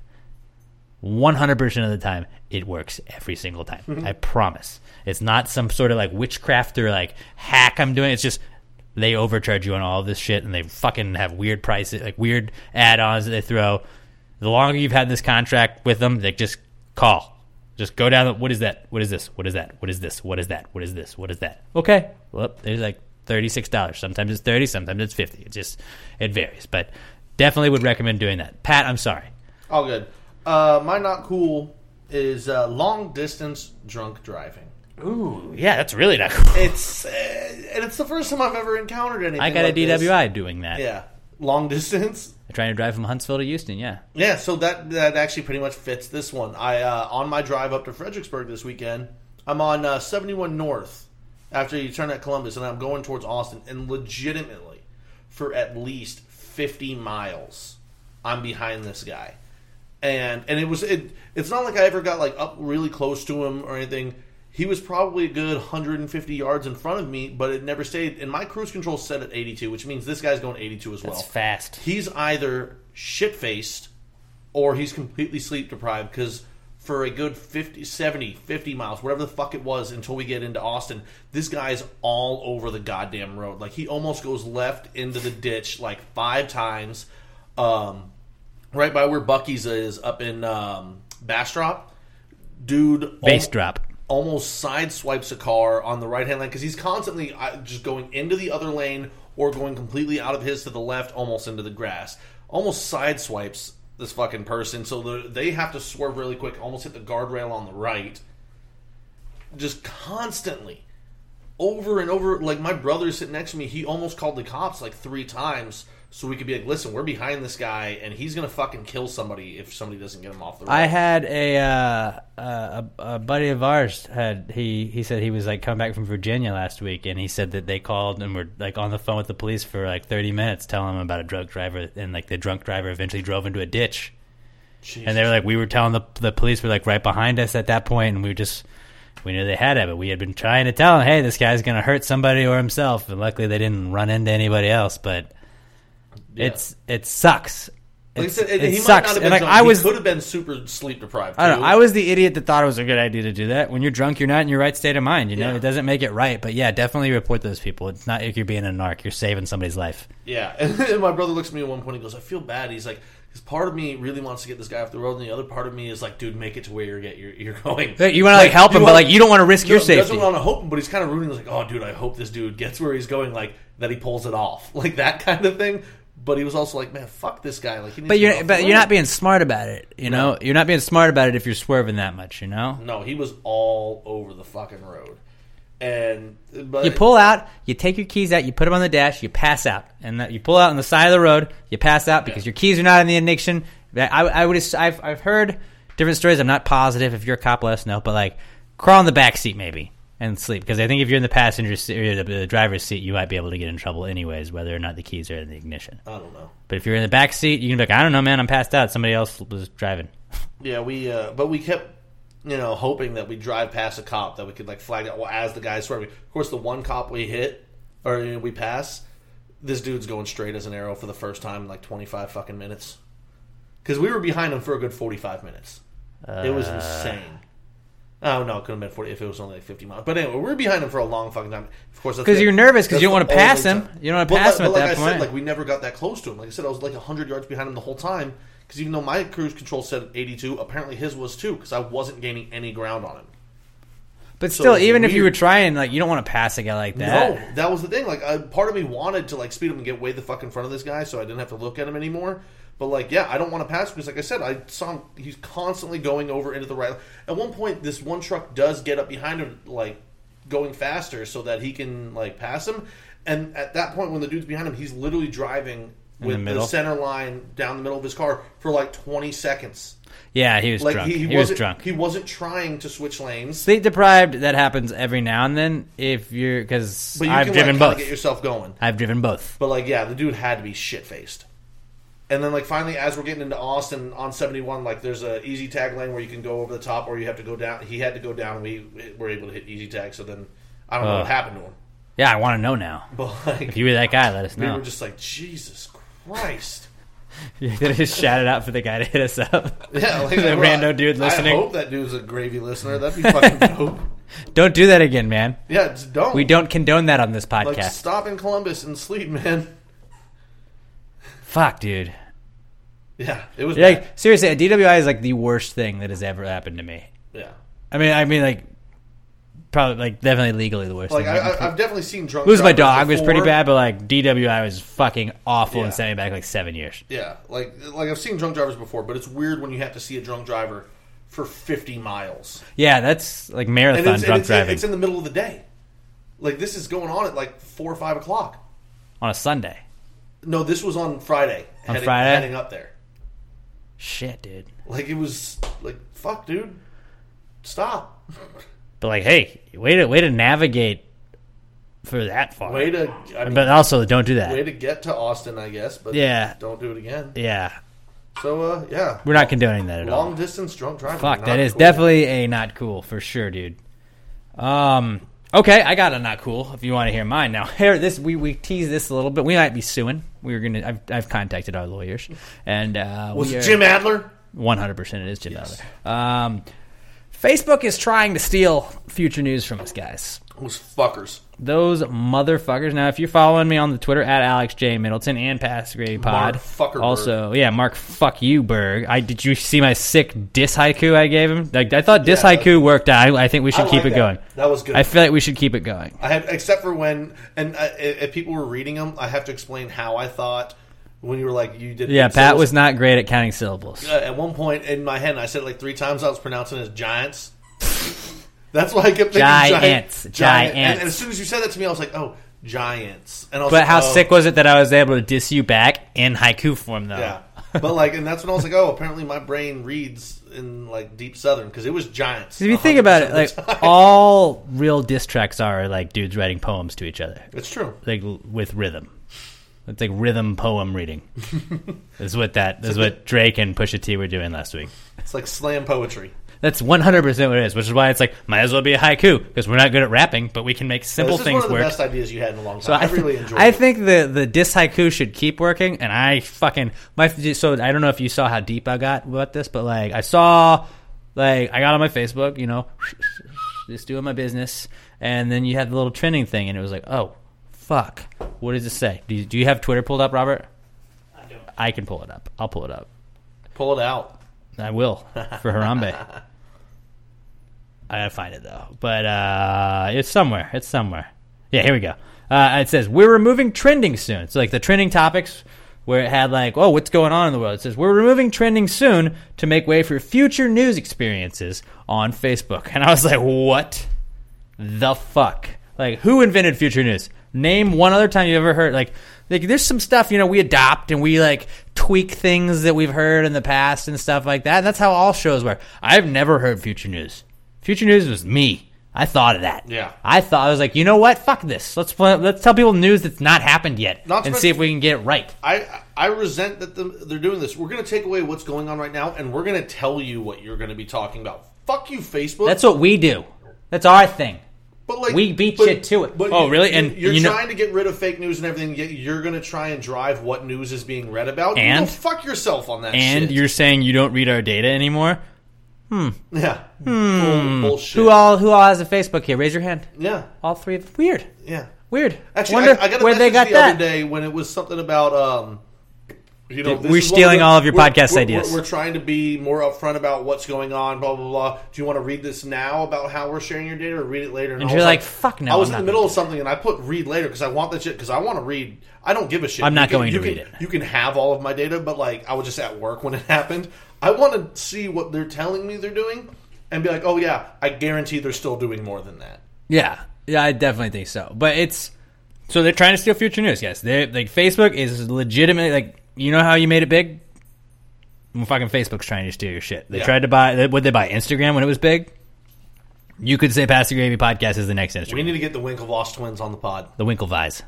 K: one hundred percent of the time, it works every single time. Mm-hmm. I promise. It's not some sort of like witchcraft or like hack I'm doing. It's just they overcharge you on all of this shit, and they fucking have weird prices, like weird add-ons that they throw. The longer you've had this contract with them, they just call. Just go down. The, what is that? What is this? What is that? What is this? What is that? What is this? What is that? Okay. Well, there's like thirty-six dollars. Sometimes it's thirty dollars. Sometimes it's fifty dollars. It just, it varies. But definitely would recommend doing that. Pat, I'm sorry.
L: All good. Uh, my not cool is uh, long-distance drunk driving.
K: Ooh, yeah, that's really not cool.
L: It's, uh, and it's the first time I've ever encountered anything
K: I got
L: like
K: a D W I
L: this.
K: doing that.
L: Yeah. Long distance.
K: I'm trying to drive from Huntsville to Houston, yeah.
L: Yeah, so that that actually pretty much fits this one. I uh, on my drive up to Fredericksburg this weekend, I'm on uh, seventy-one North after you turn at Columbus, and I'm going towards Austin, and legitimately, for at least fifty miles, I'm behind this guy. And and it was it. It's not like I ever got like up really close to him or anything. He was probably a good one hundred fifty yards in front of me, but it never stayed. And my cruise control set at eighty-two, which means this guy's going eighty-two as well.
K: That's fast.
L: He's either shit-faced or he's completely sleep-deprived, because for a good fifty, seventy, fifty miles, whatever the fuck it was, until we get into Austin. This guy's all over the goddamn road. Like, he almost goes left into the ditch like five times. Um, right by where Buc-ee's is up in um, Bastrop. Dude.
K: Bastrop.
L: Almost side swipes a car on the right-hand lane because he's constantly just going into the other lane or going completely out of his to the left, almost into the grass. Almost side swipes this fucking person, so the, they have to swerve really quick, almost hit the guardrail on the right. Just constantly. Over and over. Like, my brother sitting next to me, he almost called the cops like three times so we could be like, listen, we're behind this guy, and he's going to fucking kill somebody if somebody doesn't get him off the road.
K: I had a, uh, a a buddy of ours, had he, he said he was like coming back from Virginia last week, and he said that they called and were like on the phone with the police for like thirty minutes telling him about a drunk driver, and like the drunk driver eventually drove into a ditch. Jesus. And they were like, we were telling the the police were like right behind us at that point, and we were just, we knew they had it, but we had been trying to tell him, hey, this guy's going to hurt somebody or himself, and luckily they didn't run into anybody else, but... Yeah. It's it sucks.
L: Like
K: It's,
L: I said,
K: it
L: he
K: sucks.
L: might not have been
K: and like
L: drunk.
K: I was,
L: he could have been super sleep deprived.
K: I don't
L: too.
K: know. I was the idiot that thought it was a good idea to do that. When you're drunk, you're not in your right state of mind. You know,
L: Yeah.
K: it doesn't make it right. But yeah, definitely report those people. It's not like you're being a narc. You're saving somebody's life.
L: Yeah, and then my brother looks at me at one point. He goes, "I feel bad." He's like, "Because part of me really wants to get this guy off the road, and the other part of me is like, dude, make it to where you're get you're, you're going.
K: Hey, you want to like, help him,
L: want,
K: but like you don't want to risk
L: no,
K: your
L: he
K: safety.
L: doesn't want to hope him, but he's kind of rooting. He's like, oh, dude, I hope this dude gets where he's going. Like that, he pulls it off, like that kind of thing." But he was also like, "Man, fuck this guy." Like, he needs
K: But
L: to
K: you're
L: get off
K: but
L: the
K: you're
L: road.
K: not being smart about it. You know,
L: No.
K: you're not being smart about it if you're swerving that much. You know.
L: No, he was all over the fucking road, and but
K: You pull out, you take your keys out, you put them on the dash, you pass out, and that, you pull out on the side of the road, you pass out because your keys are not in the ignition. I, I would, I've, I've heard different stories. I'm not positive. If you're a cop, let us know. But like, crawl in the back seat maybe and sleep, because I think if you're in the passenger seat or the, the driver's seat, you might be able to get in trouble anyways, whether or not the keys are in the ignition.
L: I don't know.
K: But if you're in the back seat, you can be like, I don't know, man, I'm passed out. Somebody else was driving.
L: Yeah, we, uh, but we kept, you know, hoping that we drive past a cop that we could like flag out well, as the guy's swerving. Of course, the one cop we hit or you know, we pass, this dude's going straight as an arrow for the first time in like twenty-five fucking minutes. Because we were behind him for a good forty-five minutes.
K: Uh,
L: it was insane. Oh no, it could have been forty if it was only like fifty miles. But anyway, we were behind him for a long fucking time. Of course,
K: because you're nervous because you don't want to pass him.
L: Time.
K: You don't want to
L: But
K: pass
L: like,
K: him
L: but
K: at
L: like
K: that
L: I
K: point.
L: said, like we never got that close to him. Like I said, I was like a hundred yards behind him the whole time. Because even though my cruise control said eighty-two, apparently his was too. Because I wasn't gaining any ground on him.
K: But
L: So
K: still,
L: it's
K: even if you
L: weird.
K: were trying, like you don't want to pass a guy like that.
L: No, that was the thing. Like, I, part of me wanted to like speed up and get way the fuck in front of this guy, so I didn't have to look at him anymore. But like, yeah, I don't want to pass because, like I said, I saw him. He's constantly going over into the right. At one point, this one truck does get up behind him, like going faster, so that he can like pass him. And at that point, when the dude's behind him, he's literally driving
K: In
L: with
K: the
L: the,
K: middle?
L: center line down the middle of his car for like twenty seconds.
K: Yeah, he was
L: Like
K: drunk.
L: he,
K: He,
L: he
K: was
L: wasn't
K: drunk.
L: He wasn't trying to switch lanes.
K: Sleep deprived, that happens every now and then. If you're because
L: But you
K: I've
L: can
K: driven
L: like, kinda
K: both.
L: get yourself going.
K: I've driven both.
L: But like, yeah, the dude had to be shit faced. And then like finally, as we're getting into Austin on seventy-one, like there's a easy tag lane where you can go over the top, or you have to go down. He had to go down. We were able to hit easy tag. So then I don't know
K: Uh,
L: what happened to him.
K: Yeah, I want to know now.
L: But like,
K: if you were that guy, let us
L: we
K: know.
L: were just like, Jesus Christ.
K: You could have just shouted out for the guy to hit us up.
L: Yeah, like,
K: the
L: well,
K: rando dude listening.
L: I hope that dude's a gravy listener. That'd be fucking dope.
K: Don't do that again, man.
L: Yeah, just don't.
K: We don't condone that on this podcast.
L: Like, stop in Columbus and sleep, man.
K: Fuck, dude.
L: Yeah, it was
K: Yeah,
L: bad.
K: like, seriously, a D W I is like the worst thing that has ever happened to me.
L: Yeah.
K: I mean, I mean, like, probably, like, definitely legally the worst
L: Like,
K: thing.
L: I, I, I've definitely seen drunk
K: Losing my
L: drivers
K: dog was pretty
L: before.
K: bad, but, like, D W I was fucking awful
L: Yeah.
K: and sent me back, like, seven years.
L: Yeah, like like I've seen drunk drivers before, but it's weird when you have to see a drunk driver for fifty miles.
K: Yeah, that's, like,
L: And
K: marathon
L: it's, and
K: drunk
L: it's,
K: driving.
L: it's in the middle of the day. Like, this is going on at, like, four or five o'clock.
K: On a Sunday.
L: No, this was on Friday.
K: On
L: heading,
K: Friday?
L: Heading up there.
K: Shit, dude.
L: Like, it was, like, fuck, dude. Stop.
K: But, like, hey, way to, way to navigate for that far.
L: Way to... I mean,
K: but also, don't do that.
L: Way to get to Austin, I guess, but
K: Yeah.
L: don't do it again.
K: Yeah.
L: So, uh, yeah.
K: We're not condoning that at all.
L: Long distance drunk driving.
K: Fuck,
L: not
K: that is
L: cool.
K: definitely a not cool for sure, dude. Um, okay, I got a not cool. If you want to hear mine now, here this we we teased this a little bit. We might be suing. We were gonna. I've I've contacted our lawyers, and uh,
L: Was
K: we
L: it
K: are,
L: Jim Adler?
K: one hundred percent it is Jim yes. Adler. Um, Facebook is trying to steal future news from us, guys.
L: Those fuckers.
K: Those motherfuckers. Now, if you're following me on the Twitter at Alex J Middleton and Pass Gravy Pod,
L: Mark Fuckerberg.
K: Also, yeah, Mark Fuck You Berg. I did you see my sick diss haiku I gave him? Like I thought diss yeah, haiku worked out. I, I think we should
L: I
K: keep
L: like
K: it
L: that.
K: going.
L: That was good.
K: I feel like we should keep it going.
L: I had, except for when and uh, if people were reading them, I have to explain how I thought when you were like you did.
K: Yeah, Pat syllables. Was not great at counting syllables.
L: Uh, at one point in my head, I said it like three times. I was pronouncing it as giants. That's why I kept thinking
K: giants,
L: giant,
K: giants.
L: Giant. And, and as soon as you said that to me, I was like, "Oh, giants!" And I was
K: but
L: like,
K: how
L: oh.
K: sick was it that I was able to diss you back in haiku form, though?
L: Yeah, but like, and that's when I was like, "Oh, apparently my brain reads in like deep Southern because it was giants."
K: If you think about it, like all real diss tracks are like dudes writing poems to each other.
L: It's true,
K: like with rhythm. It's like rhythm poem reading. Is what that is what Drake and Pusha T were doing last week.
L: It's like slam poetry.
K: That's one hundred percent what it is, which is why it's like, might as well be a haiku, because we're not good at rapping, but we can make simple
L: this
K: things
L: work. This is one of the
K: work.
L: best ideas you had in a long time.
K: So
L: I,
K: I
L: really
K: th-
L: enjoyed
K: I
L: it.
K: think the, the diss haiku should keep working, and I fucking... my So I don't know if you saw how deep I got about this, but like, I saw... Like, I got on my Facebook, you know, just doing my business, and then you had the little trending thing, and it was like, oh, fuck. What does it say? Do you, do you have Twitter pulled up, Robert?
M: I don't.
K: I can pull it up. I'll pull it up.
L: Pull it out.
K: I will, for Harambe. I gotta find it though, but uh, it's somewhere. It's somewhere. Yeah, here we go. Uh, it says we're removing trending soon. So like the trending topics where it had like, oh, what's going on in the world? It says we're removing trending soon to make way for future news experiences on Facebook. And I was like, what the fuck? Like, who invented future news? Name one other time you ever heard like. Like, there's some stuff, you know, we adopt and we, like, tweak things that we've heard in the past and stuff like that. And that's how all shows work. I've never heard Future News. Future News was me. I thought of that.
L: Yeah.
K: I thought, I was like, you know what? Fuck this. Let's let's tell people news that's not happened yet
L: not
K: and see if we can get it right.
L: I I resent that the, they're doing this. We're going to take away what's going on right now, and we're going to tell you what you're going to be talking about. Fuck you, Facebook.
K: That's what we do. That's our thing.
L: But like,
K: we beat
L: but,
K: shit to it.
L: But
K: oh,
L: you,
K: really? And
L: you're
K: you
L: trying
K: know,
L: to get rid of fake news and everything. Yet you're going to try and drive what news is being read about.
K: And
L: you go fuck yourself on that.
K: And
L: shit.
K: You're saying you don't read our data anymore. Hmm.
L: Yeah.
K: Hmm.
L: Bull, bullshit.
K: Who all who all has a Facebook here? Raise your hand.
L: Yeah.
K: All three of weird.
L: Yeah.
K: Weird.
L: Actually,
K: Wonder
L: I, I got a
K: where they got
L: the
K: that.
L: other day when it was something about um. You know,
K: we're stealing
L: the,
K: all of your
L: we're,
K: podcast
L: we're,
K: ideas.
L: We're, we're trying to be more upfront about what's going on, blah, blah, blah. Do you want to read this now about how we're sharing your data or read it later?
K: And, and you're like, like, fuck no.
L: I was
K: I'm
L: in the middle of something and I put read later because I want that shit, because I want to read. I don't give a shit.
K: I'm not
L: you
K: going
L: can,
K: to
L: you
K: read
L: can,
K: it.
L: You can have all of my data, but like I was just at work when it happened. I want to see what they're telling me they're doing and be like, oh yeah, I guarantee they're still doing more than that.
K: Yeah. Yeah, I definitely think so. But it's... So they're trying to steal future news, yes. They're, like, Facebook is legitimately... like. You know how you made it big? Well, fucking Facebook's trying to steal your shit. They yeah. tried to buy... Would they buy Instagram when it was big? You could say Pass the Gravy Podcast is the next Instagram.
L: We need to get the Winklevoss twins on the pod.
K: The Winklevoss.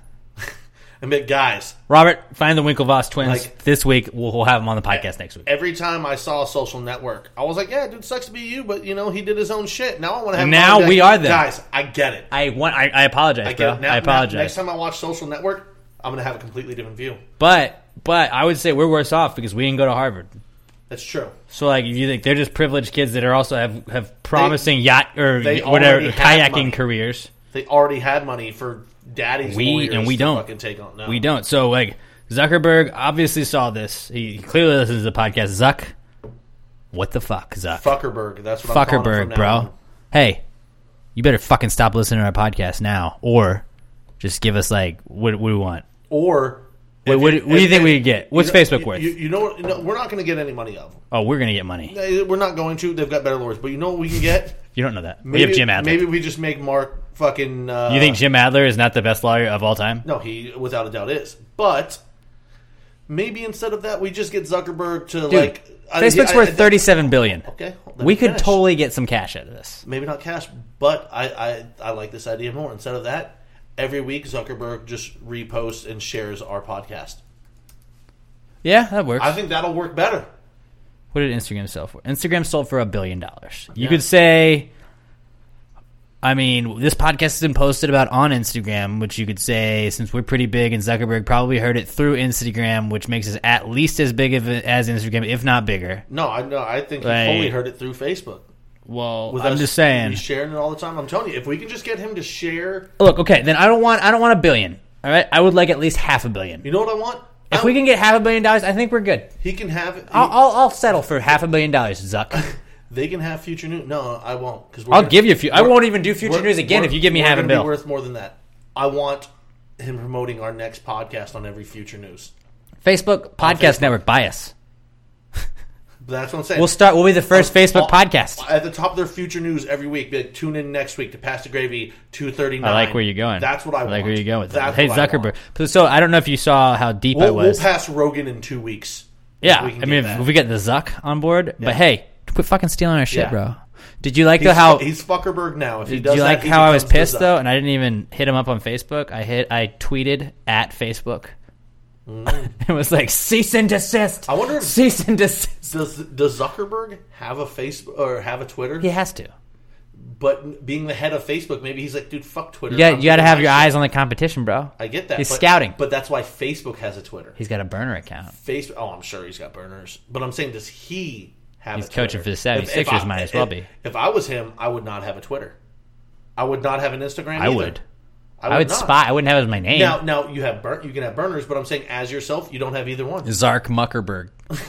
L: I mean, guys.
K: Robert, find the Winklevoss twins
L: like,
K: this week. We'll, we'll have them on the podcast next week.
L: Every time I saw a Social Network, I was like, yeah, dude, sucks to be you, but, you know, he did his own shit. Now I want to have...
K: Now we are them.
L: Guys, I get it.
K: I want. I, I apologize,
L: I get it. Now,
K: I apologize.
L: Now, next time I watch Social Network, I'm going to have a completely different view.
K: But... But I would say we're worse off because we didn't go to Harvard.
L: That's true.
K: So, like, you think they're just privileged kids that are also have, have promising they, yacht or whatever kayaking money. careers.
L: They already had money for daddy's
K: we
L: lawyers
K: and we
L: to
K: don't.
L: fucking take on. No.
K: We don't. So, like, Zuckerberg obviously saw this. He clearly listens to the podcast. Zuck, what the fuck, Zuck?
L: Fuckerberg. That's what I'm calling him from now
K: bro.
L: on.
K: Hey, you better fucking stop listening to our podcast now, or just give us like what, what do we want,
L: or.
K: What, what, what do you think we could get? What's
L: you know,
K: Facebook
L: you,
K: worth?
L: You, you know what? No, we're not going to get any money out of them.
K: Oh, we're going to get money.
L: We're not going to. They've got better lawyers. But you know what we can get?
K: You don't know that.
L: Maybe,
K: we have Jim Adler.
L: Maybe we just make Mark fucking... Uh,
K: you think Jim Adler is not the best lawyer of all time?
L: No, he without a doubt is. But maybe instead of that, we just get Zuckerberg to
K: Dude,
L: like...
K: Facebook's
L: I, I,
K: worth thirty-seven billion dollars.
L: Okay.
K: We could finish. totally get some cash out of this.
L: Maybe not cash, but I, I, I like this idea more. Instead of that, every week Zuckerberg just reposts and shares our podcast.
K: Yeah, that works.
L: I think that'll work better.
K: What did Instagram sell for? Instagram sold for a billion dollars. You
L: yeah.
K: could say I mean, this podcast has been posted about on Instagram, which you could say, since we're pretty big and Zuckerberg probably heard it through Instagram, which makes us at least as big of a, as Instagram, if not bigger.
L: No, I no, I think
K: like,
L: he fully heard it through Facebook.
K: Well,
L: With
K: I'm
L: us,
K: just saying.
L: He's sharing it all the time. I'm telling you, if we can just get him to share...
K: Look, okay, then I don't want I don't want a billion, all right? I would like at least half a billion.
L: You know what I want?
K: If
L: I
K: we can get half a billion dollars, I think we're good.
L: He can have... He,
K: I'll, I'll, I'll settle for half a billion dollars, Zuck.
L: They can have future news. No, I won't. Cause
K: I'll gonna, give you a few. I won't even do future news again if you give me half a bill.
L: Be worth more than that. I want him promoting our next podcast on every future news.
K: Facebook Podcast Facebook. Network, buy us.
L: That's what I'm saying.
K: We'll start. We'll be the first I'll, Facebook I'll, podcast.
L: At the top of their future news every week. Be like, tune in next week to Pass the Gravy two thirty-nine.
K: I like where you're going.
L: That's what I,
K: I
L: want.
K: like where you're going with that.
L: That's
K: Hey, Zuckerberg. So I don't know if you saw how deep
L: we'll,
K: I was.
L: We'll pass Rogan in two weeks.
K: Yeah. I mean, if, if we get the Zuck on board. Yeah. But hey, quit fucking stealing our shit, yeah. bro. Did you like
L: he's,
K: the how
L: he's Fuckerberg now? If he
K: did
L: does
K: you like
L: that,
K: how I was pissed though, and I didn't even hit him up on Facebook? I hit, I tweeted at Facebook. Mm. It was like cease and desist.
L: I wonder if
K: cease and desist.
L: Does does Zuckerberg have a Facebook or have a Twitter?
K: He has to.
L: But being the head of Facebook, maybe he's like, dude, fuck Twitter.
K: You got you got to have your shit. eyes on the competition, bro.
L: I get that.
K: He's
L: but,
K: scouting,
L: but that's why Facebook has a Twitter.
K: He's got a burner account.
L: Facebook. Oh, I'm sure he's got burners. But I'm saying, does he? Have
K: He's
L: a
K: coaching
L: Twitter?
K: for the seventy-sixers, might as well
L: if,
K: be.
L: If I was him, I would not have a Twitter. I would not have an Instagram
K: I
L: either.
K: would.
L: I would,
K: I would spy. I wouldn't have it as my name.
L: Now, now you have bur- you can have burners, but I'm saying as yourself, you don't have either one.
K: Zark Muckerberg.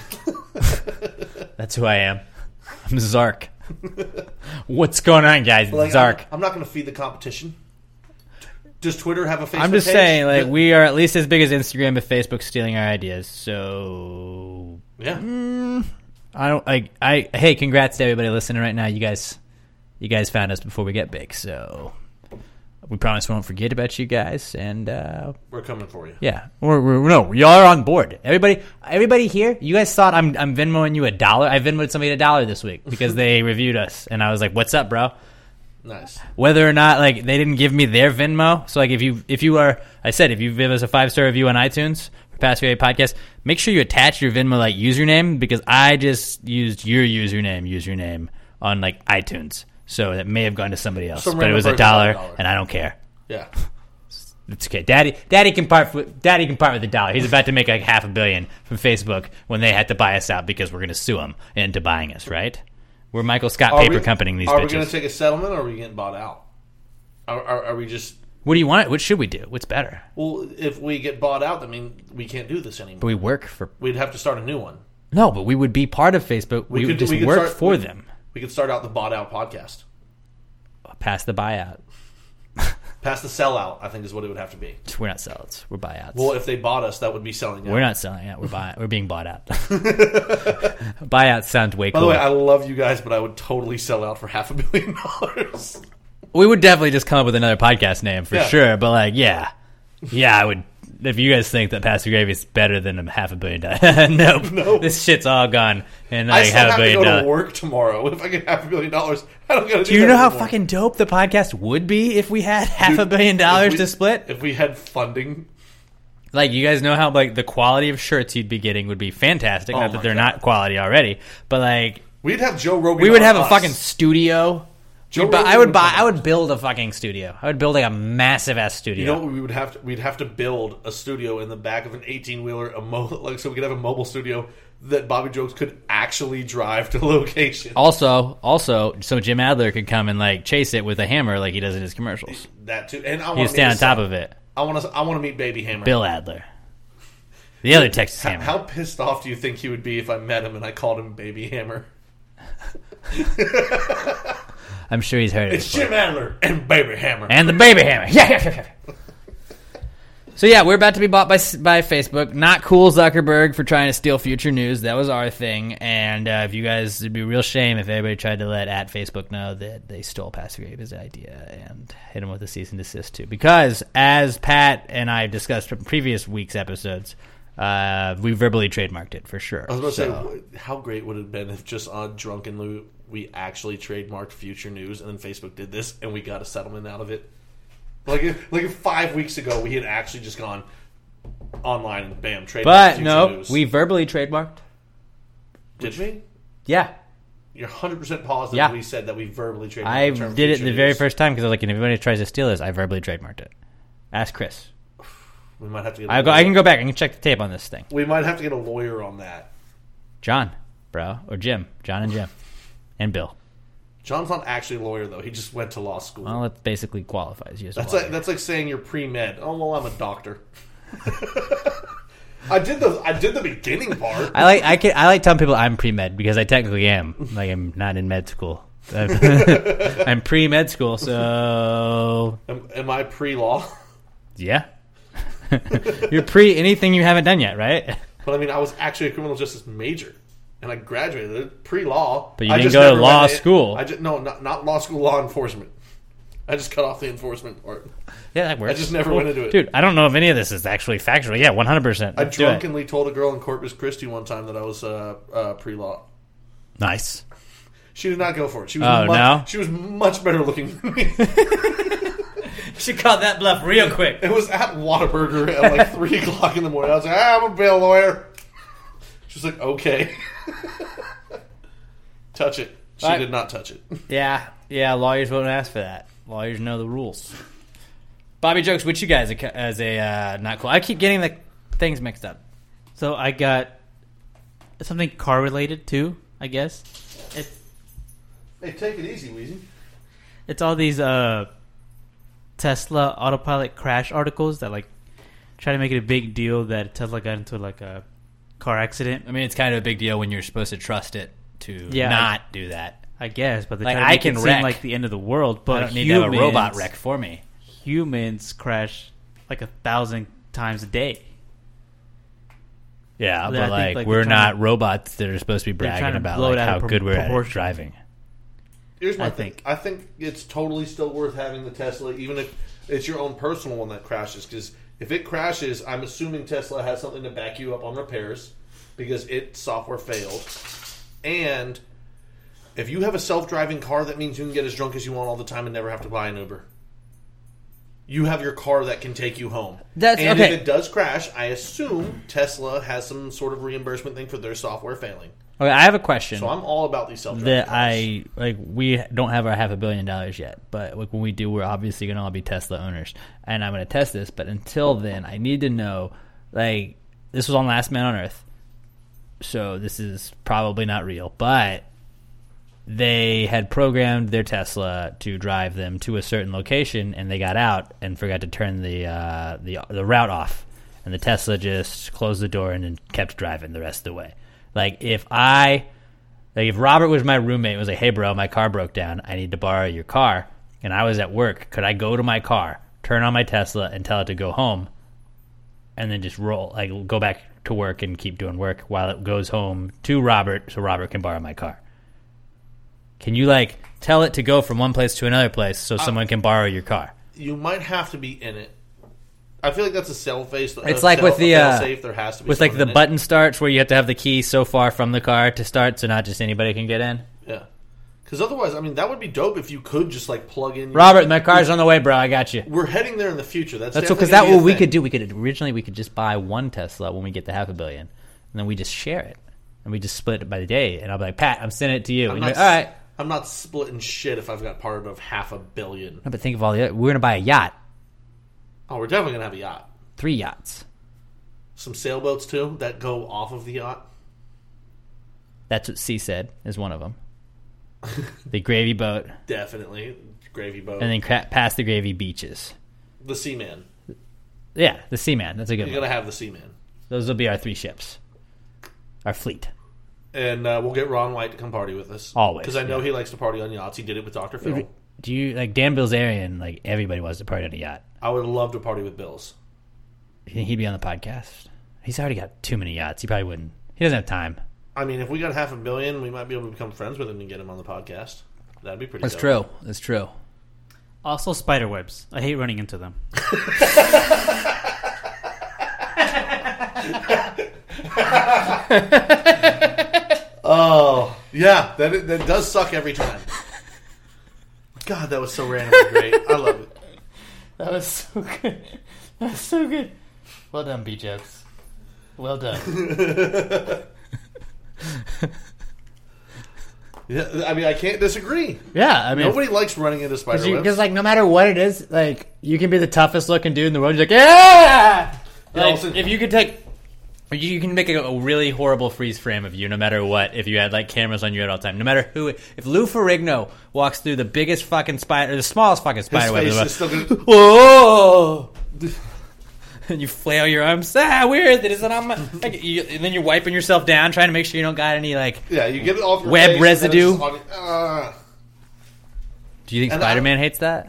K: That's who I am. I'm Zark. What's going on, guys?
L: Like,
K: Zark.
L: I'm, I'm not going to feed the competition. Does Twitter have a Facebook
K: I'm just
L: page?
K: saying, like, we are at least as big as Instagram if Facebook's stealing our ideas. So...
L: Yeah.
K: Mm, I don't. I. I. Hey, congrats to everybody listening right now. You guys, you guys found us before we get big, so we promise we won't forget about you guys. And uh,
L: we're coming for you.
K: Yeah, we're, we're no, y'all are on board. Everybody, everybody here. You guys thought I'm I'm Venmoing you a dollar. I Venmoed somebody a dollar this week because they reviewed us, and I was like, "What's up, bro?"
L: Nice.
K: Whether or not like they didn't give me their Venmo, so like if you if you are, I said if you give us a five star review on iTunes. Pass Your Podcast, make sure you attach your Venmo like username because I just used your username username on like iTunes, so it may have gone to somebody else,
L: Some
K: but it was a dollar, dollar, and I don't care.
L: Yeah,
K: it's okay. Daddy, Daddy can part with Daddy can part with the dollar. He's about to make like half a billion from Facebook when they had to buy us out because we're going to sue him into buying us. Right? We're Michael Scott
L: are
K: paper
L: we,
K: companying these.
L: Are
K: bitches.
L: we going to take a settlement or are we getting bought out? Are, are, are we just?
K: What do you want? What should we do? What's better?
L: Well, if we get bought out, I mean, we can't do this anymore.
K: But we work for...
L: We'd have to start a new one.
K: No, but we would be part of Facebook. We, we could, would just we work
L: start,
K: for
L: we,
K: them.
L: We could start out the bought out podcast.
K: Pass the buyout.
L: Pass the sellout, I think is what it would have to be.
K: We're not sellouts. We're buyouts.
L: Well, if they bought us, that would be selling out.
K: We're not selling out. We're buying. We're being bought out. Buyout sounds way
L: By
K: cool.
L: By the way, I love you guys, but I would totally sell out for half a billion dollars.
K: We would definitely just come up with another podcast name for
L: yeah.
K: sure. But like, yeah, yeah, I would. If you guys think that Pass Your Gravy is better than a half a billion dollars, nope.
L: nope,
K: this shit's all gone. And
L: I
K: like
L: still
K: half
L: have
K: a billion
L: to go
K: dollars.
L: to work tomorrow. If I get half a billion dollars, I don't got to do.
K: Do you
L: that
K: know how
L: anymore.
K: fucking dope the podcast would be if we had half
L: Dude,
K: a billion dollars
L: we,
K: to split?
L: If we had funding.
K: Like, you guys know how, like, the quality of shirts you'd be getting would be fantastic.
L: Oh
K: not that they're
L: God.
K: not quality already. But, like...
L: We'd have Joe Rogan
K: We would have
L: us.
K: a fucking studio.
L: Joe
K: buy,
L: Rogan
K: I would
L: would
K: buy...
L: come.
K: I would build a fucking studio. I would build, like, a massive-ass studio.
L: You know what we would have to... We'd have to build a studio in the back of an eighteen-wheeler, a mo- like so we could have a mobile studio that Bobby Jokes could actually drive to location.
K: Also, also, so Jim Adler could come and, like, chase it with a hammer like he does in his commercials.
L: That, too. And I
K: He'd
L: want
K: stay on top of it.
L: I want to I want to meet Baby Hammer.
K: Bill Adler. The other Texas
L: how,
K: Hammer.
L: How pissed off do you think he would be if I met him and I called him Baby Hammer?
K: I'm sure he's heard it.
L: It's
K: before.
L: Jim Adler and Baby Hammer.
K: And the Baby Hammer. Yeah, yeah, yeah, yeah. So yeah, we're about to be bought by by Facebook. Not cool, Zuckerberg, for trying to steal future news. That was our thing. And uh, if you guys, it'd be a real shame if everybody tried to let at Facebook know that they stole Pass Your Gravy's idea and hit him with a cease and desist too. Because as Pat and I discussed from previous week's episodes, uh, we verbally trademarked it for sure.
L: I was about to
K: so.
L: say, how great would it have been if just on Drunken Lou we actually trademarked future news and then Facebook did this and we got a settlement out of it? Like if, like if five weeks ago we had actually just gone online and bam, trademarked
K: But
L: future
K: no,
L: news.
K: we verbally trademarked.
L: Did we?
K: Yeah.
L: You're one hundred percent positive
K: Yeah.
L: we said that we verbally trademarked
K: I
L: the term
K: did it
L: future
K: the very
L: use.
K: first time because I was like, if anybody tries to steal this, I verbally trademarked it. Ask Chris.
L: We might have to get. A
K: I go. I can go back. I can check the tape on this thing.
L: We might have to get a lawyer on that.
K: John, bro, or Jim. John and Jim, and Bill.
L: John's not actually a lawyer though. He just went to law school.
K: Well, that basically qualifies you as a
L: That's
K: lawyer.
L: like that's like saying you're pre-med. Oh well, I'm a doctor. I did the I did the beginning part.
K: I like I can I like telling people I'm pre-med because I technically am. Like I'm not in med school. I'm pre-med school, so
L: Am, am I pre-law?
K: yeah. You're pre anything you haven't done yet, right?
L: But I mean, I was actually a criminal justice major, and I graduated pre-law.
K: But you
L: I
K: didn't
L: just
K: go to
L: never
K: law
L: went in-
K: school.
L: I just no, not not law school, law enforcement. I just cut off the enforcement part.
K: Yeah, that works.
L: I just never
K: Cool.
L: went into it.
K: Dude, I don't know if any of this is actually factual. Yeah, one hundred percent.
L: I
K: Let's do it.
L: drunkenly told a girl in Corpus Christi one time that I was uh, uh, pre-law.
K: Nice.
L: She did not go for it. She was
K: Oh,
L: much,
K: no?
L: She was much better looking than me.
K: She caught that bluff real quick.
L: It was at Whataburger at like three o'clock in the morning. I was like, ah, I'm a bail lawyer. She was like, okay. Touch it. She
K: Right.
L: did not touch it.
K: Yeah, yeah. Lawyers won't ask for that. Lawyers know the rules. Bobby Jokes, which you guys as a uh, not cool? I keep getting the things mixed up.
M: So I got something car related too. I guess it,
L: Hey, take it easy, Weezy.
M: it's all these uh, Tesla autopilot crash articles that like try to make it a big deal that Tesla got into like a car accident.
K: I mean, it's kind of a big deal when you're supposed to trust it to
M: Yeah,
K: not
M: I-
K: do that.
M: I guess, but they
K: Like,
M: try to
K: I
M: make
K: can
M: it
K: wreck.
M: seem like the end of the world. But
K: I don't need
M: humans,
K: to have a robot wreck for me.
M: Humans crash like a thousand times a day.
K: Yeah,
M: I
K: but
M: think,
K: like,
M: like,
K: we're
M: they're trying
K: not
M: to-
K: robots that are supposed to be
M: they're trying
K: bragging
M: to
K: about
M: blow
K: like
M: it out
K: how
M: of pro-
K: good we're at
M: proportion.
K: driving.
L: Here's my
M: I
L: thing.
M: think.
L: I think it's totally still worth having the Tesla, even if it's your own personal one that crashes. Because if it crashes, I'm assuming Tesla has something to back you up on repairs because its software failed. And if you have a self-driving car, that means you can get as drunk as you want all the time and never have to buy an Uber. You have your car that can take you home.
K: That's-
L: and
K: okay.
L: if it does crash, I assume Tesla has some sort of reimbursement thing for their software failing.
K: Okay, I have a question.
L: So I'm all about these self-driving
K: that
L: cars.
K: I like. We don't have our half a billion dollars yet, but like when we do, we're obviously going to all be Tesla owners, and I'm going to test this. But until then, I need to know. Like, this was on Last Man on Earth, so this is probably not real, but they had programmed their Tesla to drive them to a certain location, and they got out and forgot to turn the uh, the the route off, and the Tesla just closed the door and then kept driving the rest of the way. Like, if I, like, if Robert was my roommate and was like, hey, bro, my car broke down, I need to borrow your car, and I was at work, could I go to my car, turn on my Tesla, and tell it to go home, and then just roll, like, go back to work and keep doing work while it goes home to Robert so Robert can borrow my car? Can you, like, tell it to go from one place to another place so someone can borrow your car?
L: You might have to be in it. I feel like that's a cell face.
K: It's like with the uh,
L: safe. There has to be
K: with like
L: someone
K: the
L: in it.
K: button starts where you have to have the key so far from the car to start, so not just anybody can get in.
L: Yeah, because otherwise, I mean, that would be dope if you could just like plug in.
K: Robert, my car's on the way, bro. I got you.
L: We're heading there in the future. That's
K: That's
L: definitely
K: because that
L: gonna be
K: what
L: a
K: we
L: thing.
K: could do. We could originally we could just buy one Tesla when we get the half a billion, and then we just share it, and we just split it by the day. And I'll be like, Pat, I'm sending it to you.
L: I'm
K: And
L: not,
K: you're like, all right.
L: I'm not splitting shit if I've got part of half a billion.
K: No, but think of all the other. We're gonna buy a yacht,
L: Oh, we're definitely gonna have a yacht.
K: three yachts.
L: Some sailboats too that go off of the yacht.
K: That's what C said is one of them. The gravy boat,
L: Definitely gravy boat.
K: and then cra- past the gravy beaches.
L: the Seaman.
K: Yeah, the Seaman. That's a good
L: You're
K: one.
L: gonna have the Seaman,
K: Those will be our three ships, our fleet.
L: and uh, we'll get Ron White to come party with us
K: Always,
L: because I know
K: yeah.
L: he likes to party on yachts. He did it with Doctor Phil.
K: Do you like Dan Bilzerian? Like everybody wants to party on a yacht.
L: I would love to party with Bills.
K: You think he'd be on the podcast? He's already got too many yachts. He probably wouldn't. He doesn't have time.
L: I mean, if we got half a billion, we might be able to become friends with him and get him on the podcast. That'd be pretty.
K: That's
L: dope.
K: true. That's true.
M: Also, spider webs. I hate running into them.
L: Oh yeah, that that does suck every time. God, that was so randomly great. I love it.
K: That was so good. That was so good. Well done, B Jokes. Well done.
L: Yeah, I mean, I can't disagree.
K: Yeah, I mean,
L: nobody likes running into spider webs.
K: Because, like, no matter what it is, like, you can be the toughest looking dude in the world. You're like, yeah! Like, also, if you could take... You can make a, a really horrible freeze frame of you no matter what if you had, like, cameras on you at all time. No matter who... If Lou Ferrigno walks through the biggest fucking spider... Or the smallest fucking spider web... His face is still gonna... Whoa! And you flail your arms. Ah, weird. That isn't on my... Like, you, and then you're wiping yourself down, trying to make sure you don't got any, like...
L: Yeah, you get it off your
K: web
L: face,
K: residue.
L: On, uh,
K: Do you think Spider-Man I, hates that?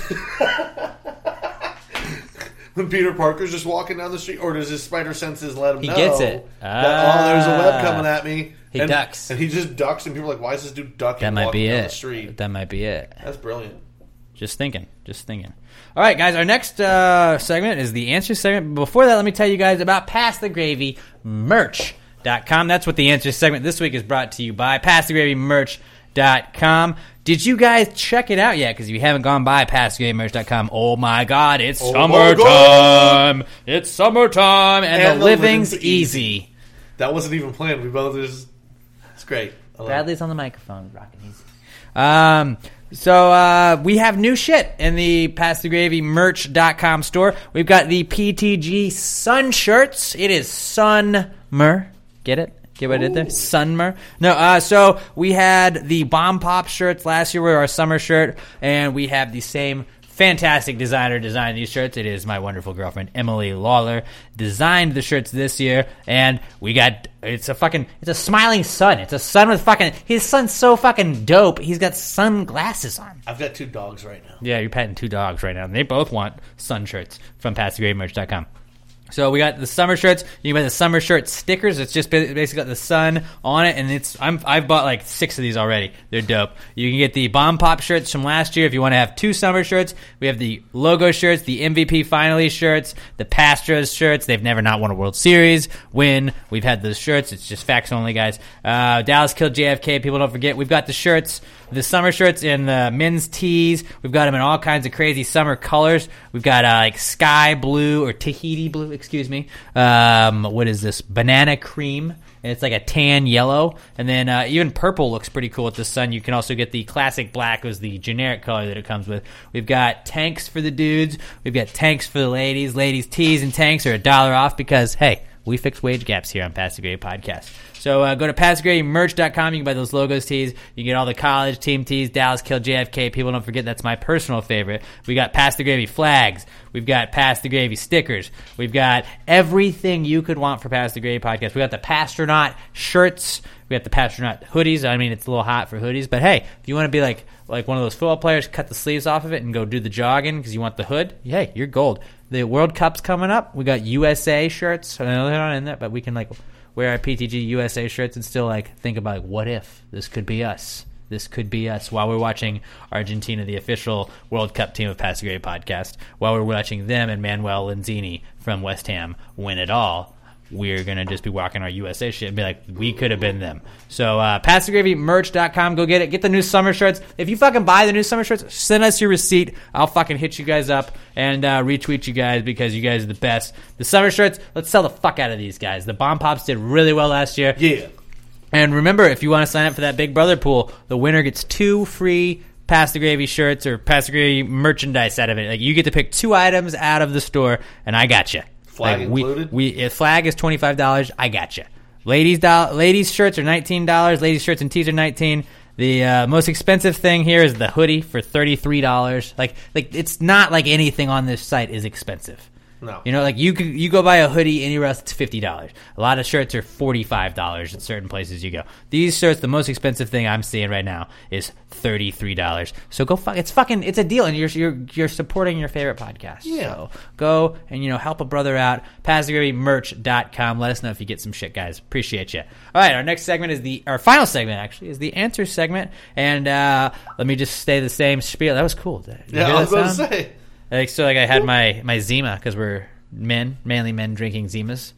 L: When Peter Parker's just walking down the street, or does his spider senses let him
K: he
L: know?
K: He gets it.
L: That, ah, oh, there's a web coming at me.
K: He
L: and,
K: ducks.
L: And he just ducks, and people are like, why is this dude ducking
K: that might
L: walking
K: be
L: down
K: it.
L: the street?
K: That might be it.
L: That's brilliant.
K: Just thinking. Just thinking. All right, guys, our next uh, segment is the answer segment. Before that, let me tell you guys about Pass the Gravy merch dot com. That's what the answer segment this week is brought to you by Pass the Gravy merch dot com. Did you guys check it out yet? Because if you haven't gone by Pass the Gravy merch dot com, oh my God, it's oh summertime. It's summertime, and, and the, the living's, living's easy. easy.
L: That wasn't even planned. We both just... It's great.
K: Bradley's on the microphone, rocking easy. Um... So, uh, we have new shit in the Pass the Gravy merch dot com store. We've got the P T G Sun shirts. It is Sunmer. Get it? Get what I did there? Sunmer. No, uh, so we had the Bomb Pop shirts last year were our summer shirt, and we have the same fantastic designer design these shirts. It is my wonderful girlfriend, Emily Lawler, designed the shirts this year, and we got, it's a fucking, it's a smiling sun. It's a sun with fucking, his sun's so fucking dope, he's got sunglasses on.
L: I've got two dogs right now.
K: Yeah, you're petting two dogs right now, and they both want sun shirts from Pass the Gravy merch dot com. So we got the summer shirts. You can buy the summer shirt stickers. It's just basically got the sun on it, and it's I'm I've bought like six of these already. They're dope. You can get the Bomb Pop shirts from last year if you want to have two summer shirts. We have the logo shirts, the M V P finally shirts, the Pastros shirts. They've never not won a World Series. Win. We've had those shirts. It's just facts only, guys. Uh, Dallas killed J F K. People don't forget. We've got the shirts, the summer shirts in the men's tees. We've got them in all kinds of crazy summer colors. We've got uh, like sky blue or Tahiti blue. Excuse me. Um, what is this? Banana cream. And it's like a tan yellow. And then uh, even purple looks pretty cool with the sun. You can also get the classic black was the generic color that it comes with. We've got tanks for the dudes. We've got tanks for the ladies. Ladies' tees and tanks are a dollar off because, hey, we fix wage gaps here on Pass the Gravy Podcast. So uh, go to Pass the Gravy merch dot com. You can buy those logos tees. You can get all the college team tees. Dallas killed J F K. People don't forget that's my personal favorite. We got Pass the Gravy flags. We've got Pass the Gravy stickers. We've got everything you could want for Pass the Gravy Podcast. We got the Pastronaut shirts. We got the Pastronaut hoodies. I mean, it's a little hot for hoodies, but hey, if you want to be like like one of those football players, cut the sleeves off of it and go do the jogging because you want the hood, hey, you're gold. The World Cup's coming up. We got U S A shirts. I know they're not in there, but we can like wear our P T G U S A shirts and still like think about like, what if this could be us? This could be us while we're watching Argentina, the official World Cup team of Pass the Gravy Podcast, while we're watching them and Manuel Lanzini from West Ham win it all. We're going to just be walking our U S A shit and be like, we could have been them. So, uh, Pass the Gravy merch dot com. Go get it. Get the new summer shirts. If you fucking buy the new summer shirts, send us your receipt. I'll fucking hit you guys up and uh, retweet you guys because you guys are the best. The summer shirts, let's sell the fuck out of these guys. The Bomb Pops did really well last year.
L: Yeah.
K: And remember, if you want to sign up for that Big Brother pool, the winner gets two free Pass the Gravy shirts or Pass the Gravy merchandise out of it. Like, you get to pick two items out of the store, and I got you.
L: Flag
K: like
L: included?
K: We, we flag is twenty-five dollars. I got you. Ladies do, ladies shirts are nineteen dollars. Ladies shirts and tees are nineteen dollars. The uh, most expensive thing here is the hoodie for thirty-three dollars. Like like it's not like anything on this site is expensive.
L: No.
K: You know, like you could, you go buy a hoodie anywhere else, it's fifty dollars. A lot of shirts are forty-five dollars at certain places you go. These shirts, the most expensive thing I'm seeing right now is thirty-three dollars. So go fuck, it's fucking, it's a deal, and you're you're you're supporting your favorite podcast.
L: Yeah.
K: So go and, you know, help a brother out. Pass the Gravy merch dot com. Let us know if you get some shit, guys. Appreciate you. All right, our next segment is the, our final segment actually, is the answer segment. And uh, let me just say the same spiel. That was cool. Did you
L: yeah,
K: hear
L: I was
K: that
L: going to
K: sound?
L: say.
K: Like, so like I had my, my Zima because we're men, manly men drinking Zimas.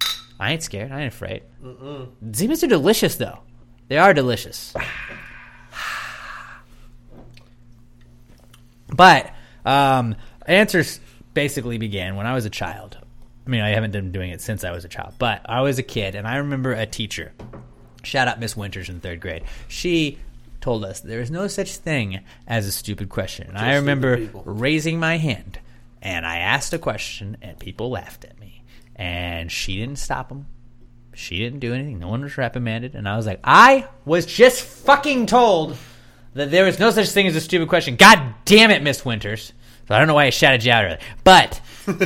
K: I ain't scared. I ain't afraid.
L: Mm-mm.
K: Zimas are delicious, though. They are delicious. But um, answers basically began when I was a child. I mean, I haven't been doing it since I was a child, but I was a kid, and I remember a teacher. Shout out Miss Winters in third grade. She told us there is no such thing as a stupid question. And
L: Just
K: I remember
L: stupid people.
K: raising my hand, and I asked a question, and people laughed at me. And she didn't stop them. She didn't do anything. No one was reprimanded. And I was like, I was just fucking told that there is no such thing as a stupid question. God damn it, Miss Winters. So I don't know why I shouted you out earlier. But,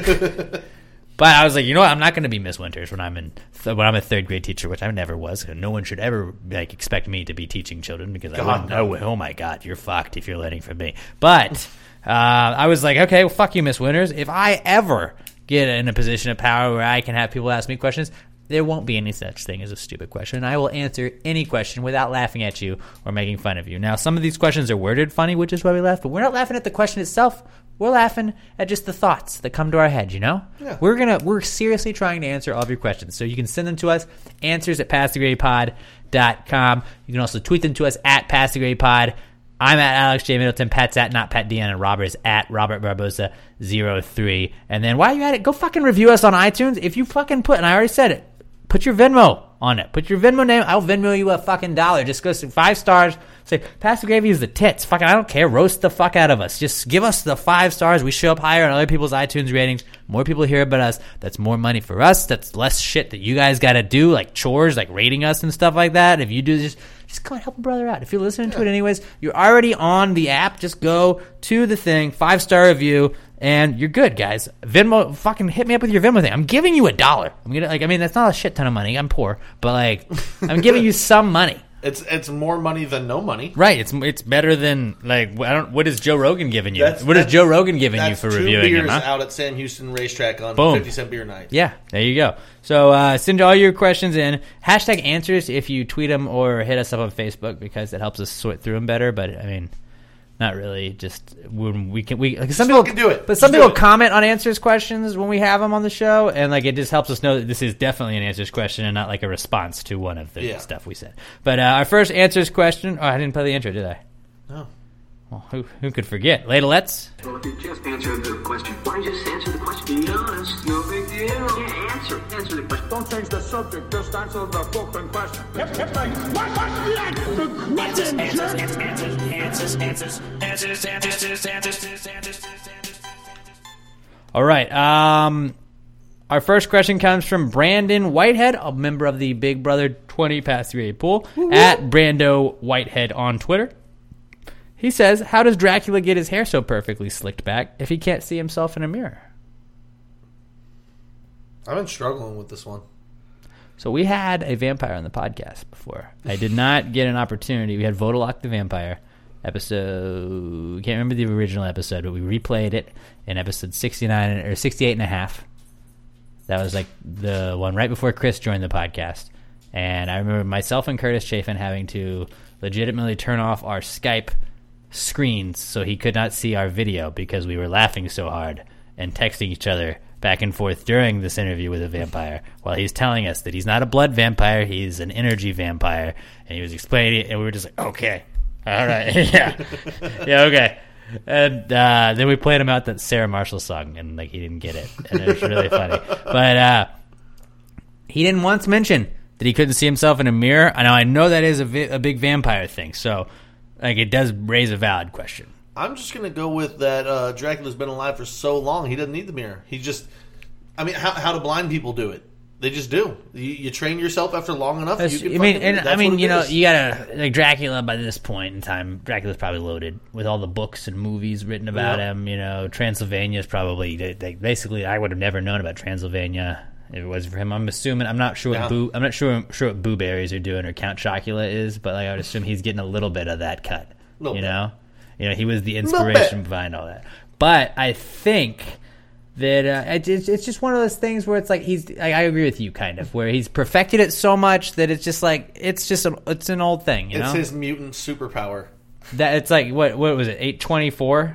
K: but I was like, you know what? I'm not going to be Miss Winters when I'm in th- when I'm a third grade teacher, which I never was. No one should ever like expect me to be teaching children because God, I wouldn't know. No. Oh my God, you're fucked if you're learning from me. But uh, I was like, okay, well, fuck you, Miss Winters. If I ever get in a position of power where I can have people ask me questions, there won't be any such thing as a stupid question. I will answer any question without laughing at you or making fun of you. Now, some of these questions are worded funny, which is why we laugh, but we're not laughing at the question itself. We're laughing at just the thoughts that come to our head, you know?
L: Yeah.
K: We're gonna we're seriously trying to answer all of your questions. So you can send them to us, answers at pass the grade pod dot com. You can also tweet them to us at pass the grade pod. I'm at Alex J. Middleton. Pat's at not Pat Deanna. And Robert is at Robert Barbosa zero three. And then while you're at it, go fucking review us on iTunes. If you fucking put, and I already said it, put your Venmo on it. Put your Venmo name. I'll Venmo you a fucking dollar. Just go five stars. Say, Pastor Gravy is the tits. Fucking, I don't care. Roast the fuck out of us. Just give us the five stars. We show up higher on other people's iTunes ratings. More people hear about us. That's more money for us. That's less shit that you guys got to do, like chores, like rating us and stuff like that. If you do this, just come and help a brother out. If you're listening to it anyways, you're already on the app. Just go to the thing, five star review, and you're good, guys. Venmo, fucking hit me up with your Venmo thing. I'm giving you a dollar. I'm gonna like. I mean, that's not a shit ton of money. I'm poor, but like, I'm giving you some money.
L: It's it's more money than no money.
K: Right. It's it's better than like I don't. What is Joe Rogan giving you?
L: That's,
K: what is Joe Rogan giving you for
L: two
K: reviewing
L: beers
K: him? Huh?
L: Out at Sam Houston Racetrack on
K: Boom.
L: fifty cent beer night.
K: Yeah, there you go. So uh, send all your questions in. Hashtag answers if you tweet them or hit us up on Facebook because that helps us sort through them better. But I mean, not really. Just when we can, we like some people
L: can do it.
K: But some
L: Just
K: people
L: do it.
K: comment on answers questions when we have them on the show, and like it just helps us know that this is definitely an answers question and not like a response to one of the
L: Yeah.
K: stuff we said. But uh, our first answers question. Oh, I didn't play the intro, did I?
L: No.
K: Well, who who could forget? Ladlettes?
O: Well, if you just answer the question, why just answer the question? Be honest, no big deal. Yeah, answer, answer the question.
A: Don't change the subject, just answer the fucking question.
B: Answers, answers, answers, answers, answers, answers, answers, answers, answers.
K: All right. Um, our first question comes from Brandon Whitehead, a member of the Big Brother twenty Past three A pool, at Brando Whitehead on Twitter. He says, how does Dracula get his hair so perfectly slicked back if he can't see himself in a mirror?
L: I've been struggling with this one.
K: So we had a vampire on the podcast before. I did not get an opportunity. We had Vodalok the Vampire episode. I can't remember the original episode, but we replayed it in episode sixty-nine or sixty-eight and a half. That was like the one right before Chris joined the podcast. And I remember myself and Curtis Chafin having to legitimately turn off our Skype screens so he could not see our video because we were laughing so hard and texting each other back and forth during this interview with a vampire while he's telling us that he's not a blood vampire, he's an energy vampire, and he was explaining it, and we were just like, okay, all right, yeah, yeah, okay. And uh, then we played him out that Sarah Marshall song, and like he didn't get it, and it was really funny. But uh, he didn't once mention that he couldn't see himself in a mirror. I know, I know that is a, vi- a big vampire thing, so like it does raise a valid question.
L: I'm just going to go with that uh, Dracula's been alive for so long, he doesn't need the mirror. He just, I mean, how, how do blind people do it? They just do. You, you train yourself after long enough.
K: That's,
L: You can
K: I mean,
L: fucking
K: and
L: do it. That's
K: I mean,
L: what it
K: you know,
L: is.
K: you gotta like Dracula. By this point in time, Dracula's probably loaded with all the books and movies written about
L: Yeah.
K: him. You know, Transylvania's probably they, they, basically. I would have never known about Transylvania if it wasn't for him. I'm assuming. I'm not sure what
L: Yeah.
K: Boo. I'm not sure sure what Boo Berries are doing or Count Chocula is, but like I would assume he's getting a little bit of that cut.
L: Little
K: you
L: bit.
K: know, you know, he was the
L: Little
K: inspiration
L: bit.
K: behind all that. But I think that uh, it, it's, it's just one of those things where it's like he's like, I agree with you kind of where he's perfected it so much that it's just like it's just a, it's an old thing, you
L: It's
K: know.
L: his mutant superpower.
K: That it's like what what was it eight twenty-four?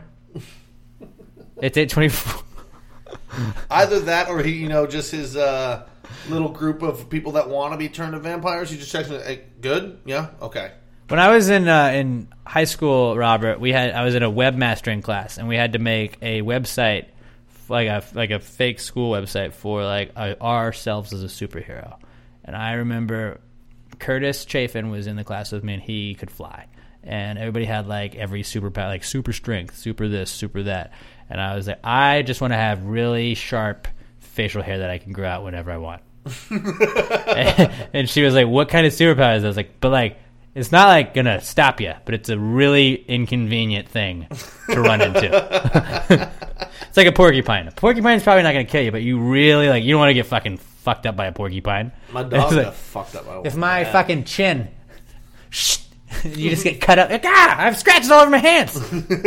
K: It's eight twenty-four.
L: Either that or he, you know, just his uh, little group of people that want to be turned to vampires. He just checks, hey, good? Yeah? Okay.
K: When I was in uh, in high school, Robert, we had I was in a webmastering class, and we had to make a website, like a like a fake school website for like uh, ourselves as a superhero. And I remember Curtis Chafin was in the class with me, and he could fly. and everybody had like every superpower, like super strength, super this, super that, and I was like, I just want to have really sharp facial hair that I can grow out whenever I want. and, and she was like, what kind of superpowers? I was like, but like, it's not like gonna stop you, but it's a really inconvenient thing to run into. It's like a porcupine. A porcupine's probably not gonna kill you, but you really like you don't want to get fucking fucked up by a porcupine.
L: My dog
K: like,
L: got fucked up by one.
K: If my
L: man.
K: fucking chin, you just get cut up. Like, ah, I have scratches all over my hands.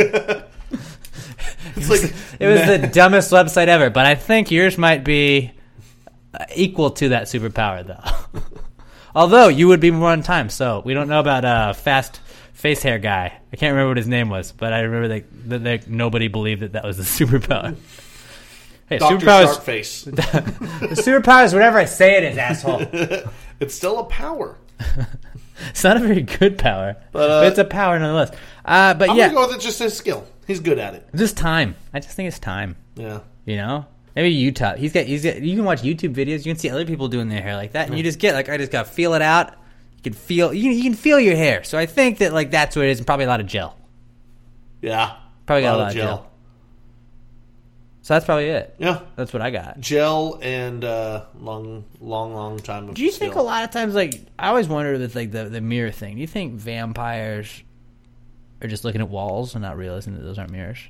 L: It's like
K: it was man. the dumbest website ever, but I think yours might be equal to that superpower, though. Although you would be more on time, so we don't know about uh, fast face hair guy. I can't remember what his name was, but I remember that, that, that nobody believed that that was the superpower. Hey,
L: Doctor
K: superpowers.
L: Sharpface.
K: The superpower is whatever I say it is, asshole.
L: It's still a power.
K: It's not a very good power,
L: but, uh,
K: but it's a power nonetheless. Uh, but
L: I'm
K: yeah,
L: gonna go with it just his skill. He's good at it.
K: Just time. I just think it's time.
L: Yeah.
K: You know. Maybe Utah. He's got. He's got. You can watch YouTube videos. You can see other people doing their hair like that, and you just get like, I just got to feel it out. You can feel. You can, you can feel your hair. So I think that like that's what it is, and probably a lot of gel.
L: Yeah,
K: probably got a lot of gel. gel. So that's probably it.
L: Yeah,
K: that's what I got.
L: Gel and uh, long, long, long time. Of
K: Do you
L: skill.
K: think a lot of times, like I always wondered with like the the mirror thing? Do you think vampires are just looking at walls and not realizing that those aren't mirrors?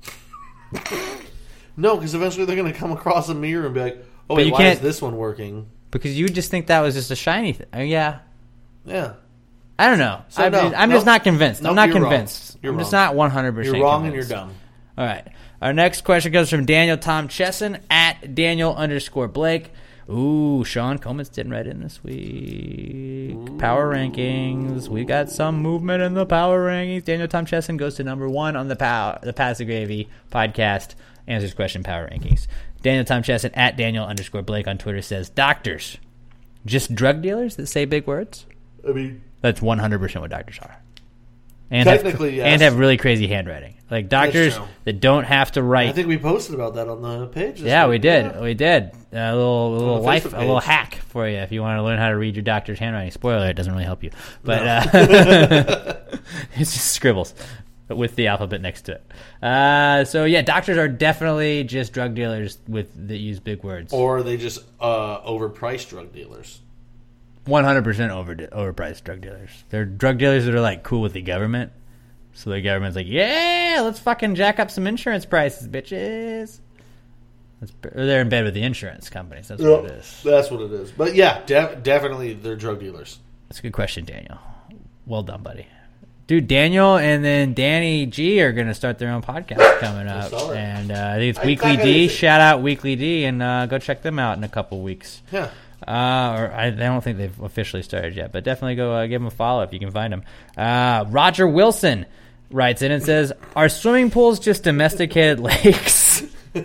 L: No, because eventually they're going to come across a mirror and be like, "Oh,
K: but
L: wait,
K: you
L: why
K: can't,
L: is this one working?"
K: Because you would just think that was just a shiny thing. I mean, yeah,
L: yeah.
K: I don't know.
L: So
K: I,
L: no,
K: I'm
L: nope,
K: just not convinced.
L: Nope,
K: I'm not
L: you're
K: convinced.
L: Wrong. You're
K: I'm
L: wrong.
K: just not one hundred percent.
L: You're wrong
K: convinced.
L: and you're dumb.
K: All right. Our next question comes from Daniel Tom Chesson at Daniel underscore Blake. Ooh, Sean Coleman's didn't write in this week. Ooh. Power rankings. We got some movement in the power rankings. Daniel Tom Chesson goes to number one on the power, the Pass the Gravy podcast. Answers question power rankings. Daniel Tom Chesson at Daniel underscore Blake on Twitter says, doctors, just drug dealers that say big words?
L: I mean,
K: that's one hundred percent what doctors are. And
L: technically,
K: have,
L: yes.
K: And have really crazy handwriting. Like doctors that don't have to write.
L: I think we posted about that on the page.
K: Yeah,
L: week.
K: we did.
L: Yeah.
K: We did. A little, a little life,
L: page.
K: a little hack for you if you want to learn how to read your doctor's handwriting. Spoiler: it doesn't really help you, but
L: no.
K: uh, it's just scribbles with the alphabet next to it. Uh, so yeah, doctors are definitely just drug dealers with that use big words,
L: or they just uh, overpriced drug dealers.
K: One hundred percent over overpriced drug dealers. They're drug dealers that are like cool with the government. So the government's like, yeah, let's fucking jack up some insurance prices, bitches. That's, or they're in bed with the insurance companies. That's
L: yep,
K: what it is.
L: That's what it is. But yeah, def- definitely they're drug dealers.
K: That's a good question, Daniel. Well done, buddy. Dude, Daniel and then Danny G are going to start their own podcast coming up. And uh, I think it's I Weekly D. Shout out Weekly D, and uh, go check them out in a couple weeks.
L: Yeah.
K: Uh, or I, I don't think they've officially started yet, but definitely go uh, give them a follow if you can find them. Uh, Roger Wilson writes in and says, are swimming pools just domesticated lakes?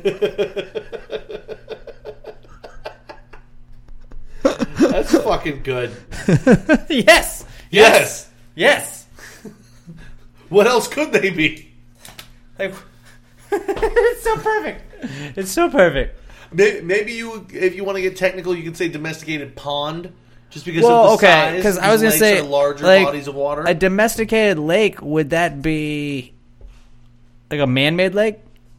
L: That's fucking good.
K: Yes.
L: Yes.
K: Yes.
L: What else could they be?
K: Like, it's so perfect. It's so perfect.
L: Maybe, maybe you, if you want to get technical, you can say domesticated pond. Just because
K: well,
L: of the
K: okay,
L: size,
K: because I was going to say
L: larger
K: like,
L: bodies of water.
K: A domesticated lake, would that be like a man-made lake?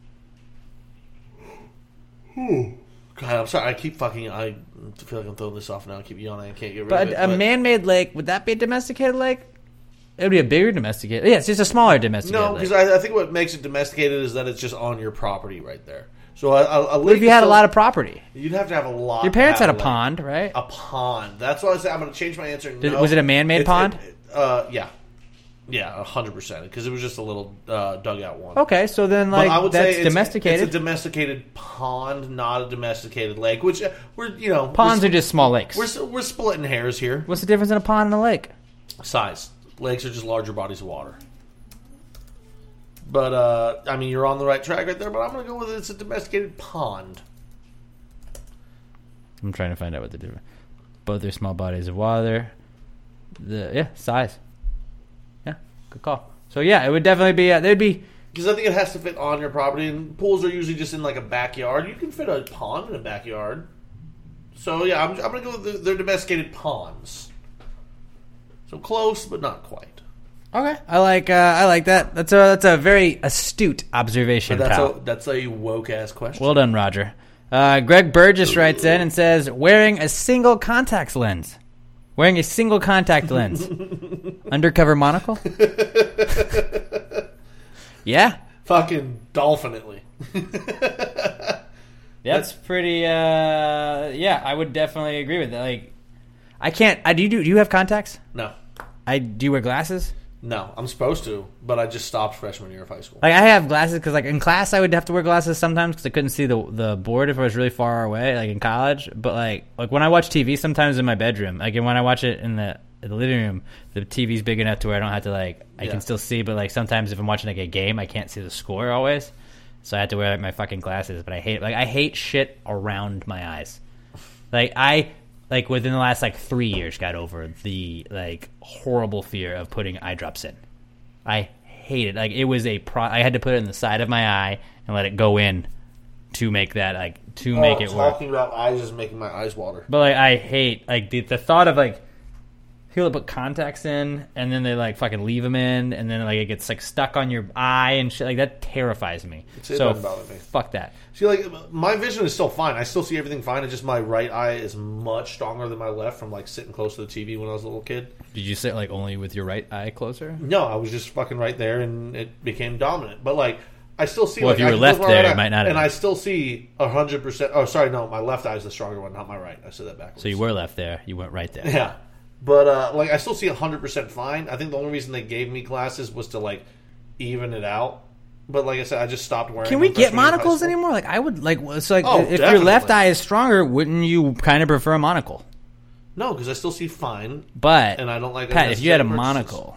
L: Hmm. God, I'm sorry. I keep fucking. I feel like I'm throwing this off now. I keep yawning. I can't get rid
K: but
L: of it.
K: A but a man-made lake, would that be a domesticated lake? It would be a bigger domesticated. Yeah, it's just a smaller domesticated.
L: No, because I, I think what makes it domesticated is that it's just on your property right there. So a, a, a lake.
K: What if you had still, a lot of property?
L: You'd have to have a lot.
K: Your parents had a
L: lake.
K: pond, right?
L: A pond. That's what I said. I'm going to change my answer.
K: Did,
L: no,
K: was it a man-made
L: it's,
K: pond?
L: It, uh, yeah, yeah, a hundred percent. Because it was just a little uh, dugout one.
K: Okay, so then like
L: I would
K: that's
L: say it's,
K: domesticated.
L: It's a domesticated pond, not a domesticated lake. Which uh, we're you know
K: ponds are just small lakes.
L: We're we're splitting hairs here.
K: What's the difference in a pond and a lake?
L: Size. Lakes are just larger bodies of water. But, uh, I mean, you're on the right track right there, but I'm going to go with it. It's a domesticated pond.
K: I'm trying to find out what the difference. Both are small bodies of water. The Yeah, size. Yeah, good call. So, yeah, it would definitely be, uh, they'd be...
L: Because I think it has to fit on your property, and pools are usually just in, like, a backyard. You can fit a pond in a backyard. So, yeah, I'm, I'm going to go with the, they're domesticated ponds. So, close, but not quite.
K: Okay, I like uh, I like that. That's a that's a very astute observation.
L: But that's
K: pal.
L: a that's a woke ass question.
K: Well done, Roger. Uh, Greg Burgess writes in and says, "Wearing a single contact lens, wearing a single contact lens, undercover monocle." Yeah,
L: fucking dolphinately.
K: That's pretty. Uh, yeah, I would definitely agree with that. Like, I can't. I do. You do you have contacts?
L: No.
K: I do you wear glasses?
L: No, I'm supposed to, but I just stopped freshman year of high school.
K: Like, I have glasses because, like, in class I would have to wear glasses sometimes because I couldn't see the the board if I was really far away, like in college. But like, like when I watch T V, sometimes in my bedroom, like, and when I watch it in the in the living room, the T V's big enough to where I don't have to like I
L: Yeah.
K: can still see. But like sometimes if I'm watching like a game, I can't see the score always, so I have to wear like my fucking glasses. But I hate like I hate shit around my eyes. Like I. Like, within the last, like, three years, got over the, like, horrible fear of putting eye drops in. I hate it. Like, it was a pro... I had to put it in the side of my eye and let it go in to make that, like, to
L: oh,
K: make it work.
L: Talking about eyes is making my eyes water.
K: But, like, I hate, like, the, the thought of, like, people that put contacts in, and then they, like, fucking leave them in, and then, like, it gets, like, stuck on your eye and shit. Like, that terrifies me.
L: It
K: so,
L: doesn't bother me.
K: Fuck that.
L: See, like, my vision is still fine. I still see everything fine. It's just my right eye is much stronger than my left from, like, sitting close to the T V when I was a little kid.
K: Did you sit, like, only with your right eye closer?
L: No, I was just fucking right there, and it became dominant. But, like, I still see...
K: Well,
L: like,
K: if you were
L: I can
K: left
L: close my
K: there,
L: right
K: it
L: eye,
K: might not have
L: And
K: been.
L: I still see one hundred percent... Oh, sorry, no, my left eye is the stronger one, not my right. I said that backwards.
K: So you were left there. You went right there.
L: Yeah. But, uh, like, I still see one hundred percent fine. I think the only reason they gave me glasses was to, like, even it out. But, like I said, I just stopped wearing
K: Can we
L: them
K: get
L: freshman year of high
K: monocles
L: school.
K: anymore? Like, I would, like, so, like,
L: Oh,
K: if
L: definitely.
K: your left eye is stronger, wouldn't you kind of prefer a monocle?
L: No, because I still see fine.
K: But,
L: and I don't like
K: Pat, if you had a
L: unnecessary
K: monocle,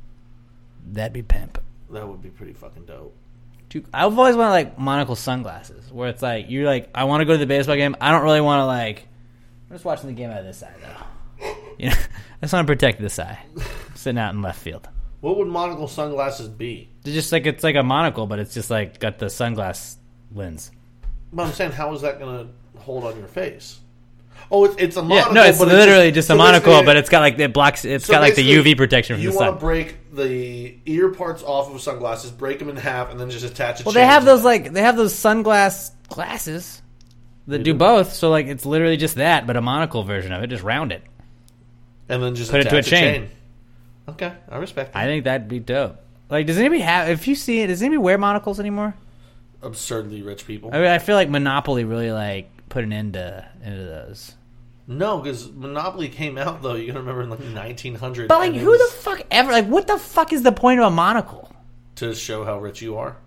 K: that'd be pimp.
L: That would be pretty fucking dope.
K: Dude, I've always wanted, like, monocle sunglasses, where it's like, you're like, I want to go to the baseball game. I don't really want to, like, I'm just watching the game out of this eye, though. You know, I just want to protect this eye. Sitting out in left field.
L: What would monocle sunglasses be?
K: It's just like, it's like a monocle, but it's just like got the sunglass lens.
L: But I'm saying, how is that going to hold on your face? Oh, it's, it's a monocle.
K: Yeah, no, it's
L: but
K: literally
L: it's
K: just,
L: so
K: a monocle,
L: basically-
K: but it's got like it blocks. It's
L: so
K: got like the
L: basically,
K: U V protection from
L: you
K: the
L: want
K: sun.
L: to break the ear parts off of sunglasses, break them in half, and then just attach a
K: Well,
L: chain
K: they have
L: to
K: those
L: it.
K: like they have those sunglass glasses that
L: They
K: do
L: do?
K: both. So like it's literally just that, but a monocle version of it. Just round it
L: and then just
K: put it to a
L: attach
K: chain.
L: chain. Okay, I respect that.
K: I think that'd be dope. Like, does anybody have? If you see it, does anybody wear monocles anymore?
L: Absurdly rich people.
K: I mean, I feel like Monopoly really like put an end to into those.
L: No, because Monopoly came out though. You gotta remember in like nineteen hundred.
K: But like, who the fuck ever? Like, what the fuck is the point of a monocle?
L: To show how rich you are.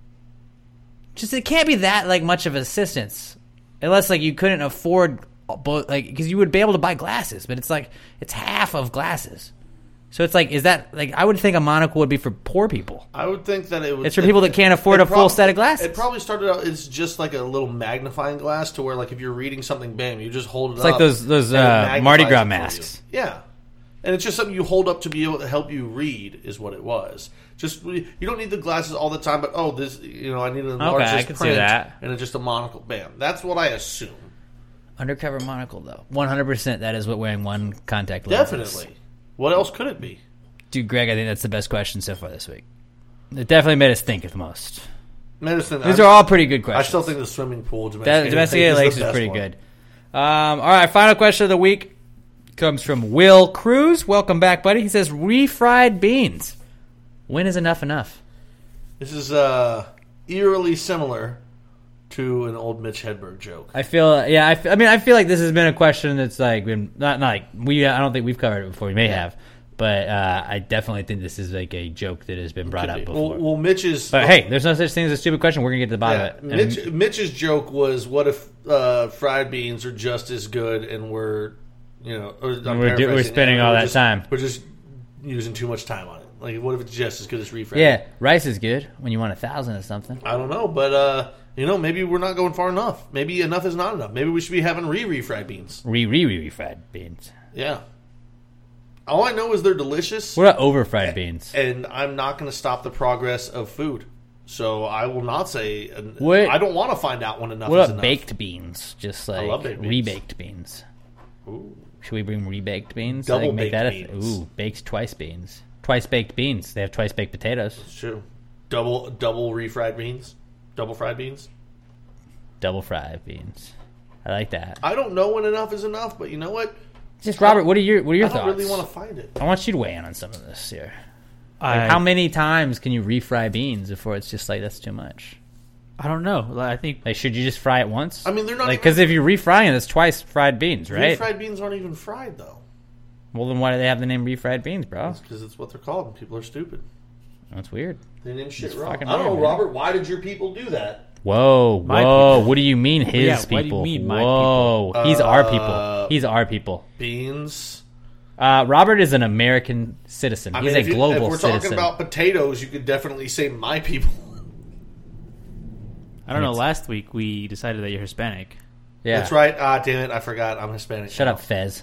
K: Just it can't be that like much of assistance, unless like you couldn't afford both. Like, because you would be able to buy glasses, but it's like it's half of glasses. So it's like, is that like I would think a monocle would be for poor people.
L: I would think that it would.
K: It's for people that can't afford
L: it
K: a full
L: prob-
K: set of glasses.
L: It probably started out. It's just like a little magnifying glass to where, like, if you're reading something, bam, you just hold it
K: It's
L: up.
K: like those those
L: and it
K: uh, Mardi
L: magnifies
K: Gras
L: it for
K: masks.
L: you. Yeah, and it's just something you hold up to be able to help you read. Is what it was. Just you don't need the glasses all the time, but oh, this you know I need an enlarged
K: I can see
L: print
K: that.
L: and it's just a monocle. Bam, that's what I assume.
K: Undercover monocle though, one hundred percent. That is what wearing one contact lens is.
L: Definitely. What else could it be?
K: Dude, Greg, I think that's the best question so far this week. It definitely made us think the most.
L: Medicine.
K: These
L: I,
K: are all pretty good questions.
L: I still think the swimming pool
K: That
L: domesticated,
K: domesticated
L: lake
K: lakes
L: is,
K: is
L: the best
K: pretty
L: one.
K: good. Um, all right, final question of the week comes from Will Cruz. Welcome back, buddy. He says, refried beans. When is enough enough?
L: This is uh, eerily similar to an old Mitch Hedberg joke.
K: I feel, yeah, I, f- I mean, I feel like this has been a question that's like been not, not like we. I don't think we've covered it before. We may
L: Yeah.
K: have, but uh, I definitely think this is like a joke that has been brought
L: Could
K: up
L: be.
K: before.
L: Well, well, Mitch's.
K: But hey, there's no such thing as a stupid question. We're gonna get to the bottom
L: yeah,
K: of it.
L: Mitch,
K: And-
L: Mitch's joke was, "What if uh, fried beans are just as good, and we're, you know, or, I'm
K: We're do- we're
L: paraphrasing,
K: spending
L: and
K: all
L: we're
K: that
L: just-
K: time.
L: We're just using too much time on it. Like, what if it's just as good as refried?
K: yeah, rice is good when you want a thousand or something.
L: I don't know, but uh, you know, maybe we're not going far enough. Maybe enough is not enough. Maybe we should be having re-refried beans.
K: Re re re refried beans.
L: Yeah. All I know is they're delicious.
K: What about over fried beans?
L: And I'm not going to stop the progress of food. So I will not say.
K: What-
L: I don't want to find out when enough
K: What
L: is
K: about
L: enough.
K: baked beans? Just
L: I
K: like
L: love baked beans.
K: rebaked beans.
L: Ooh.
K: Should we bring rebaked beans?
L: Double
K: Like, make
L: baked
K: that a th-
L: beans.
K: Ooh, baked twice beans. twice baked beans. They have twice baked potatoes.
L: It's true. Double double refried beans, double fried beans,
K: double fried beans. I like that.
L: I don't know when enough is enough, but you know what?
K: Just Robert, what are your what are your
L: I don't
K: thoughts?
L: really want to find it.
K: I want you to weigh in on some of this here.
M: I,
K: like how many times can you refry beans before it's just like that's too much?
M: I don't know. Like, I think
K: like should you just fry it once?
L: I mean, they're not
K: like because if you're refrying it, it's twice fried beans, right?
L: Refried beans aren't even fried though.
K: Well, then why do they have the name refried beans, bro?
L: Because it's what they're called, and people are stupid.
K: That's weird.
L: They name shit
K: It's
L: wrong. I
K: fucking
L: don't know,
K: weird, man.
L: Robert. Why did your people do that?
K: Whoa,
M: My
K: whoa!
M: people.
K: What do you mean his
M: Yeah,
K: people?
M: what do you mean my
K: whoa,
M: people?
K: he's
L: Uh,
K: our people. He's our people.
L: Beans.
K: Uh, Robert is an American citizen.
L: I
K: He's
L: mean,
K: a
L: if, you,
K: global
L: if we're
K: citizen.
L: talking about potatoes, you could definitely say my people.
M: I don't know. Last week we decided that you're Hispanic.
K: Yeah,
L: That's right. Ah, damn it! I forgot. I'm Hispanic.
K: Shut
L: now.
K: up, Fez.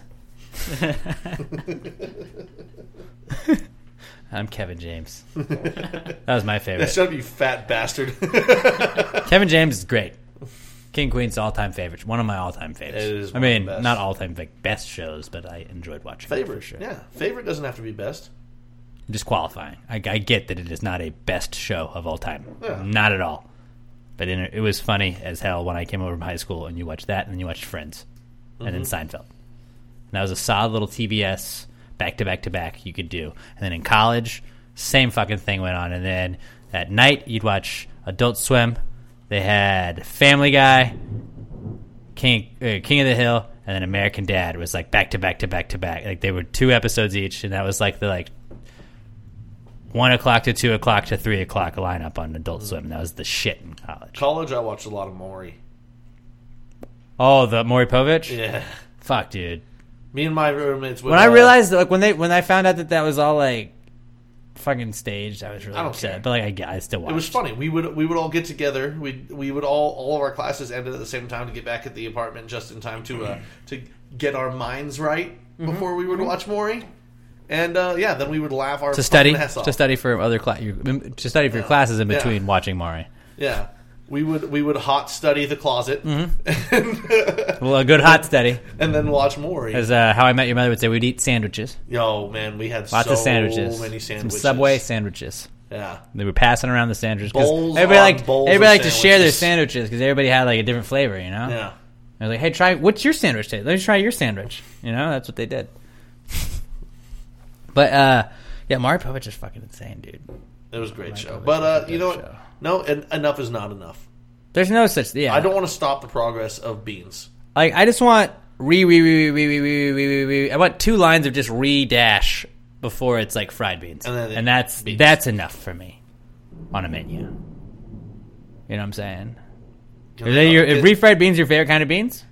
K: I'm Kevin James. That was my favorite.
L: Shut up, you fat bastard.
K: Kevin James is great. King Queen's all-time favorite. One of my all-time favorites.
L: It is
K: I
L: one of
K: mean,
L: the best.
K: not all-time like best shows, but I enjoyed watching it
L: Favorite,
K: for sure.
L: yeah. Favorite doesn't have to be best.
K: I'm just qualifying. I, I get that it is not a best show of all time.
L: Yeah.
K: Not at all. But in, it was funny as hell when I came over from high school and you watched that and then you watched Friends. And then
L: Mhm.
K: Seinfeld. And that was a solid little T B S back to back to back you could do. And then in college, same fucking thing went on. And then at night, you'd watch Adult Swim. They had Family Guy, King uh, King of the Hill, and then American Dad was like back to back to back to back. Like they were two episodes each, and that was like the like one o'clock to two o'clock to three o'clock lineup on Adult Swim. That was the shit in college.
L: College, I watched a lot of Maury.
K: Oh, the Maury Povich?
L: Yeah.
K: Fuck, dude.
L: Me and my roommates would,
K: When I
L: uh,
K: realized, like when they when I found out that that was all like fucking staged, I was really
L: I don't
K: upset.
L: care.
K: But like I, I still watched.
L: It was funny. We would we would all get together. We we would all all of our classes ended at the same time to get back at the apartment just in time to uh, to get our minds right before we would watch Maury. And uh, yeah, then we would laugh our
K: to study
L: fucking ass off.
K: to study for other class to study for your classes in between
L: Yeah.
K: watching Maury.
L: Yeah, we would we would hot study the closet.
K: Mm-hmm. Well, a good hot study,
L: and then watch Maury.
K: As uh, How I Met Your Mother would say, we'd eat sandwiches.
L: Yo, man, we had
K: lots
L: so
K: of sandwiches,
L: many sandwiches.
K: some Subway sandwiches.
L: Yeah,
K: they were passing around the sandwiches because
L: Bowls
K: everybody
L: on
K: like
L: bowls
K: everybody
L: of
K: liked to share their
L: sandwiches.
K: sandwiches because everybody had like a different flavor, you know.
L: Yeah.
K: I was like, hey, try what's your sandwich taste? Let me try your sandwich. You know, that's what they did. But uh, yeah, Maury Povich is fucking insane, dude.
L: It was a great
K: Maury
L: show.
K: Povich
L: But
K: was
L: uh,
K: a
L: you
K: good
L: know what?
K: show.
L: No, en- enough is not enough.
K: There's no such yeah.
L: I don't want to stop the progress of beans.
K: Like I just want re re re re re re re re re. I want two lines of just re dash before it's like fried beans,
L: And then
K: and that's
L: beans.
K: that's enough for me on a menu. You know what I'm saying?
L: Can
K: Is
L: they
K: that your,
L: not
K: is
L: get-
K: refried beans your favorite kind of beans?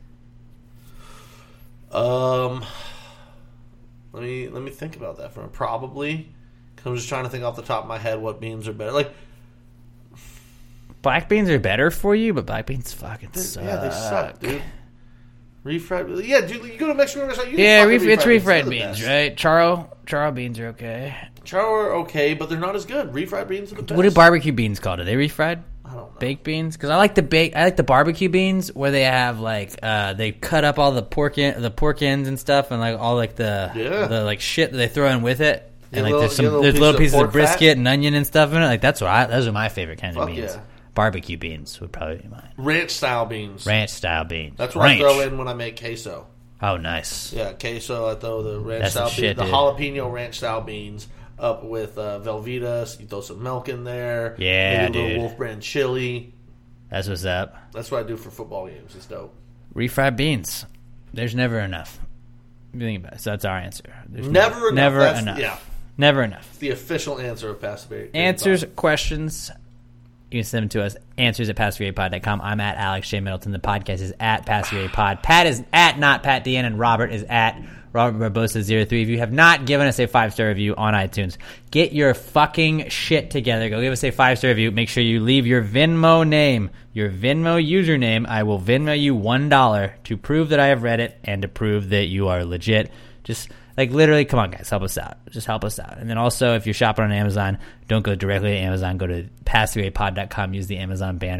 L: Um, let me let me think about that for a probably. Cause I'm just trying to think off the top of my head what beans are better. Like
K: Black beans are better for you, but black beans fucking suck.
L: yeah, they suck, dude. Refried, yeah, dude. You go to Mexican restaurant. You
K: Yeah,
L: get fucking
K: ref- it's
L: They're
K: refried
L: the
K: beans,
L: best.
K: right? Charo charo beans are okay.
L: Charo are okay, but they're not as good. Refried beans are the best.
K: What are barbecue beans called? Are they refried?
L: I don't know.
K: Baked beans? Because I like the bake. I like the barbecue beans where they have like uh, they cut up all the pork in, the pork ends and stuff, and like all like the
L: Yeah.
K: the like shit that they throw in with it.
L: Get
K: And like
L: little-
K: there's some
L: get little
K: there's
L: pieces
K: little
L: of
K: pieces of,
L: pork
K: brisket
L: fat.
K: and onion and stuff in it. Like that's what I those are my favorite kind
L: Fuck
K: of beans.
L: yeah.
K: Barbecue beans would probably be mine.
L: Ranch style beans.
K: Ranch style beans.
L: That's what
K: ranch.
L: I throw in when I make queso.
K: Oh, nice.
L: Yeah, queso. I throw the ranch
K: That's
L: style
K: the shit,
L: beans, the
K: dude.
L: jalapeno ranch style beans up with uh, Velveeta. You throw some milk in there.
K: Yeah,
L: maybe a little
K: dude.
L: Wolf Brand chili.
K: That's what's up.
L: That's what I do for football games. It's dope.
K: Refried beans. There's never enough. If you think about it. So that's our answer. There's
L: Never enough.
K: Never
L: That's-
K: enough.
L: yeah.
K: Never enough.
L: It's the official answer of Pass the Berry.
K: Answers, questions, you can send them to us. Answers at pass the berry pod dot com. I'm at Alex J. Middleton. The podcast is at Pass the Berry Pod. Pat is at not Pat Dean, and Robert is at Robert Barbosa zero three. If you have not given us a five-star review on iTunes, get your fucking shit together. Go give us a five-star review. Make sure you leave your Venmo name, your Venmo username. I will Venmo you one dollar to prove that I have read it and to prove that you are legit. Just, like, literally, come on, guys. Help us out. Just help us out. And then also, if you're shopping on Amazon, don't go directly to Amazon. Go to pass the berry pod dot com. Use the Amazon banner.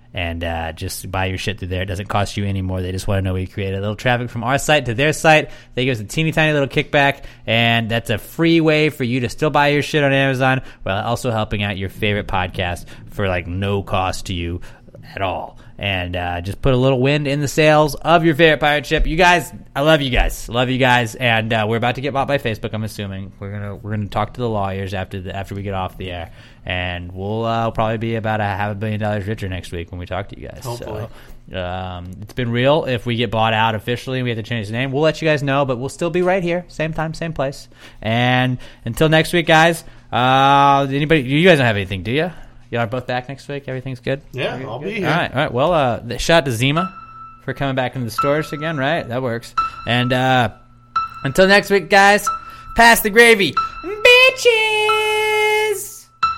K: and uh, just buy your shit through there. It doesn't cost you any more. They just want to know we create a little traffic from our site to their site. They give us a teeny tiny little kickback, and that's a free way for you to still buy your shit on Amazon while also helping out your favorite podcast for like no cost to you at all. And uh, just put a little wind in the sails of your favorite pirate ship. You guys, I love you guys, love you guys, and uh, we're about to get bought by Facebook. I'm assuming we're gonna we're gonna talk to the lawyers after the after we get off the air, and we'll uh, probably be about a half a billion dollars richer next week when we talk to you guys.
L: Hopefully.
K: So, um, it's been real. If we get bought out officially and we have to change the name, we'll let you guys know. But we'll still be right here, same time, same place. And until next week, guys. Uh, anybody? You guys don't have anything, do you? Y'all are both back next week? Everything's good?
L: Yeah,
K: Everything
L: I'll
K: good?
L: be here.
K: All right, all right. Well, uh, shout out to Zima for coming back into the stores again, right? That works. And uh, until next week, guys, pass the gravy. Bitches!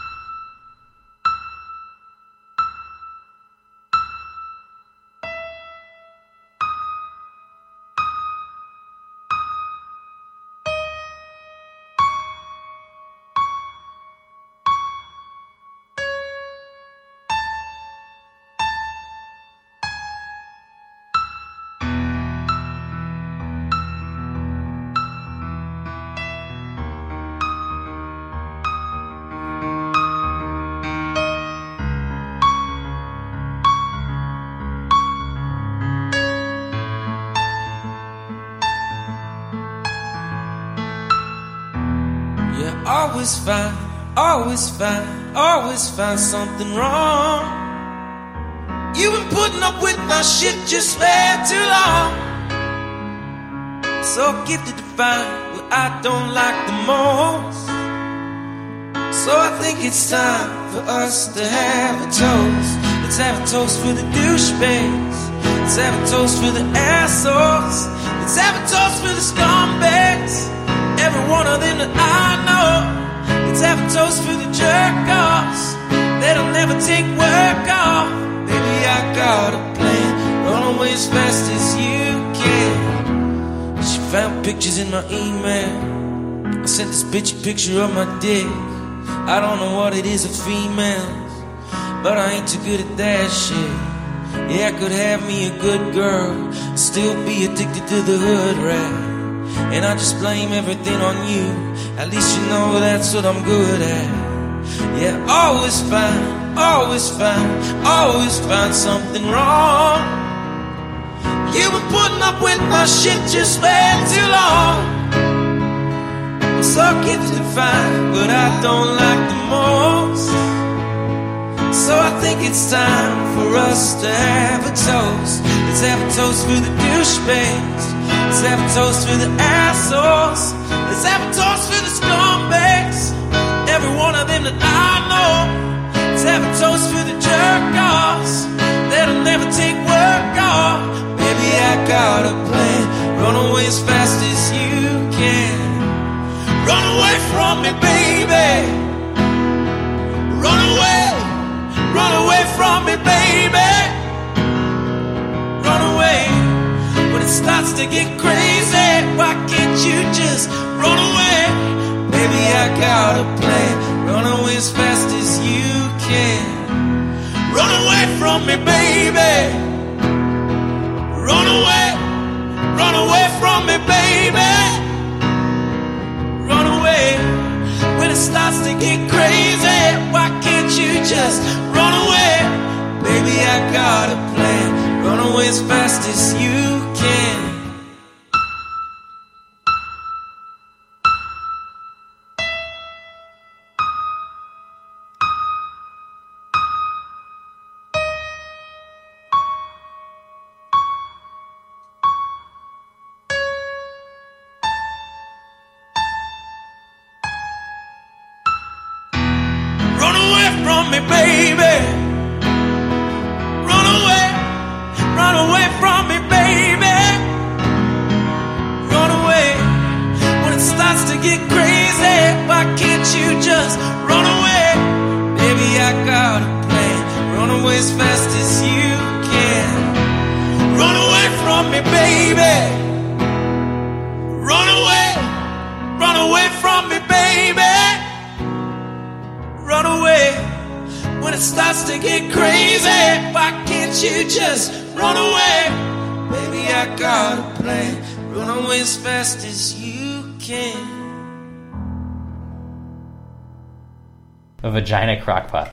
C: Always find, always find, always find something wrong. You've been putting up with my shit just way too long. So gifted to find what I don't like the most. So I think it's time for us to have a toast. Let's have a toast for the douchebags. Let's have a toast for the assholes. Let's have a toast for the scumbags. Every one of them that I know. Let's have a toast for the jerk-offs that'll never take work off. Baby, I got a plan. Run away as fast as you can. She found pictures in my email. I sent this bitch a picture of my dick. I don't know what it is of females, but I ain't too good at that shit. Yeah, I could have me a good girl, still be addicted to the hood rat. And I just blame everything on you. At least you know that's what I'm good at. Yeah, always find, always find, always find something wrong. You've been putting up with my shit just way too long. I'm so gifted to find what I don't like the most. So I think it's time for us to have a toast. Let's have a toast for the douchebags. Let's have a toast for the assholes. Let's have a toast for the scumbags. Every one of them that I know. Let's have a toast for the jerk-offs that'll never take work off. Baby, I got a plan. Run away as fast as you can. Run away from me, baby. Run away. Run away from me, baby. Run away. When it starts to get crazy, why can't you just run away? Baby, I got a plan. Run away as fast as you can. Run away from me, baby. Run away. Run away from me, baby. Run away. When it starts to get crazy, why can't you just run away? Baby, I got a plan. Run away as fast as you can. Run away from me, baby. Run away. Run away from me, baby. Run away. When it starts to get crazy, why can't you just run away? Baby, I got a plan. Run away as fast as you can. Run away from me, baby. Run away. Run away from me, baby. Run away. When it
B: starts to get crazy, why can't you just run away? Baby, I got a plan. Run away as fast as you can.
K: A vagina crockpot.